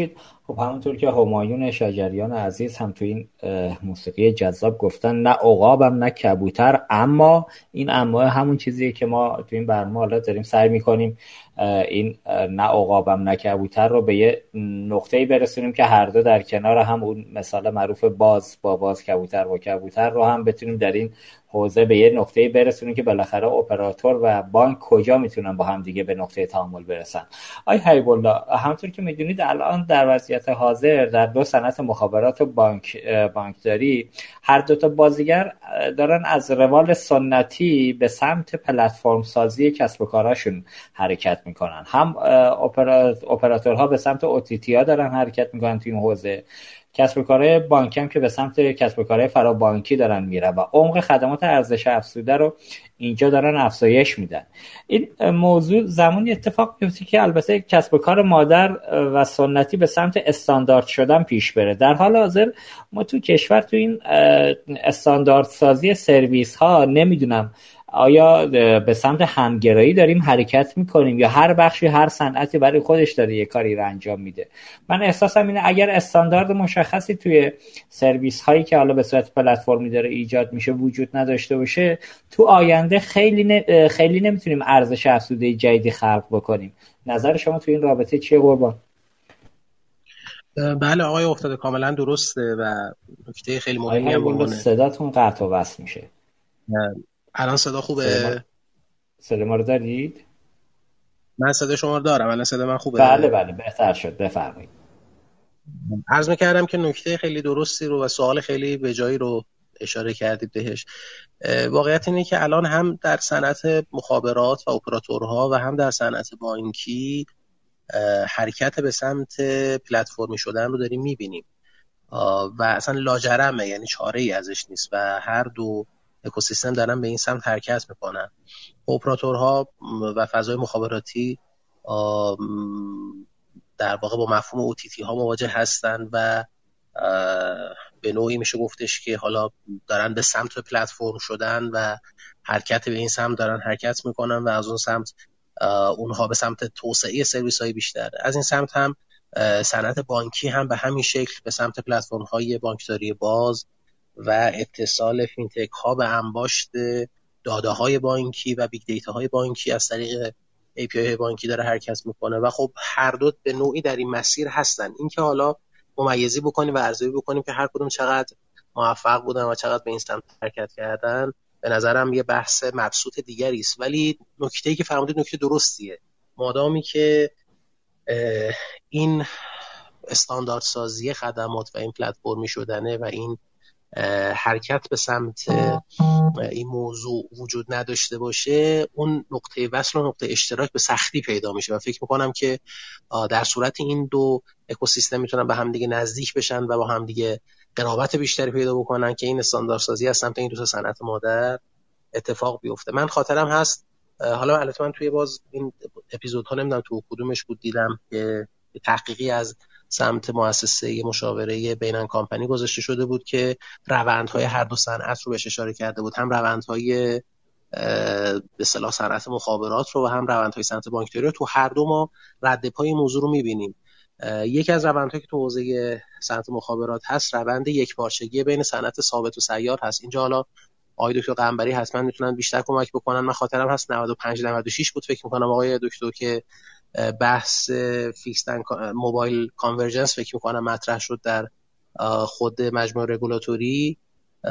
خب همونطور که همایون شجریان عزیز هم تو این موسیقی جذاب گفتن، نه عقابم نه کبوتر، اما این اما همون چیزیه که ما تو این برنامه حالا داریم سعی میکنیم این نه عقابم نه کبوتر رو به یه نقطه‌ای برسونیم که هر دو در کنار هم، اون مثال معروف باز با باز، کبوتر با کبوتر رو هم بتونیم در این حوزه به یه نقطه‌ای برسونیم که بالاخره اپراتور و بانک کجا میتونن با هم دیگه به نقطه تعامل برسن. آی حبیب الله، همونطور که میدونید الان در وضعیت حاضر در دو صنعت مخابرات و بانک بانکداری هر دو تا بازیگر دارن از روال سنتی به سمت پلتفرم سازی کسب و کاراشون حرکت میکنن. هم اپراتورها به سمت او تی تی ها دارن حرکت میکنن تو این حوزه، کسب و کارهای بانکی هم که به سمت کسب و کارهای فرابانکی دارن میرن و عمق خدمات ارزش افزوده رو اینجا دارن افزایش میدن. این موضوع زمانی اتفاق میفته که البته کسب و کار مادر و سنتی به سمت استاندارد شدن پیش بره. در حال حاضر ما تو کشور تو این استاندارد سازی سرویس ها نمیدونم آیا به سمت همگرایی داریم حرکت میکنیم یا هر بخشی هر صنعتی برای خودش داره یه کاری رو انجام میده. من احساسم اینه اگر استاندارد مشخصی توی سرویس هایی که حالا به صورت پلتفرمی داره ایجاد میشه وجود نداشته باشه، تو آینده خیلی ن... خیلی نمیتونیم ارزش افزوده جدیدی خلق بکنیم. نظر شما تو این رابطه چیه قربان؟ بله آقای افتاده، کاملا درسته و نکته خیلی مهمی هم قربانه. صداتون قطع و وصل میشه. الان صدا خوبه؟ صدا, صدا ما رو دارید؟ من صدا شما رو دارم. الان صدا من خوبه؟ بله بله بهتر شد، بفرمایید. عرض می‌کردم که نکته خیلی درستی رو و سوال خیلی به جایی رو اشاره کردید بهش. واقعیت اینه که الان هم در صنعت مخابرات و اپراتورها و هم در صنعت بانکی حرکت به سمت پلتفرمی شدن رو داریم می‌بینیم و اصلا لاجرمه، یعنی چاره‌ای ازش نیست و هر دو اکوسیستم دارن به این سمت حرکت میکنن. اپراتورها و فضای مخابراتی در واقع با مفهوم او تی تی ها مواجه هستن و به نوعی میشه گفتش که حالا دارن به سمت پلتفرم شدن و حرکت به این سمت دارن حرکت میکنن و از اون سمت اونها به سمت توسعه سرویس های بیشتر. از این سمت هم صنعت بانکی هم به همین شکل به سمت پلتفرم های بانکداری باز و اتصال فینتک ها به انباشت داده های بانکی و بیگ دیتا های بانکی از طریق ای پی آی های بانکی داره حرکت میکنه و خب هر دو به نوعی در این مسیر هستن. این که حالا ممیزی بکنیم و ارزیابی بکنیم که هر کدوم چقدر موفق بودن و چقدر به این سمت حرکت کردن، به نظرم یه بحث مبسوط دیگری است. ولی نکته‌ای که فرمودید نکته درستیه. مادامی که این استاندارد سازی خدمات و این پلتفرمی شدنه و این حرکت به سمت این موضوع وجود نداشته باشه، اون نقطه وصل و نقطه اشتراک به سختی پیدا میشه و فکر میکنم که در صورت این دو اکوسیستم میتونن به هم دیگه نزدیک بشن و با هم دیگه قرابت بیشتری پیدا بکنن که این استانداردسازی از سمت این دو تا صنعت مادر اتفاق بیفته. من خاطرم هست، حالا البته من توی باز این اپیزودها نمیدونم تو کدومش بود دیدم که تحقیقی از سمت مؤسسه مشاوره بینن کامپنی گذاشته شده بود که روندهای هر دو صنعت رو بهش اشاره کرده بود، هم روندهای به اصطلاح صنعت مخابرات رو و هم روندهای صنعت بانکداری رو. تو هر دو ما رد پای موضوع رو می‌بینیم. یکی از روندهایی که تو حوزه صنعت مخابرات هست روند یکپارچگی بین صنعت ثابت و سیار هست. اینجا حالا آقای دکتر قنبری حتما میتونن بیشتر کمک بکنن. من خاطرم هست نود و پنج نود و شش بود فکر می‌کنم آقای دکتر که بحث فیکسد موبایل کانورجنس فکر می‌کنم مطرح شد در خود مجموعه رگولاتوری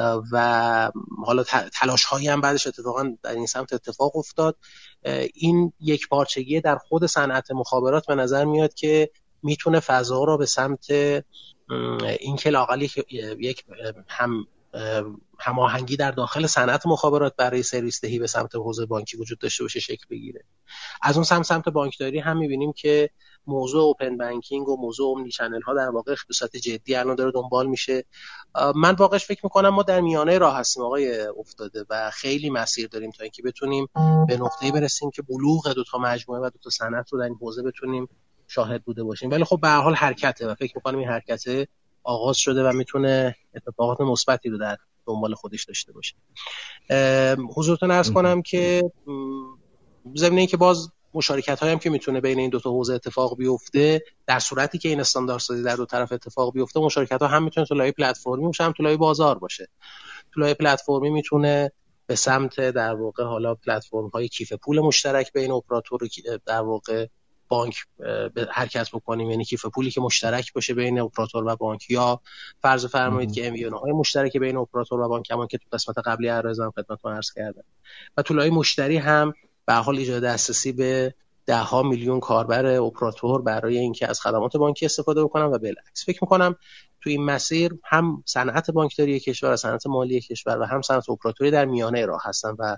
و حالا تلاش‌هایی هم بعدش اتفاقا در این سمت اتفاق افتاد. این یک پارچگی در خود صنعت مخابرات به نظر میاد که میتونه فضا رو به سمت این که لااقل یک هم هماهنگی در داخل صنعت مخابرات برای سرویس دهی به سمت حوزه بانکی وجود داشته باشه شکل بگیره. از اون سمت سمت بانکداری هم می‌بینیم که موضوع اوپن بانکینگ و موضوع اومنی چنل ها در واقع به صورت جدی الان داره دنبال میشه. من واقعا فکر می‌کنم ما در میانه راه هستیم آقای افتاده و خیلی مسیر داریم تا اینکه بتونیم به نقطه‌ای برسیم که بلوغ دو تا مجموعه و دو تا صنعت رو در این حوزه بتونیم شاهد بوده باشیم. ولی خب به هر حال حرکته و فکر می‌کنم این حرکت آغاز شده و میتونه اتفاقات مثبتی رو در دنبال خودش داشته باشه. حضورتون عرض کنم که ضمن اینکه باز مشارکت هایی هم که میتونه بین این دو تا حوزه اتفاق بیفته، در صورتی که این استانداردسازی در دو طرف اتفاق بیفته، مشارکت ها هم میتونه تو لایه پلتفرمی باشه، هم تو لایه بازار باشه. تو لایه پلتفرمی میتونه به سمت در واقع حالا پلتفرم های کیف پول مشترک بین اپراتور و در واقع بانک حرکت بکنیم، یعنی کیف پولی که مشترک باشه بین اپراتور و بانک، یا فرض فرمایید که ام وی های مشترک بین اپراتور و بانک، همون که تو قسمت قبلی عرضم خدمتتون عرض کردم. و تو لایه مشتری هم به حال ایجاد دسترسی به ده ها میلیون کاربر اپراتور برای اینکه از خدمات بانکی استفاده بکنن و بالعکس. فکر می‌کنم تو این مسیر هم صنعت بانکداری کشور و صنعت مالی کشور و هم صنعت اپراتوری در میانه راه هستن و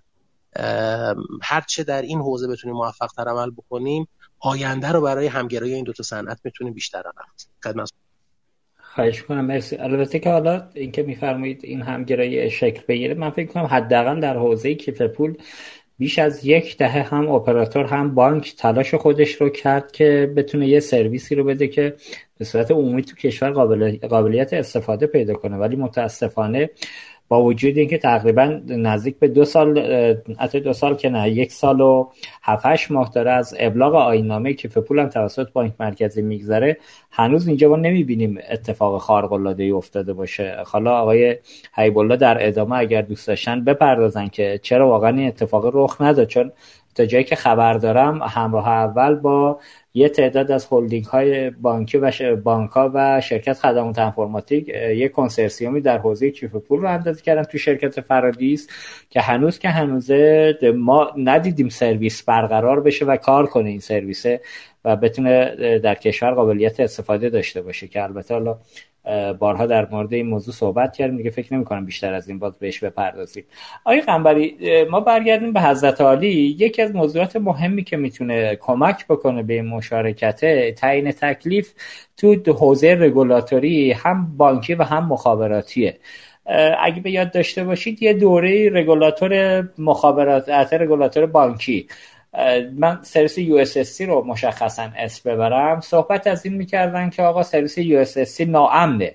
هر چه در این حوزه بتونیم موفق‌تر عمل بکنیم، آینده رو برای همگرایی این دو تا صنعت میتونیم بیشتر رفت. خدمت خواهش می‌کنم. مرسی. البته که حالا اینکه می‌فرمایید این همگرایی شکل بگیره، من فکر می‌کنم حداقل در حوزه کیف پول بیش از یک دهه هم اپراتور هم بانک تلاش خودش رو کرد که بتونه یه سرویسی رو بده که به صورت عمومی تو کشور قابل قابلیت استفاده پیدا کنه، ولی متاسفانه با وجود اینکه تقریبا نزدیک به دو سال حتی دو سال که نه یک سال و هفت هشت ماه داره از ابلاغ آیین‌نامه کیف پول هم توسط بانک مرکزی میگذره، هنوز اینجا ما نمیبینیم اتفاق خارق‌العاده‌ای افتاده باشه. حالا آقای حبیب‌الله در ادامه اگر دوست داشتن بپردازن که چرا واقعا این اتفاق رخ نداد، چون تا جایی که خبر دارم همراه اول با یه تعداد از هلدینگ های بانکی و بانک ها و شرکت خدمات انفرماتیک یه کنسرسیومی در حوزه کیف پول رو اندازه کردن تو شرکت فرادیس که هنوز که هنوزه ما ندیدیم سرویس برقرار بشه و کار کنه این سرویسه و بتونه در کشور قابلیت استفاده داشته باشه، که البته حالا بارها در مورد این موضوع صحبت کردیم دیگه، فکر نمی کنم بیشتر از این باز بهش بپردازیم. آقای قنبری، ما برگردیم به حضرت عالی. یکی از موضوعات مهمی که میتونه کمک بکنه به مشارکت تعیین تکلیف تو حوزه رگولاتوری هم بانکی و هم مخابراتیه. اگه به یاد داشته باشید یه دوره رگولاتور مخابرات رگولاتور بانکی، من سرویس یو اس اس سی رو مشخصا اسم ببرم، صحبت از این میکردن که آقا سرویس یو اس اس سی ناامنه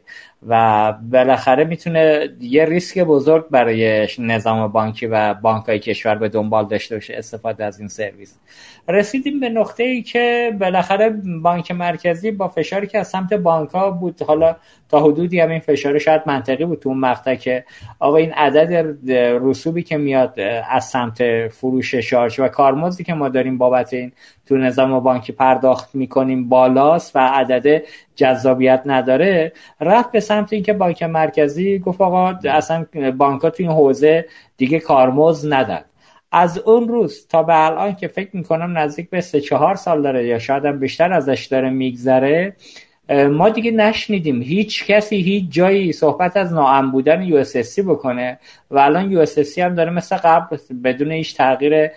و بالاخره میتونه یه ریسک بزرگ برای نظام بانکی و بانک‌های کشور به دنبال داشته باشه استفاده از این سرویس. رسیدیم به نقطه‌ای که بالاخره بانک مرکزی با فشاری که از سمت بانک‌ها بود، حالا تا حدودی هم این فشار شاید منطقی بود تو اون مقطع، که آقا این عدد رسوبی که میاد از سمت فروش شارژ و کارمزدی که ما داریم بابت این تو نظام بانکی پرداخت میکنیم بالاست و عدد جذابیت نداره، رفت به سمت اینکه بانک مرکزی گفت آقا اصلا بانک‌ها تو این حوزه دیگه کارمزد ندن. از اون روز تا به الان که فکر میکنم نزدیک به سه چهار سال داره یا شاید هم بیشتر ازش داره میگذره، ما دیگه نشنیدیم هیچ کسی هیچ جایی صحبت از ناامن بودن یو اس اس سی بکنه و الان یو اس اس سی هم داره مثل قبل بدون هیچ تغییر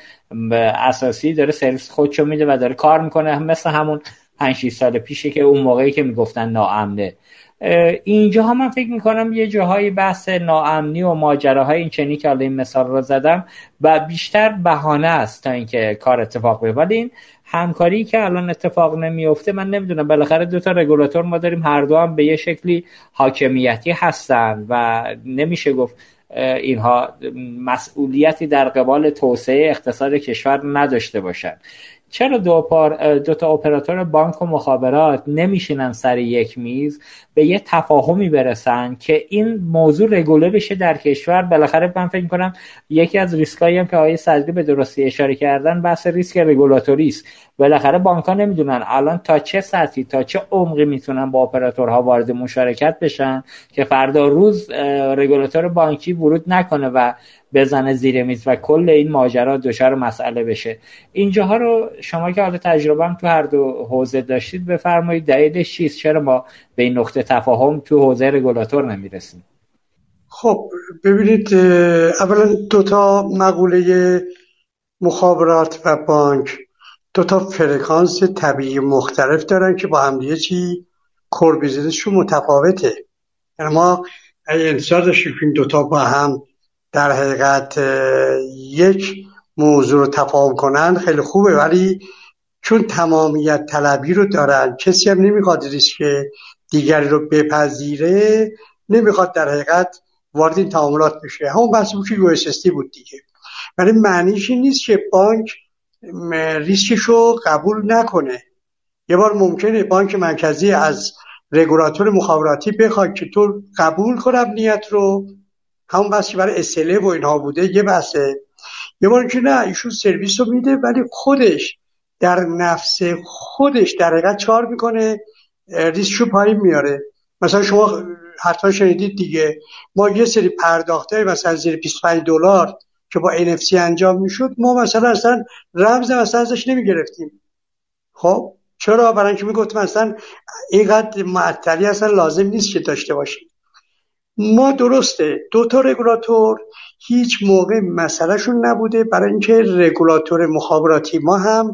اساسی داره سرویس خودشو میده و داره کار میکنه مثل همون پنج شش سال پیشه که اون موقعی که میگفتن ناامنه. اینجا ها من فکر میکنم یه جاهای بحث ناامنی و ماجراهای این چنینی که حالا این مثال رو زدم و بیشتر بهانه است تا اینکه کار اتفاق بیفته. ولی این همکاری که الان اتفاق نمیفته، من نمیدونم، بالاخره دو تا رگولاتور ما داریم، هر دو هم به یه شکلی حاکمیتی هستن و نمیشه گفت اینها مسئولیتی در قبال توسعه اقتصاد کشور نداشته باشن. چرا دو, پار دو تا اپراتور بانک و مخابرات نمیشینن سر یک میز به یه تفاهمی برسن که این موضوع رگوله بشه در کشور؟ بالاخره من فکر می‌کنم یکی از ریسکایی هم که آقای صدری به درستی اشاره کردن بحث ریسک رگولاتوری است. بالاخره بانک‌ها نمیدونن الان تا چه سطحی تا چه عمقی میتونن با اپراتورها وارد مشارکت بشن که فردا روز رگولاتور بانکی ورود نکنه و بزنه زیر میز و کل این ماجرا دچار مسئله بشه. اینجاها رو شما که حالا تجربه هم تو هر دو حوزه داشتید بفرمایید دلیلش چیست؟ چرا ما به این نقطه تفاهم تو حوزه رگولاتور نمیرسیم؟ خب ببینید، اولا دو تا مقوله مخابرات و بانک دو تا فرکانس طبیعی مختلف دارن که با هم دیگه چی کور بیزنسشون متفاوته. یعنی ما اگه انتظار داشتیم که این دو تا با هم در حقیقت یک موضوع رو تفاهم کنن خیلی خوبه، ولی چون تمامیت طلبی رو دارن، کسی هم نمیخواد ریسک دیگری رو بپذیره، نمیخواد در حقیقت وارد این تعاملات بشه. همون بحثی بود که یو اس اس دی بود دیگه. ولی معنیش این نیست که بانک ریسکشو قبول نکنه. یه بار ممکنه بانک مرکزی از رگولاتور مخابراتی بخواد که تو قبول کن امنیت رو، همون بحثی برای اسله و اینها بوده یه بحثه. یه بار که نه ایشون سرویس رو میده ولی خودش در نفس خودش در حقیقت چار میکنه، ریسکشو پایین میاره. مثلا شما حتما شنیدید دیگه، ما یه سری پرداخته مثلا زیر بیست و پنج دلار که با ان اف سی انجام میشد، ما مثلا اصلا رمز مثلا ازش نمیگرفتیم. خب چرا؟ برای اینکه میگفتم مثلا اینقدر معطلی اصلا لازم نیست که داشته باشیم. ما درسته دو تا رگولاتور هیچ موقع مسئلهشون نبوده، برای اینکه رگولاتور مخابراتی ما هم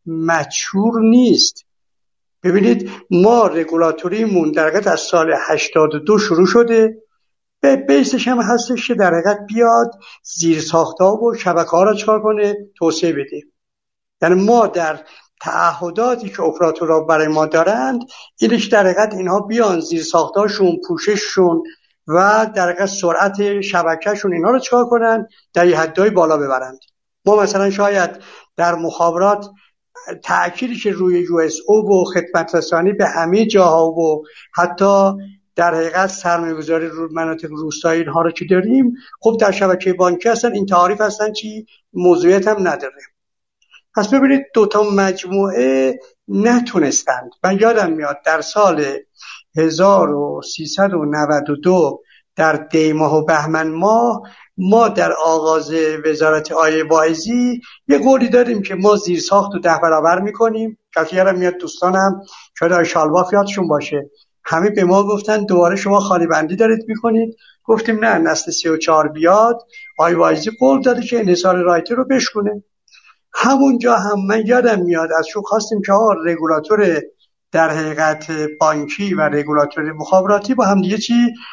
مچور نیست. ببینید ما رگولاتوریمون در حقیقت از سال هشتاد و دو شروع شده، به بیسش هم هستش که در حقیقت بیاد زیرساخت‌ها و شبکه‌ها را چکار کنه، توسعه بده. یعنی ما در تعهداتی که اپراتورها برای ما دارند اینش در حقیقت اینها بیان زیرساخت‌هاشون، پوشششون و در حقیقت سرعت شبکه‌شون اینها رو چکار کنن، در یه حدای بالا ببرند. ما مثلا شاید در مخابرات تأکیدی که روی یو اس او و خدمت رسانی به همه جاها و حتی در حقیقت سرمایه‌گذاری رو مناطق روستایی اینها رو که داریم، خب در شبکه بانکی هستن این تعاریف هستن چی موضوعیت هم نداره. پس ببینید دوتا مجموعه نتونستند. من یادم میاد در سال هزار و سیصد و نود و دو در دی ماه و بهمن ماه ما در آغاز وزارت آیه واعظی یه قولی داریم که ما زیرساخت رو ده برابر میکنیم. که یادم میاد دوستانم شاید آیه شالباف یادشون باشه، همه به ما گفتن دوباره شما خالی بندی دارید میکنید. گفتیم نه، نسل سی و چهار بیاد. آیه واعظی قول داده که انحصار رایته رو بشکنه. همونجا هم من یادم میاد از شو خواستیم که آقا رگولاتور در حقیقت بانکی و رگولاتور مخابراتی با هم دیگه چی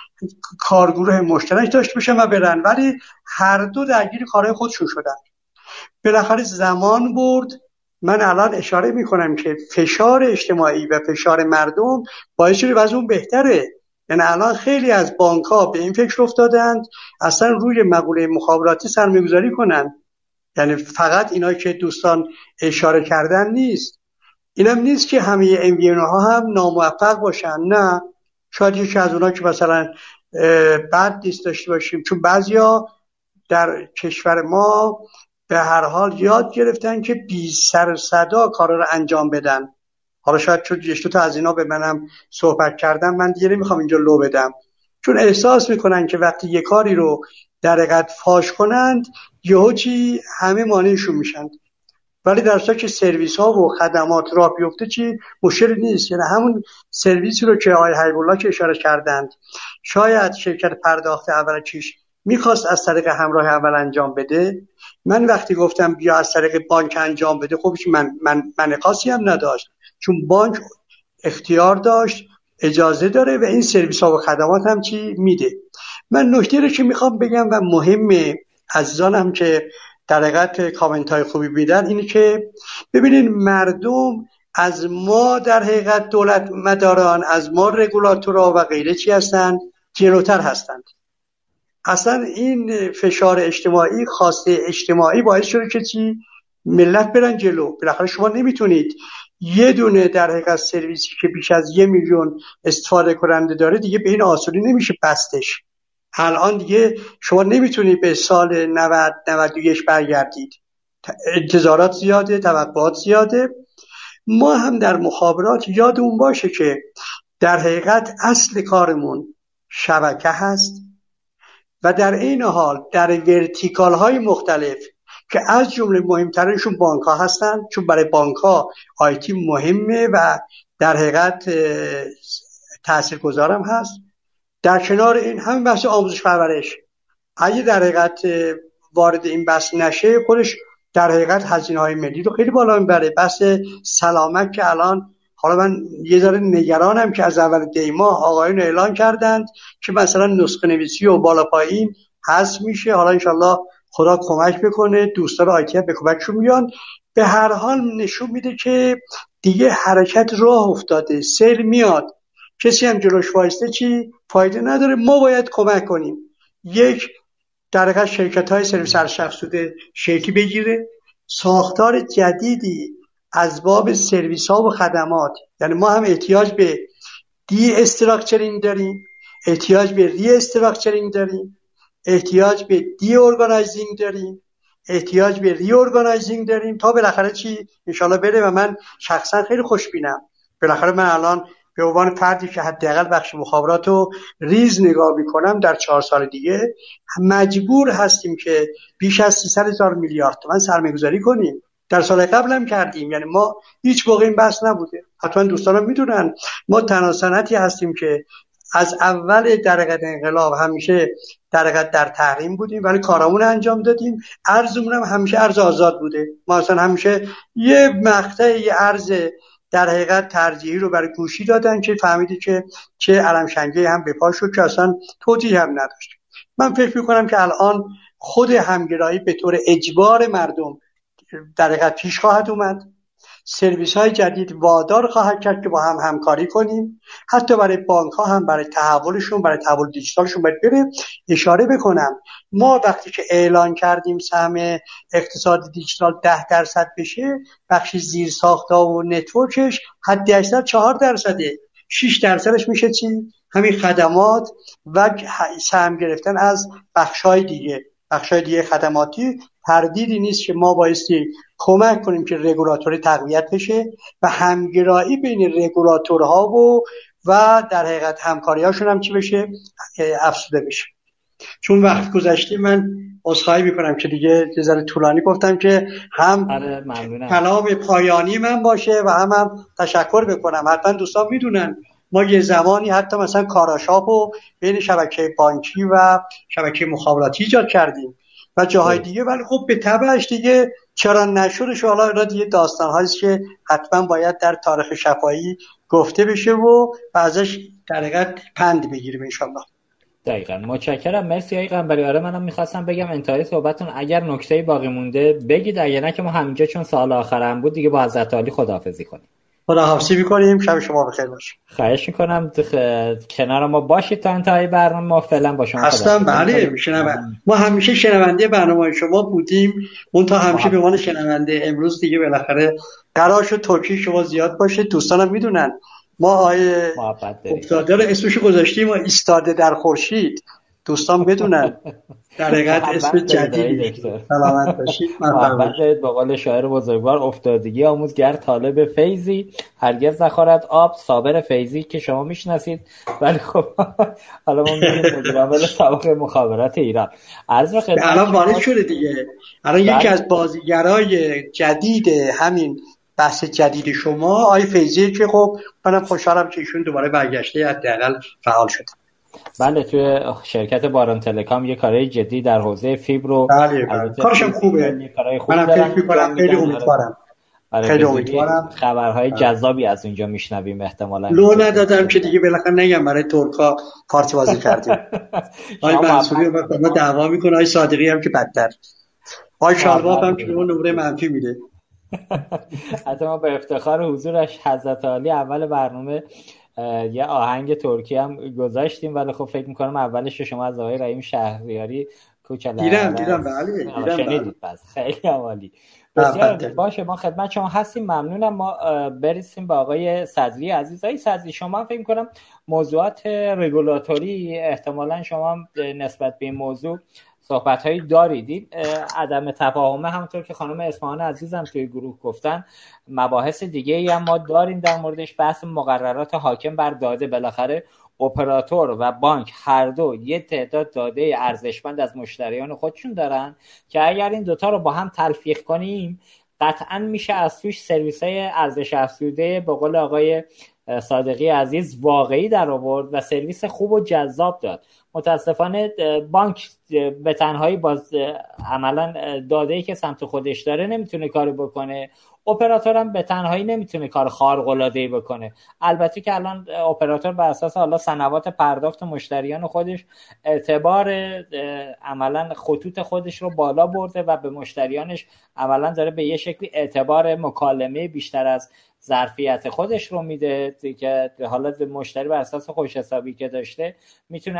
کارگروه مشترک داشته باشن و برن، ولی هر دو درگیر کارهای خودشون شدن. بالاخره زمان برد. من الان اشاره میکنم که فشار اجتماعی و فشار مردم باعث شده وضع اون بهتره. یعنی الان خیلی از بانک‌ها به این فکر افتادند اصلا روی مقوله مخابراتی سرمایه‌گذاری کنن. یعنی فقط اینا که دوستان اشاره کردن نیست، اینم نیست که همه ام وی ان ها هم ناموفق باشن، نه، شاید یکی از اونا که مثلا بد نیست داشته باشیم، چون بعضیا در کشور ما به هر حال یاد گرفتن که بی سر و صدا کارا رو انجام بدن. حالا شاید چون یشتو تا از اینا به منم صحبت کردم من دیگه نمیخوام اینجا لو بدم، چون احساس میکنن که وقتی یه کاری رو در حقیقت فاش کنند یهو چی همه مانعشون میشن، ولی در صورتی که سرویس ها و خدمات راه بیفته چی مشکلی نیست. یعنی همون سرویسی رو که آقای حبیب الله که اشاره کردند، شاید شرکت پرداخت اول کیش میخواست از طریق همراه اول انجام بده، من وقتی گفتم بیا از طریق بانک انجام بده، خب من من من خاصی هم نداشت، چون بانک اختیار داشت، اجازه داره و این سرویس ها و خدمات هم چی میده. من نکته رو که میخوام بگم و مهمه عزیزانم که در حقیقت کامنت های خوبی میدن اینه که ببینین مردم از ما در حقیقت دولت مداران، از ما رگولاتورها و غیره چی هستن؟ جلوتر هستند. اصلا این فشار اجتماعی، خواسته اجتماعی باعث شده که چی ملت برن جلو. بالاخره شما نمیتونید یه دونه در حقیقت سرویسی که بیش از یه میلیون استفاده کننده داره دیگه به این آسونی نمیشه بستش. الان دیگه شما نمیتونید به سال نود نود و یک برگردید، انتظارات زیاده، توقعات زیاده. ما هم در مخابرات یادمون باشه که در حقیقت اصل کارمون شبکه هست و در این حال در ورتیکال های مختلف که از جمله مهمترینشون بانک ها هستن، چون برای بانک ها آیتی مهمه و در حقیقت تاثیرگذارم هست. در کنار این همین بحث آموزش پرورش اگه در حقیقت وارد این بحث نشه خودش در حقیقت هزینه‌های ملی رو خیلی بالا میبره. بحث سلامت که الان حالا من یه ذره نگرانم که از اول دی ماه آقایون اعلان کردند که مثلا نسخه نویسی و بالا پایین حذف میشه. حالا انشالله خدا کمک بکنه، دوستان آیتی به کمکشون میان. به هر حال نشون میده که دیگه حرکت راه افتاده، سیل میاد، کسی هم جلوش وایسته چی فایده نداره. ما باید کمک کنیم. یک در حقیقت شرکت های سرویس ارشد افزوده شکل بگیره، ساختار جدیدی از باب سرویس ها و خدمات، یعنی ما هم احتیاج به دی استراکچرینگ داریم، احتیاج به ری استراکچرینگ داریم، احتیاج به دی ارگانایزینگ داریم، احتیاج به ری ارگانایزینگ داریم تا بالاخره چی انشالله بره. و من شخصا خیلی خوشبینم بالاخره من الان به عنوان فردی که حداقل بخش مخابرات رو ریز نگاه میکنم در چهار سال دیگه مجبور هستیم که بیش از سیصد هزار میلیارد تومان سرمایه‌گذاری کنیم. در سال قبل هم کردیم، یعنی ما هیچ موقع این بحث نبوده. حتما دوستانم میدونن ما تنها صنعتی هستیم که از اول در حقیقت انقلاب همیشه در حقیقت در تحریم بودیم ولی کارامون انجام دادیم. ارزمون هم همیشه ارز آزاد بوده. ما اصلا همیشه یه مقطع یه ارز در حقیقت ترجیحی رو برای گوشی دادن که فهمیدی که چه علمشنگی هم به پا شد که اصلا توجیه هم نداشت. من فکر میکنم که الان خود همگرایی به طور اجبار مردم در حقیقت پیش خواهد اومد. سرویس های جدید وادار خواهد کرد که با هم همکاری کنیم. حتی برای بانک ها هم برای تحولشون، برای تحول دیجیتالشون باید بره. اشاره بکنم ما وقتی که اعلان کردیم سهم اقتصاد دیجیتال ده درصد بشه، بخش زیر ساخت‌ها و نتورکش حد اکثر چهار درصده. شش درصدش میشه چی؟ همین خدمات و سهم گرفتن از بخش‌های دیگه. بخش‌های دیگه خدماتی تردیدی نیست که ما بایستی کمک کنیم که رگولاتوری تقویت بشه و همگرایی بین رگولاتورها و و در حقیقت همکاری‌هاشون هم چی بشه؟ افزوده بشه. چون وقت گذشته من عذرخواهی میکنم که دیگه یه ذره طولانی گفتم که هم کلام پایانی من باشه و هم هم تشکر بکنم. حتما دوستان میدونن ما یه زمانی حتی مثلا کاراشاپو بین شبکه بانکی و شبکه مخابراتی ایجاد کردیم و جاهای دیگه، ولی خب به تبعش دیگه چرا نشدش. حالا اینا دیگه داستان‌هاییست که حتما باید در تاریخ شفاهی گفته بشه و ازش در حقیقت پند بگیریم انشالله. دقیقاً. متشکرم. مرسی آقای قنبری. آره منم می‌خواستم بگم انتهای صحبتتون اگر نکته‌ای باقی مونده بگید، اگه نه که ما همینجا چون سال آخرام بود دیگه با حضرت عالی خداحافظی کنیم. خداحافظی می‌کنیم. شب شما بخیر باشه. خواهش می‌کنم خ... کنار ما باشید تا انتهای برنامه. ما فعلا با شما هستم. بله میشنوم. ما همیشه شنونده برنامه شما بودیم. اون تا همیشه به عنوان شنونده. امروز دیگه بالاخره قرار شد توقیع شما زیاد باشه. دوستانم میدونن ما آیه افتاده رو اسمش گذاشتیم و ایستاده در خورشید. دوستان بدونن در حقیقت اسم جدیدی. سلامت باشید. محبت دارید. به قول شاعر بزرگوار افتادگی آموزگر طالب فیضی، هرگز نخورد آب صابر فیضی که شما میشناسید. ولی خب حالا ما میگیم مدیر عامل سابق مخابرات ایران. عرض خدمت الان وارد شده دیگه. الان یکی از بازیگرای جدید همین بحث جدید شما آی فیضی که خب منم خوشحالم که ایشون دوباره برگشته حداقل فعال شد. بله توی شرکت باران تلکام یه کارهای جدی در حوزه فیبر رو کارشم خوبه. منم فکر می‌کنم خیلی امیدوارم. خیلی امیدوارم خبرهای جذابی از اونجا میشنویم. احتمالاً لو ندادم که دیگه بالاخره نگم برای ترکا پارتی بازی کردیم. آی منصوری ما دعوا میکنه، آی صادقی هم که بدتر، آی شالباف هم که اون نمره منفی میده. حتی ما به افتخار حضورش حضرت عالی اول برنامه یه آهنگ ترکی هم گذاشتیم، ولی خب فکر میکنم اولش شما از آقای رحیم شهریاری کوچلا دیدم دیدم بله دیدم شنیدید. بس خیلی عالی. بسیار باشه، ما خدمت شما هستیم. ممنونم. ما برسیم به آقای صدری عزیز. آقای صدری شما فکر میکنم موضوعات رگولاتوری احتمالاً شما نسبت به این موضوع صحبت‌هایی دارید. عدم تفاهمه همونطور که خانم اصفهان عزیزم توی گروه گفتن، مباحث دیگه‌ای هم ما داریم در موردش. بحث مقررات حاکم بر داده. بالاخره اپراتور و بانک هر دو یه تعداد داده ارزشمند از مشتریان خودشون دارن که اگر این دوتا رو با هم تلفیق کنیم قطعاً میشه از توش سرویس‌های ارزش افزوده به قول آقای صادقی عزیز واقعی در آورد و سرویس خوب و جذاب داد. متاسفانه بانک به تنهایی باز عملا داده‌ای که سمت خودش داره نمیتونه کاری بکنه. اپراتور هم به تنهایی نمیتونه کار خارق‌العاده‌ای بکنه. البته که الان اپراتور بر اساس حالا سنوات پرداخت مشتریان خودش اعتبار عملا خطوط خودش رو بالا برده و به مشتریانش عملا داره به یه شکلی اعتبار مکالمه بیشتر از ظرفیت خودش رو میده که حالا مشتری بر اساس خوش حسابی که داشته میتونه از این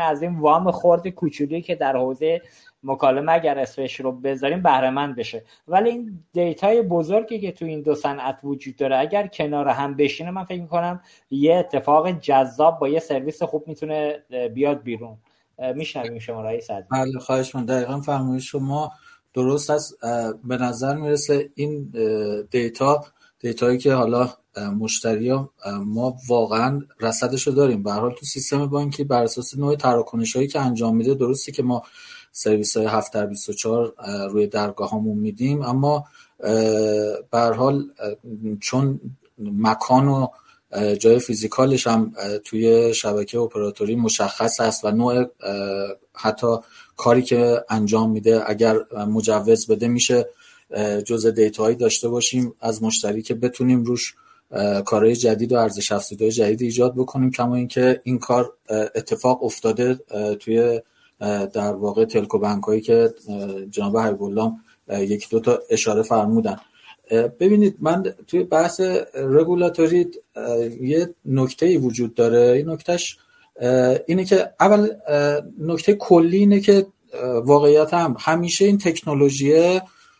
وام خرد کوچولی که در حوزه مکالمه اگر اسمش رو بذاریم بهره مند بشه. ولی این دیتای بزرگی که تو این دو صنعت وجود داره اگر کنار هم بشینه، من فکر می‌کنم یه اتفاق جذاب با یه سرویس خوب میتونه بیاد بیرون. میشنویم شما رئیس عزیز. بله خواهش من. دقیقاً فرمایش شما درست است. به نظر میرسه این دیتا دیتایی که حالا مشتری‌ها ما واقعاً رصدش رو داریم. به هر حال تو سیستم بانکی بر اساس نوع تراکنش‌هایی که انجام میده، درسته که ما سرویس‌های هفت در بیست و چهار روی درگاه‌هامون میدیم، اما به هر حال چون مکان و جای فیزیکالش هم توی شبکه اپراتوری مشخص است و نوع حتی کاری که انجام میده اگر مجوز بده میشه جزء دیتاهایی داشته باشیم از مشتری که بتونیم روش کارهای جدید و ارزش افزوده جدید ایجاد بکنیم. کما اینکه این کار اتفاق افتاده توی در واقع تلکو بانکایی که جناب حبیب‌الله یک دو تا اشاره فرمودن. ببینید من توی بحث رگولاتوری یه نکته‌ای وجود داره. این نکتهش اینه که اول نکته کلی اینه که واقعیت هم همیشه این تکنولوژی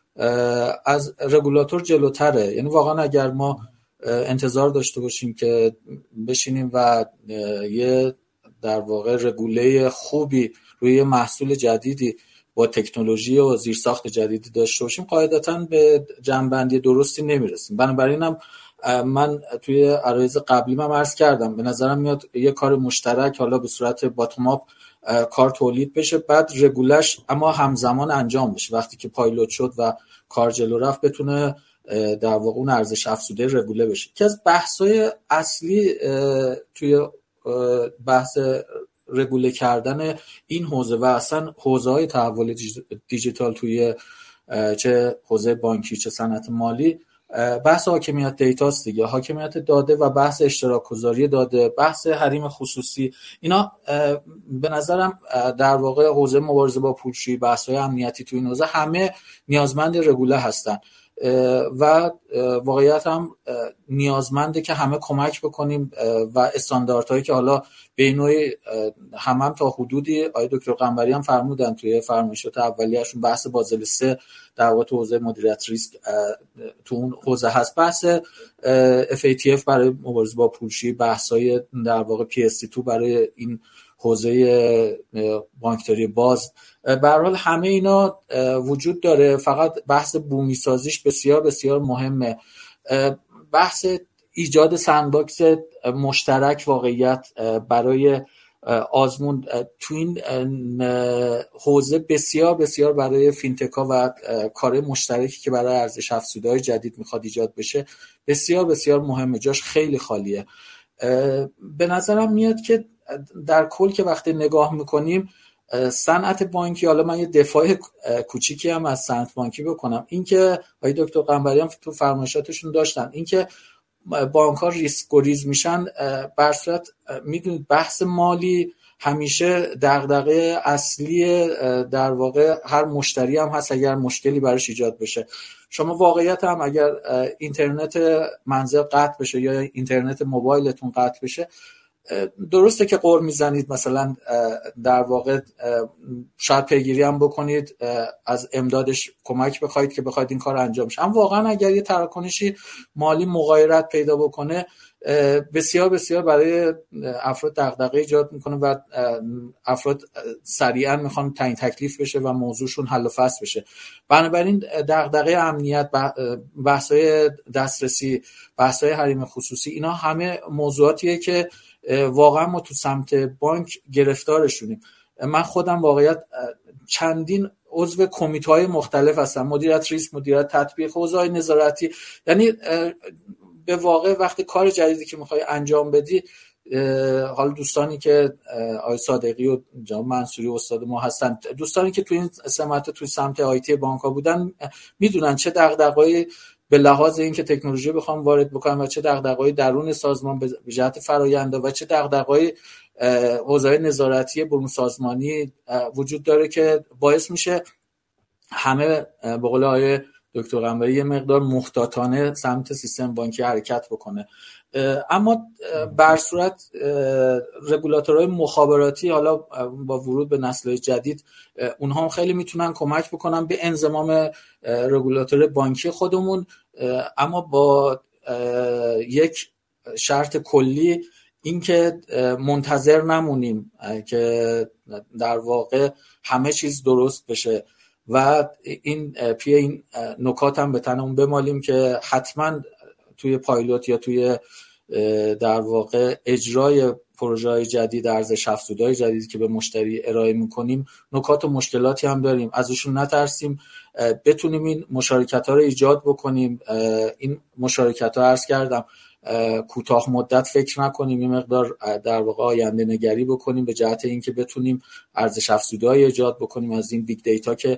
از رگولاتور جلوتره. یعنی واقعا اگر ما انتظار داشته باشیم که بشینیم و یه در واقع رگوله خوبی روی محصول جدیدی با تکنولوژی و زیرساخت جدیدی داشته باشیم، قاعدتاً به جنبندی درستی نمیرسیم. بنابراین هم من توی عرایض قبلی من عرض کردم به نظرم میاد یه کار مشترک حالا به صورت باتوم آپ کار تولید بشه، بعد رگولش اما همزمان انجام بشه. وقتی که پایلوت شد و کار جلو رفت بتونه در واقع اون ارزش افزوده رگوله بشه. که از بحث‌های اصلی توی بحث رگوله کردن این حوزه و اصلا حوزه‌های تحول دیجیتال توی چه حوزه بانکی چه صنعت مالی، بحث حاکمیت دیتاست دیگه، حاکمیت داده و بحث اشتراک گذاری داده، بحث حریم خصوصی. اینا به نظرم در واقع حوزه مبارزه با پولشویی، بحث‌های امنیتی توی این حوزه همه نیازمند رگوله هستن و واقعیت هم نیازمنده که همه کمک بکنیم و استانداردهایی که حالا به نوعی هم هم تا حدودی آقای دکتر قنبری هم فرمودن توی فرمایشات اولیه‌شون، بحث بازل سه در واقع تو حوزه مدیریت ریسک تو اون حوزه هست، بحث اف ای تی اف برای مبارزه با پولشویی، بحث‌های در واقع پی اس تی تو برای این حوزه بانکداری باز. به هر حال همه اینا وجود داره، فقط بحث بومی سازیش بسیار بسیار مهمه. بحث ایجاد سندباکس مشترک واقعیت برای آزمون تو این حوزه بسیار بسیار برای فینتکا و کار مشترکی که برای ارزش افزوده‌های جدید میخواد ایجاد بشه بسیار بسیار مهمه، جاش خیلی خالیه. به نظرم میاد که در کل که وقتی نگاه میکنیم صنعت بانکی، حالا من یه دفاع کوچیکی هم از صنعت بانکی بکنم، این که آقای دکتر قنبری هم تو فرمایشاتشون داشتن، این که بانک‌ها ریسک گریز میشن، بر صورت میدونید بحث مالی همیشه دغدغه اصلی در واقع هر مشتری هم هست اگر مشکلی براش ایجاد بشه. شما واقعیت هم اگر اینترنت منزل قطع بشه یا اینترنت موبایلتون قطع بشه، درسته که قور میزنید مثلا در واقع شاید پیگیری هم بکنید از امدادش کمک بخواید که بخواید این کار انجام شه، اما واقعا اگر یه تراکنشی مالی مغایرت پیدا بکنه بسیار بسیار برای افراد دغدغه ایجاد میکنه و افراد سریعا میخوان تعیین تکلیف بشه و موضوعشون حل و فصل بشه. بنابراین دغدغه امنیت، بحث‌های دسترسی، بحث‌های حریم خصوصی، اینا همه موضوعاتیه که واقعا ما تو سمت بانک گرفتارشونیم. من خودم واقعیت چندین عضو کمیته‌های مختلف هستم، مدیریت ریسک، مدیریت تطبیق، حوزه‌های نظارتی، یعنی به واقع وقتی کار جدیدی که میخوای انجام بدی، حالا دوستانی که آقای صادقی و جناب منصوری استاد ما هستن، دوستانی که تو این سمت تو سمت آیتی بانک‌ها بودن میدونن چه دغدغه‌ای به لحاظ اینکه تکنولوژی بخوام وارد بکنم و چه دغدغه‌ای درون سازمان به جهت فرآیند و چه دغدغه‌ای حوزه‌های نظارتی برون سازمانی وجود داره که باعث میشه همه به قول آقای دکتر قنبری یه مقدار محتاطانه سمت سیستم بانکی حرکت بکنه. اما بر صورت رگولاتورهای مخابراتی حالا با ورود به نسل‌های جدید اونها هم خیلی میتونن کمک بکنن به انضمام رگولاتور بانکی خودمون، اما با یک شرط کلی، این که منتظر نمونیم که در واقع همه چیز درست بشه و این پی این نکات هم به تنمون بمالیم که حتما توی پایلوت یا توی در واقع اجرای پروژه‌های جدید، ارزش افزوده‌های جدیدی که به مشتری ارائه می‌کنیم نکات و مشکلاتی هم داریم، ازشون نترسیم، بتونیم این مشارکت‌ها رو ایجاد بکنیم. این مشارکت‌ها عرض کردم کوتاه مدت فکر نکنیم، این مقدار در واقع آینده نگری بکنیم به جهت اینکه بتونیم ارزش افزوده‌ای ایجاد بکنیم از این بیگ دیتا که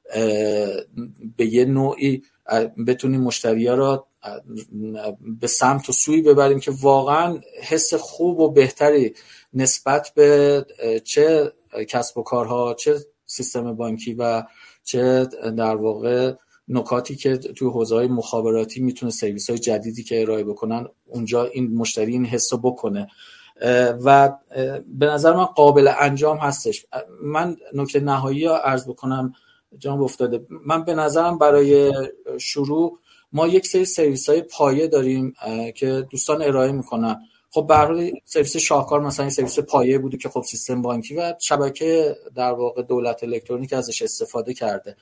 به یه نوعی بتونیم مشتری‌ها را به سمت و سوی ببریم که واقعا حس خوب و بهتری نسبت به چه کسب و کارها، چه سیستم بانکی و چه در واقع نکاتی که توی حوزه‌های مخابراتی میتونه سرویس‌های جدیدی که ارائه بکنن اونجا این مشتری این حسو بکنه و به نظر من قابل انجام هستش. من نکته نهایی رو عرض بکنم جناب افتاده، من به نظرم برای شروع ما یک سری سرویس‌های پایه داریم که دوستان ارائه میکنن. خب به هر حال سرویس شاهکار مثلا سرویس پایه بوده که خب سیستم بانکی و شبکه در واقع دولت الکترونیک ازش استفاده کرده.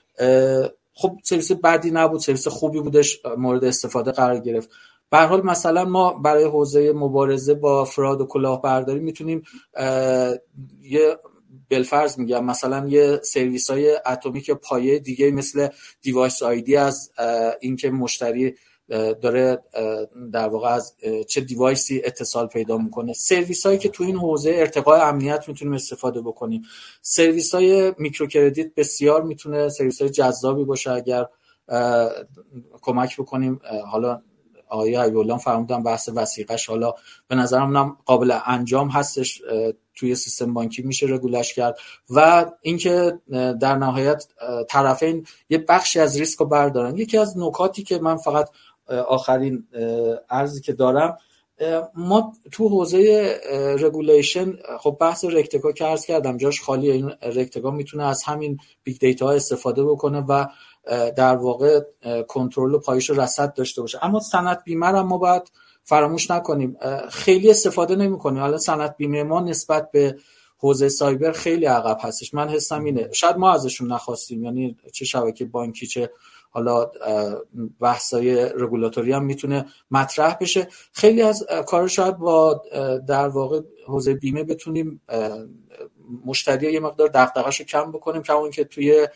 خب سرویس بدی نبود، سرویس خوبی بودش، مورد استفاده قرار گرفت. به هر حال مثلا ما برای حوزه مبارزه با فراد و کلاهبرداری میتونیم یه بالفرض میگم مثلا یه سرویس های اتمیک پایه دیگه مثل دیوایس آیدی از اینکه مشتری داره در واقع از چه دیوایسی اتصال پیدا میکنه، سرویس هایی که تو این حوزه ارتقاء امنیت میتونیم استفاده بکنیم. سرویس های میکرو کردیت بسیار میتونه سرویس های جذابی باشه اگر کمک بکنیم. حالا آقای حبیب‌الله فرمودن بحث وثیقه‌اش حالا به نظرم هم قابل انجام هستش، توی سیستم بانکی میشه رگولش کرد و اینکه در نهایت طرفین یه بخشی از ریسک رو بردارن. یکی از نکاتی که من فقط آخرین عرضی که دارم، ما تو حوزه رگولیشن خب بحث رکتگا که عرض کردم جاش خالیه. این رکتگا میتونه از همین بیگ دیتا ها استفاده بکنه و در واقع کنترل و پایش رصد داشته باشه. اما صنعت بیمه هم ما باید فراموش نکنیم، خیلی استفاده نمی‌کنیم. حالا صنعت بیمه ما نسبت به حوزه سایبر خیلی عقب هستش. من حسم اینه شاید ما ازشون نخواستیم، یعنی چه شبکه بانکی چه حالا بحثای رگولاتوری هم میتونه مطرح بشه. خیلی از کار شاید با در واقع حوزه بیمه بتونیم مشتری یه مقدار دغدغه‌شو کم بکنیم، کما اینکه توی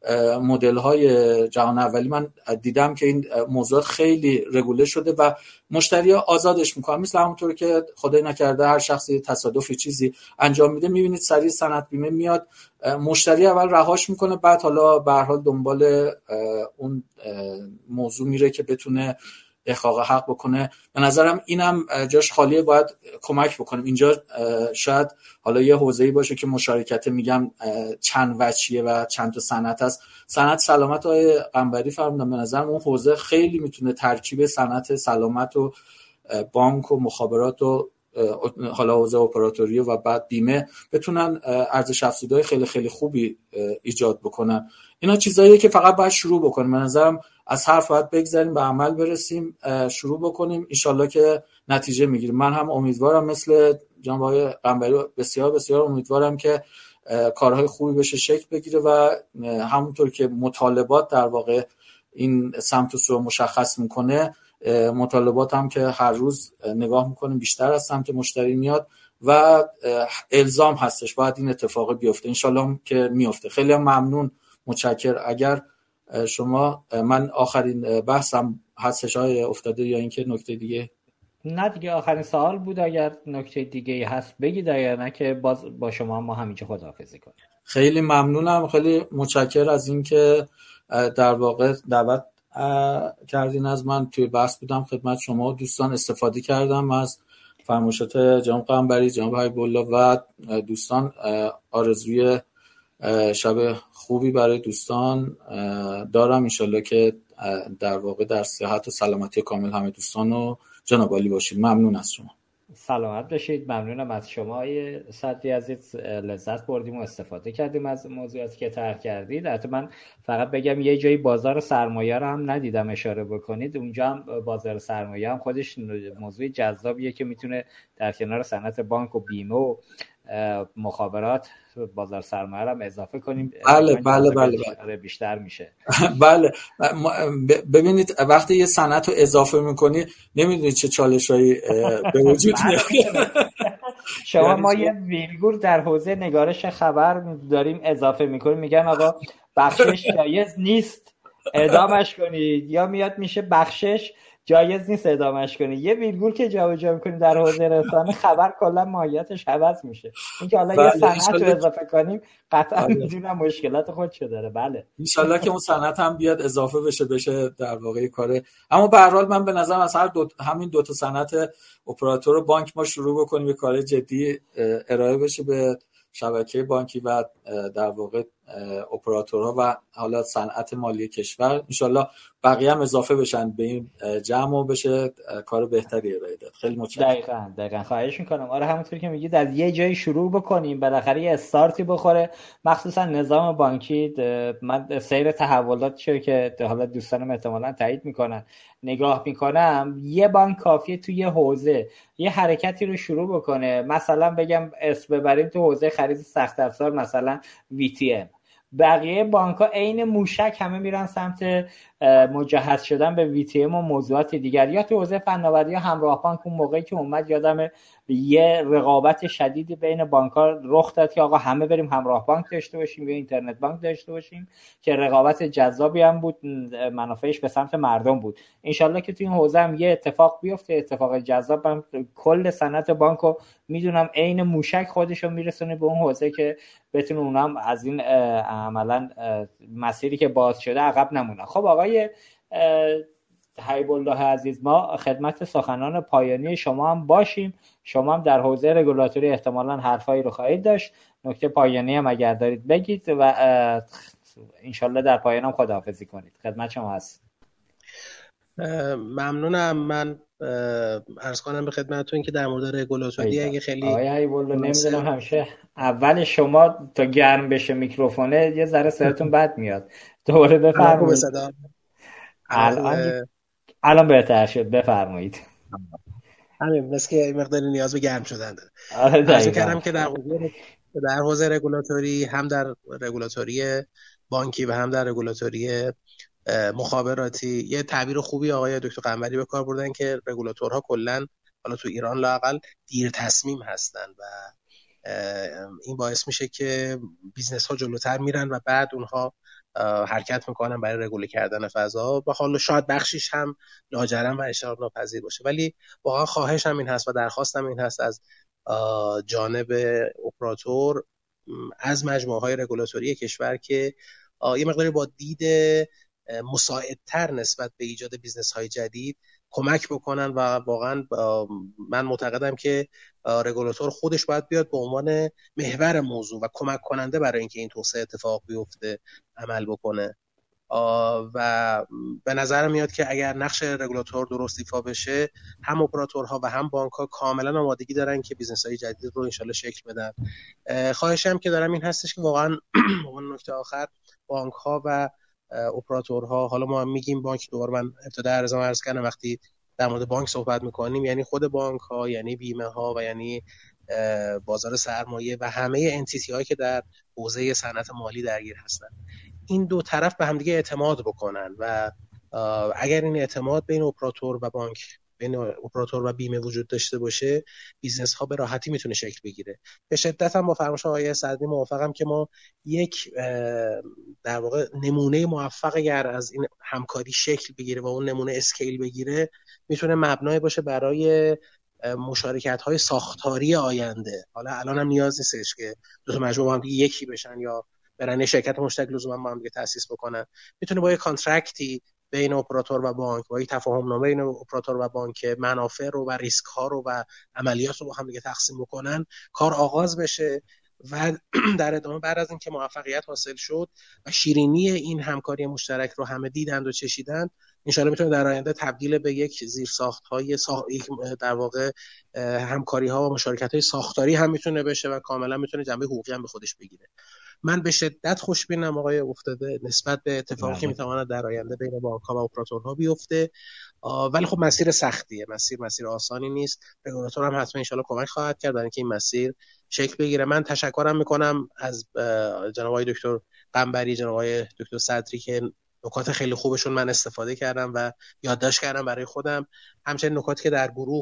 مدل‌های جهان اولی من دیدم که این موضوع خیلی رگوله شده و مشتری آزادش میکنن، مثل همونطور که خدای نکرده هر شخصی تصادفی چیزی انجام میده میبینید سریع صنعت بیمه میاد مشتری اول رهاش میکنه، بعد حالا به هر حال دنبال اون موضوع میره که بتونه احقاق حق بکنه. به نظرم اینم جاش خالیه، باید کمک بکنیم. اینجا شاید حالا یه حوزه‌ای باشه که مشارکت میگم چند وجهیه و چند تا صنعت هست. صنعت سلامت های قنبری فرمودن، به نظرم اون حوزه خیلی میتونه ترکیب صنعت سلامت و بانک و مخابرات و حالا حوزه اپراتوری و بعد بیمه بتونن ارزش افزوده‌های خیلی خیلی خوبی ایجاد بکنن. اینا چیزاییه که فقط باید شروع بکنیم. به نظرم از حرف باید بگذاریم به عمل برسیم، شروع بکنیم، انشالله که نتیجه میگیریم. من هم امیدوارم مثل جناب آقای قنبری بسیار بسیار امیدوارم که کارهای خوبی بشه شکل بگیره و همونطور که مطالبات در واقع این سمت و سو مشخص میکنه، مطالبات هم که هر روز نگاه میکنیم بیشتر از سمت مشتری میاد و الزام هستش باید این اتفاق بیفته، انشالله که میفته. خیلی ممنون، متشکر. اگر شما من آخرین بحثم هستش های افتاده یا اینکه نکته دیگه؟ نه دیگه، آخرین سوال بود. اگر نکته دیگه هست بگید، اگر نه که باز با شما ما همینجا خداحافظی کنیم. خیلی ممنونم، خیلی متشکر از اینکه در واقع دعوت کردین از من. توی بحث بودم خدمت شما دوستان، استفاده کردم از فرمایشات جناب قنبری، جناب حبیب‌الله و دوستان. آرزوی شب خوبی برای دوستان دارم. انشالله که در واقع در صحت و سلامتی کامل همه دوستان و جناب عالی باشید. ممنون از شما. سلامت باشید. ممنونم از شما آقای صدری عزیز، لذت بردیم و استفاده کردیم از موضوعاتی که طرح کردید. البته من فقط بگم یه جایی بازار سرمایه رو هم ندیدم اشاره بکنید. اونجا هم بازار سرمایه هم خودش موضوع جذابیه که میتونه در کنار صنعت بانک و بیمه و مخابرات بازار سرمایه رو هم اضافه کنیم. بله بله بله بله بیشتر میشه. بله ببینید وقتی یه صنعت رو اضافه میکنی نمیدونید چه چالشایی به وجود میاد. شما ما یه ویرگول در حوزه نگارش خبر داریم اضافه میکنیم، میگن آقا بخشش جایز نیست ادامش کنید، یا میاد میشه بخشش جایز نیست ادامش کنید. یه ویرگول که جابجا میکنیم در حوزه رسانه خبر کلا ماهیتش عوض میشه. اینکه حالا یه صنعت رو اضافه کنیم قطعا میدونم مشکلات خودشو داره. بله ان شاءالله که اون صنعت هم بیاد اضافه بشه بشه در واقع کاره. اما به هر حال من به نظرم از هر دو همین دو تا صنعت اپراتور و بانک ما شروع بکنیم یه کار جدی ارائه بشه به شبکه بانکی و در واقع اپراتورها و حالا صنعت مالی کشور. ان شاءالله بقیه هم اضافه بشن به این جمع و بشه کار بهتری ارائه داد. خیلی متشکرم. دقیقاً دقیقاً خواهش میکنم. آره همونطور که میگید از یه جایی شروع بکنیم، بالاخره یه استارتی بخوره. مخصوصا نظام بانکی، من سیر تحولاتشو که حالا دوستانم احتمالاً تایید میکنن نگاه میکنم، یه بانک کافیه توی یه حوزه یه حرکتی رو شروع بکنه. مثلا بگم اسم ببریم تو حوزه خرید سخت افزار، مثلا وی تی ام. بقیه بانک‌ها عین موشک همه میرن سمت مجهز شدن به وی تی ام و موضوعات دیگر. یا تو حوزه فناوری همراه بانک اون موقعی که اومد یادمه یه رقابت شدیدی بین بانک‌ها رخ داد که آقا همه بریم همراه بانک داشته باشیم یا اینترنت بانک داشته باشیم، که رقابت جذابی هم بود، منافعش به سمت مردم بود. انشالله که تو این حوزه هم یه اتفاق بیفته، اتفاق جذاب. هم کل صنعت بانکو میدونم عین موشک خودشو میرسونه به اون حوزه که بتونه اونم از این عملا مسیری که باز شده عقب نمونه. خب آقای حبیب الله عزیز، ما خدمت سخنان پایانی شما هم باشیم. شما هم در حوزه رگولاتوری احتمالاً حرفایی رو خواهید داشت، نکته پایانی هم اگر دارید بگید و انشالله در پایان هم خداحافظی کنید. خدمت شما هست. ممنونم. من عرض کنم به خدمتتون که در مورد رگولاتوری اگه خیلی آقای حبیب الله نمیدونم همیشه اول شما تا گرم بشه میکروفونه یه ذره صداتون بد میاد. دوباره بفرمایید. الان الان بهتر شد، بفرمایید. همین مثل که مقداری نیاز به گرم شدن داره. عرض کردم که در حوزه در حوزه رگولاتوری، هم در رگولاتوری بانکی و هم در رگولاتوری مخابراتی، یه تعبیر خوبی آقای دکتر قنبری به کار بردن که رگولاتورها کلا حالا تو ایران لااقل دیر تصمیم هستن و این باعث میشه که بیزنس ها جلوتر میرن و بعد اونها حرکت میکنن برای رگوله کردن فضا و حالا شاید بخشیش هم لاجرم و اجتناب ناپذیر باشه. ولی واقعا خواهش هم این هست و درخواست هم این هست از جانب اپراتور، از مجموعه های رگولاتوری کشور که یه مقداری با دید مساعدتر نسبت به ایجاد بیزنس های جدید کمک بکنن و واقعا من معتقدم که رگولاتور خودش باید بیاد به عنوان محور موضوع و کمک کننده برای اینکه این توسعه اتفاق بیفته عمل بکنه. و به نظر میاد که اگر نقش رگولاتور درست ایفا بشه، هم اپراتورها و هم بانک‌ها کاملا آمادگی دارن که بیزنس‌های جدید رو انشالله شکل بدن. خواهشم که دارم این هستش که واقعا اون نکته آخر، بانک‌ها و اپراتورها، حالا ما میگیم بانک، دوباره من ابتدا عرضم عرض کردم وقتی در مورد بانک صحبت میکنیم یعنی خود بانک‌ها، یعنی بیمه ها و یعنی بازار سرمایه و همه انتیتی هایی که در حوزه صنعت مالی درگیر هستن، این دو طرف به همدیگه اعتماد بکنن و اگر این اعتماد بین اپراتور و بانک، بین اپراتور و بیمه وجود داشته باشه، بیزنس ها به راحتی میتونه شکل بگیره. به شدت هم با فرمایش آقای صدری موافقم که ما یک در واقع نمونه موفق اگر از این همکاری شکل بگیره و اون نمونه اسکیل بگیره، میتونه مبنای باشه برای مشارکت های ساختاری آینده. حالا الان هم نیاز نیستش که دو تا مجموعه با هم یکی بشن یا برن شرکت مشترک لزوما با هم تأسیس بکنن. میتونه با یک کانترکتی بین اپراتور و بانک، با یک تفاهم نامه بین اپراتور و بانک، منافع رو و ریسک ها رو و عملیات رو با هم دیگه تقسیم بکنن، کار آغاز بشه و در ادامه بعد از اینکه موفقیت حاصل شد و شیرینی این همکاری مشترک رو همه دیدند و چشیدند، انشالله میتونه در آینده تبدیل به یک زیرساخت‌های ساخ... در واقع همکاری‌ها و مشارکت‌های ساختاری هم میتونه بشه و کاملا میتونه جنبه حقوقی هم به خودش بگیره. من به شدت خوشبینم آقای افتاده نسبت به اتفاقی که میتواند در آینده بین بانک‌ها و اپراتورها بیفته، ولی خب مسیر سختیه، مسیر مسیر آسانی نیست. رگولاتور هم حتما انشالله کمک خواهد کرد برای اینکه این مسیر شکل بگیره. من تشکرم میکنم از جناب آقای دکتر قنبری، جناب آقای دکتر صدری که نکات خیلی خوبشون من استفاده کردم و یادداشت کردم برای خودم. همچنین نکاتی که در گروه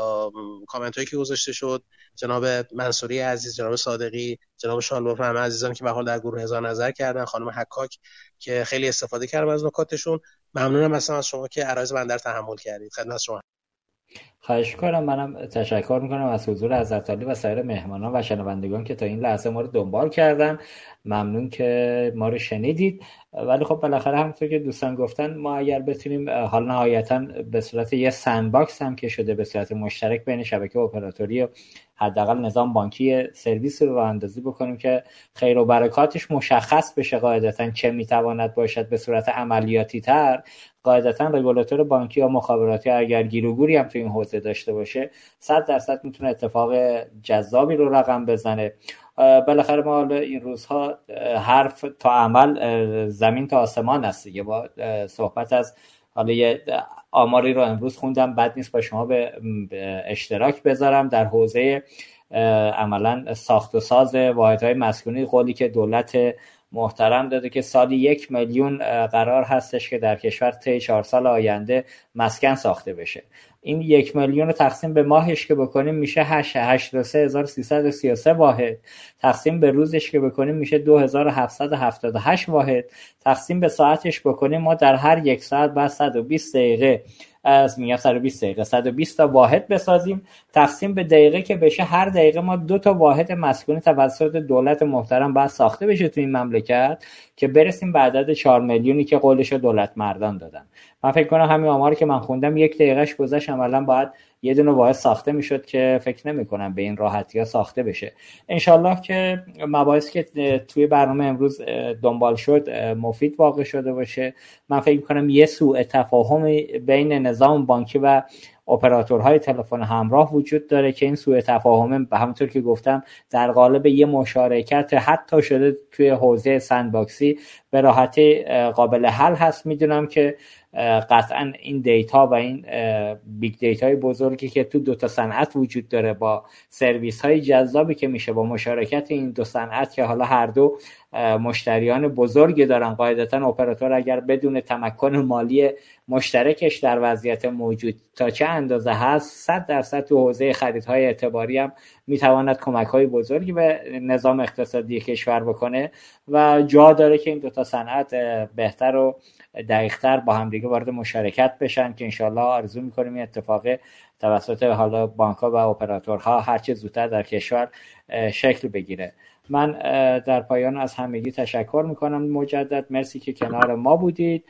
کامنت هایی که گذاشته شد، جناب منصوری عزیز، جناب صادقی، جناب شالور و همه عزیزان که به حال در گروه اظهار نظر کردن، خانم حکاک که خیلی استفاده کردم از نکاتشون. ممنونم مثلا از شما که عرایض بنده رو تحمل کردید. خدمت شما. خواهش کنم. منم تشکر میکنم از حضور حضرت عالی و سایر مهمانان و شنوندگان که تا این لحظه ما رو دنبال کردن. ممنون که ما رو شنیدید. ولی خب بالاخره همونطور که دوستان گفتن، ما اگر بتونیم حالا نهایتاً به صورت یه سندباکس هم که شده به صورت مشترک بین شبکه اپراتوری و حداقل نظام بانکی سرویس رو راه اندازی بکنیم که خیر و برکاتش مشخص بشه قاعدتاً چه میتواند باشد به صورت عملیاتی تر، قاعدتاً رگولاتور بانکی یا مخابراتی اگر گیر و گوری هم تو این حوزه داشته باشه صد درصد میتونه اتفاق جذابی رو رقم بزنه. بالاخره ما این روزها حرف تا عمل زمین تا آسمان است دیگه. با صحبت از حالا یه آماری رو امروز خوندم، بد نیست با شما به اشتراک بذارم در حوزه عملا ساخت و ساز واحدهای مسکونی. قولی که دولت محترم داده که سالی یک میلیون قرار هستش که در کشور طی چهار سال آینده مسکن ساخته بشه. این یک میلیون رو تقسیم به ماهش که بکنیم میشه هشتاد و سه هزار و سیصد و سی و سه واحد، تقسیم به روزش که بکنیم میشه دو هزار و هفتصد و هفتاد و هشت واحد، تقسیم به ساعتش بکنیم ما در هر یک ساعت بعد صد و بیست دقیقه از میگم صد و بیست دقیقه صد و بیست تا واحد بسازیم، تقسیم به دقیقه که بشه هر دقیقه ما دو تا واحد مسکونی توسط دولت محترم باید ساخته بشه تو این مملکت که برسیم به عدد چهار میلیونی که قولش دولت مردان دادن. من فکر کنم همین آماری که من خوندم یک دقیقهش گذشت عملاً باید یه دونه واحد ساخته میشد که فکر نمی کنم به این راحتی ها ساخته بشه. انشالله که مباحثی که توی برنامه امروز دنبال شد مفید واقع شده باشه. من فکر میکنم یه سوء تفاهم بین نظام بانکی و اپراتورهای تلفن همراه وجود داره که این سوء تفاهم به همونطور که گفتم در قالب یه مشارکت حتی شده توی حوزه سندباکسی به راحتی قابل حل هست. میدونم که قطعا این دیتا و این بیگ دیتای بزرگی که تو دو تا صنعت وجود داره با سرویس های جذابی که میشه با مشارکت این دو صنعت که حالا هر دو مشتریان بزرگی دارن، قاعدتا اپراتور اگر بدون تمکن مالی مشترکش در وضعیت موجود تا چه اندازه هست صد درصد تو حوزه خریدهای اعتباری هم میتواند کمک‌های بزرگی به نظام اقتصادی کشور بکنه و جا داره که این دو تا صنعت بهتر و دقیق‌تر با هم دیگه وارد مشارکت بشن که انشالله آرزو می‌کنیم این اتفاق توسط حالا بانک‌ها و اپراتورها هر چه زودتر در کشور شکل بگیره. من در پایان از همگی تشکر میکنم مجدد. مرسی که کنار ما بودید.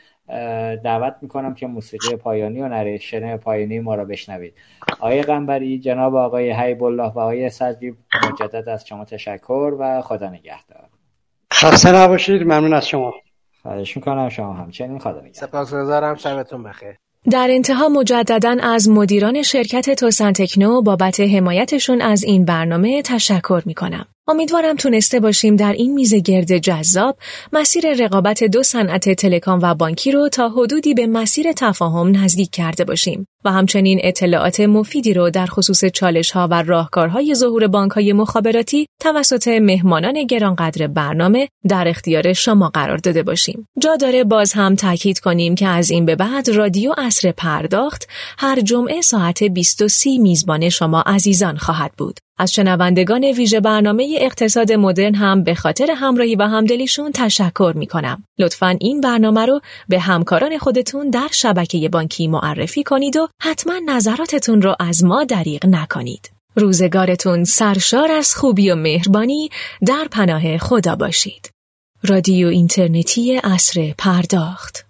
دعوت میکنم که موسیقی پایانی و نریشن پایانی ما را بشنوید. آقای قنبری، جناب آقای حیب الله و آقای صدری، مجدد از شما تشکر و خدا نگهدار. خسته نباشید. ممنون از شما. خواهش میکنم. شما همچنین. خدا نگهدار. سپاسگزارم. شبتون بخیر. در انتها مجدداً از مدیران شرکت توسن تکنو بابت حمایتشون از این برنامه تشکر میکنم. امیدوارم تونسته باشیم در این میز گرد جذاب مسیر رقابت دو صنعت تلکام و بانکی رو تا حدودی به مسیر تفاهم نزدیک کرده باشیم و همچنین اطلاعات مفیدی رو در خصوص چالش‌ها و راهکارهای ظهور بانک‌های مخابراتی توسط مهمانان گرانقدر برنامه در اختیار شما قرار داده باشیم. جا داره باز هم تاکید کنیم که از این به بعد رادیو عصر پرداخت هر جمعه ساعت بیست و سه میزبان شما عزیزان خواهد بود. از شنوندگان ویژه برنامه اقتصاد مدرن هم به خاطر همراهی و همدلیشون تشکر میکنم. لطفاً این برنامه رو به همکاران خودتون در شبکه بانکی معرفی کنید و حتما نظراتتون رو از ما دریغ نکنید. روزگارتون سرشار از خوبی و مهربانی در پناه خدا باشید. رادیو اینترنتی عصر پرداخت.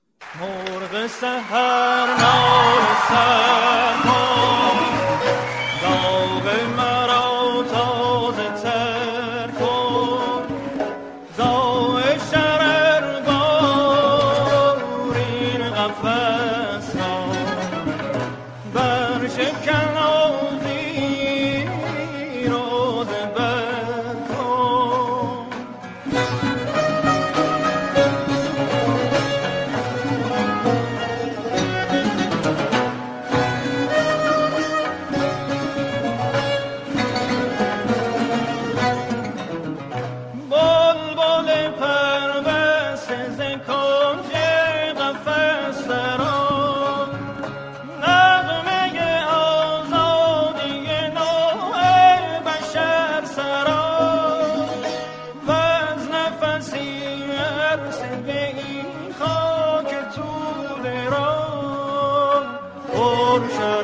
مرغ سحر نال سحر ترشم